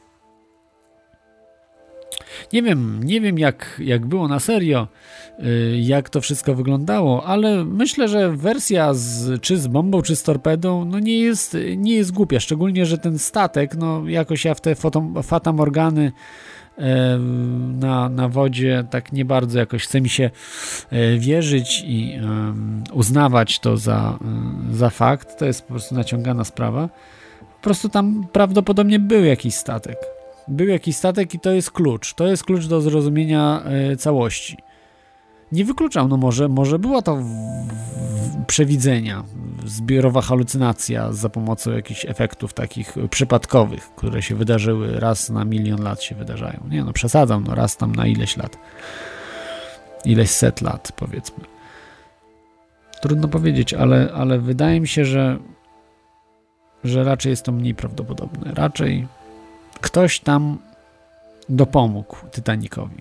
Nie wiem, nie wiem jak, jak było na serio, jak to wszystko wyglądało, ale myślę, że wersja z, czy z bombą, czy z torpedą, no nie jest, nie jest głupia, szczególnie, że ten statek, no jakoś ja w te foto, Fata Morgany na, na wodzie tak nie bardzo jakoś chce mi się wierzyć i um, uznawać to za, za fakt. To jest po prostu naciągana sprawa. Po prostu tam prawdopodobnie był jakiś statek. Był jakiś statek i to jest klucz. To jest klucz do zrozumienia y, całości. Nie wykluczam, no może, może była to w, w, przewidzenia, zbiorowa halucynacja za pomocą jakichś efektów takich przypadkowych, które się wydarzyły raz na milion lat się wydarzają. Nie no, przesadzam, no raz tam na ileś lat. Ileś set lat, powiedzmy. Trudno powiedzieć, ale, ale wydaje mi się, że, że raczej jest to mniej prawdopodobne. Raczej ktoś tam dopomógł Titanicowi.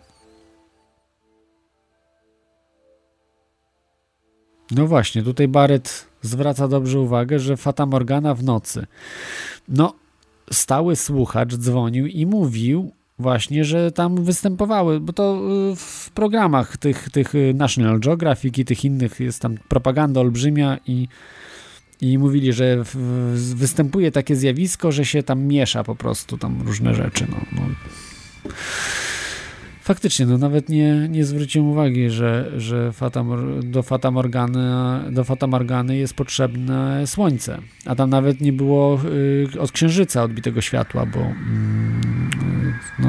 No właśnie, tutaj Barrett zwraca dobrze uwagę, że Fata Morgana w nocy. No, stały słuchacz dzwonił i mówił właśnie, że tam występowały, bo to w programach tych, tych National Geographic i tych innych jest tam propaganda olbrzymia i, i mówili, że w, występuje takie zjawisko, że się tam miesza po prostu tam różne rzeczy. No, no. Faktycznie, no nawet nie, nie zwróciłem uwagi, że, że Fata, do, Fata Morgany, do Fata Morgany jest potrzebne słońce, a tam nawet nie było y, od księżyca odbitego światła, bo y, no,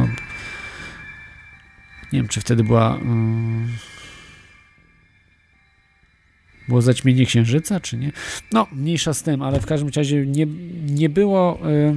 nie wiem, czy wtedy była y, było zaćmienie księżyca, czy nie? No, mniejsza z tym, ale w każdym razie nie, nie było y,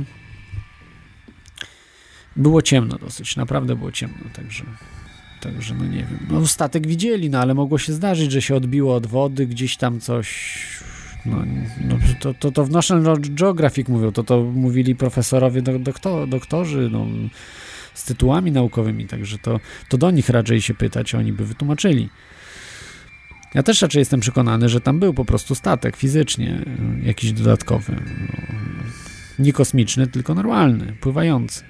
Było ciemno dosyć, naprawdę było ciemno, także, także no nie wiem. No statek widzieli, no ale mogło się zdarzyć, że się odbiło od wody, gdzieś tam coś, no, no to, to, to w National Geographic mówią, to to mówili profesorowie, do, doktor, doktorzy, no z tytułami naukowymi, także to, to do nich raczej się pytać, oni by wytłumaczyli. Ja też raczej jestem przekonany, że tam był po prostu statek fizycznie, jakiś dodatkowy. Nie kosmiczny, tylko normalny, pływający.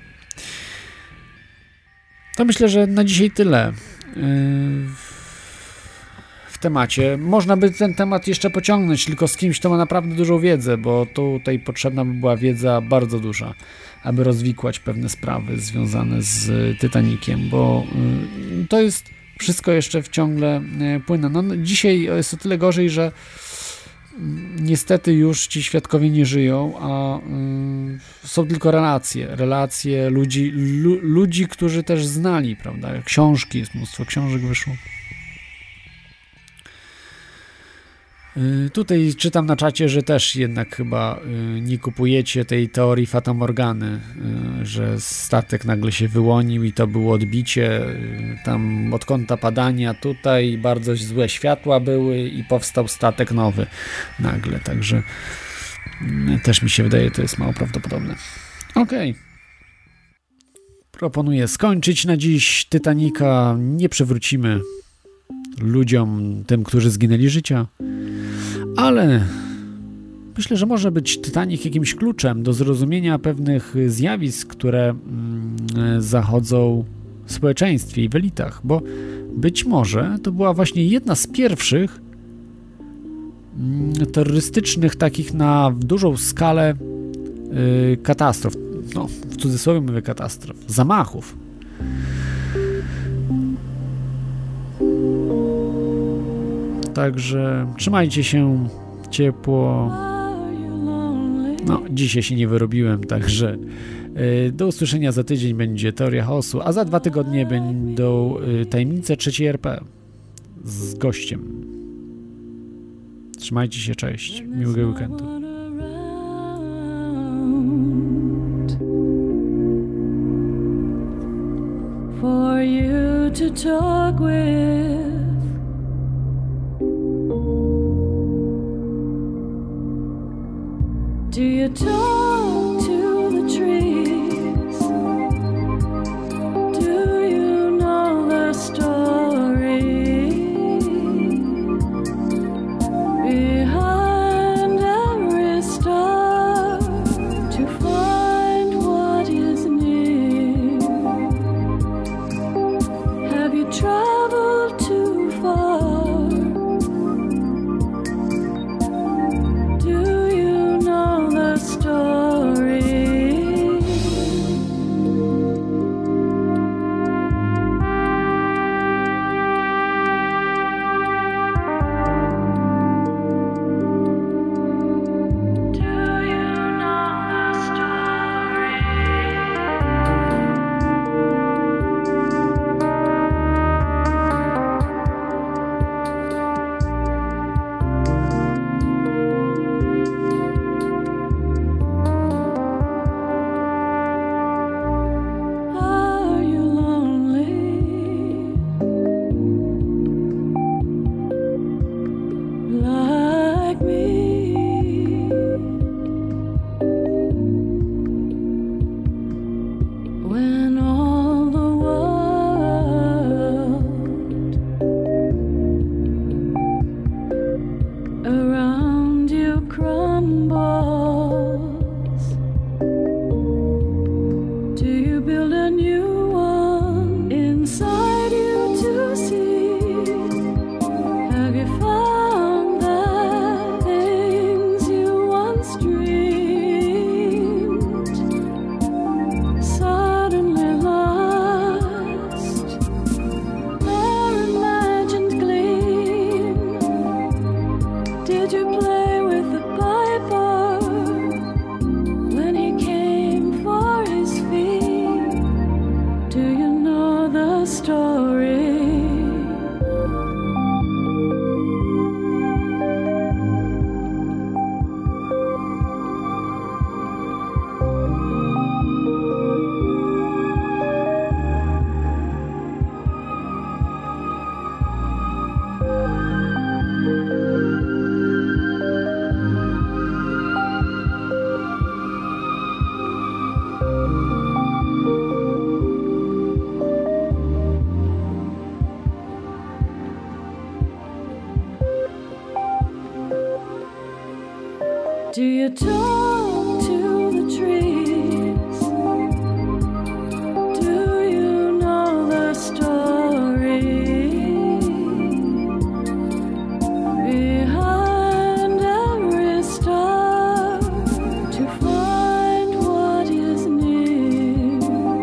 To myślę, że na dzisiaj tyle w temacie. Można by ten temat jeszcze pociągnąć, tylko z kimś, kto ma naprawdę dużą wiedzę, bo tutaj potrzebna by była wiedza bardzo duża, aby rozwikłać pewne sprawy związane z Titanikiem, bo to jest wszystko jeszcze w ciągle płynne. No, dzisiaj jest o tyle gorzej, że niestety już ci świadkowie nie żyją, a y, są tylko relacje, relacje ludzi, lu, ludzi, którzy też znali, prawda, książki, jest mnóstwo książek wyszło. Y, tutaj czytam na czacie, że też jednak chyba y, nie kupujecie tej teorii Fata Morgany, y, że statek nagle się wyłonił i to było odbicie y, tam od kąta padania, tutaj bardzo złe światła były i powstał statek nowy nagle, także y, też mi się wydaje, to jest mało prawdopodobne. Okej. Okay. Proponuję skończyć na dziś Titanica, nie przywrócimy ludziom, tym, którzy zginęli życia, ale myślę, że może być Titanic jakimś kluczem do zrozumienia pewnych zjawisk, które mm, zachodzą w społeczeństwie i w elitach, bo być może to była właśnie jedna z pierwszych mm, terrorystycznych, takich na dużą skalę y, katastrof, no w cudzysłowie mówię katastrof, zamachów. Także trzymajcie się ciepło. No, dzisiaj się nie wyrobiłem, także yy, do usłyszenia za tydzień będzie Teoria Chaosu, a za dwa tygodnie będą yy, Tajemnice trzeciej R P z gościem. Trzymajcie się, cześć. Miłego weekendu. For you to talk with. Do you talk to the trees? Do you know the story behind every star to find what is near? Have you traveled too far? Do you know the story? talk to the trees? Do you know the story behind every star to find what is near?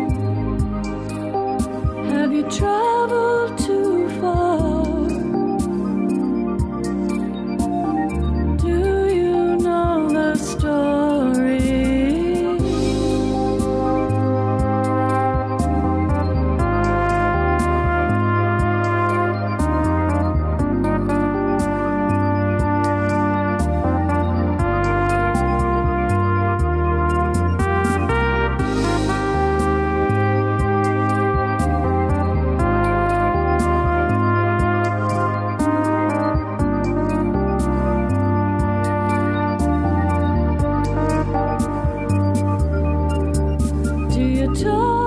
Have you traveled too far? Do you know the story? Do you talk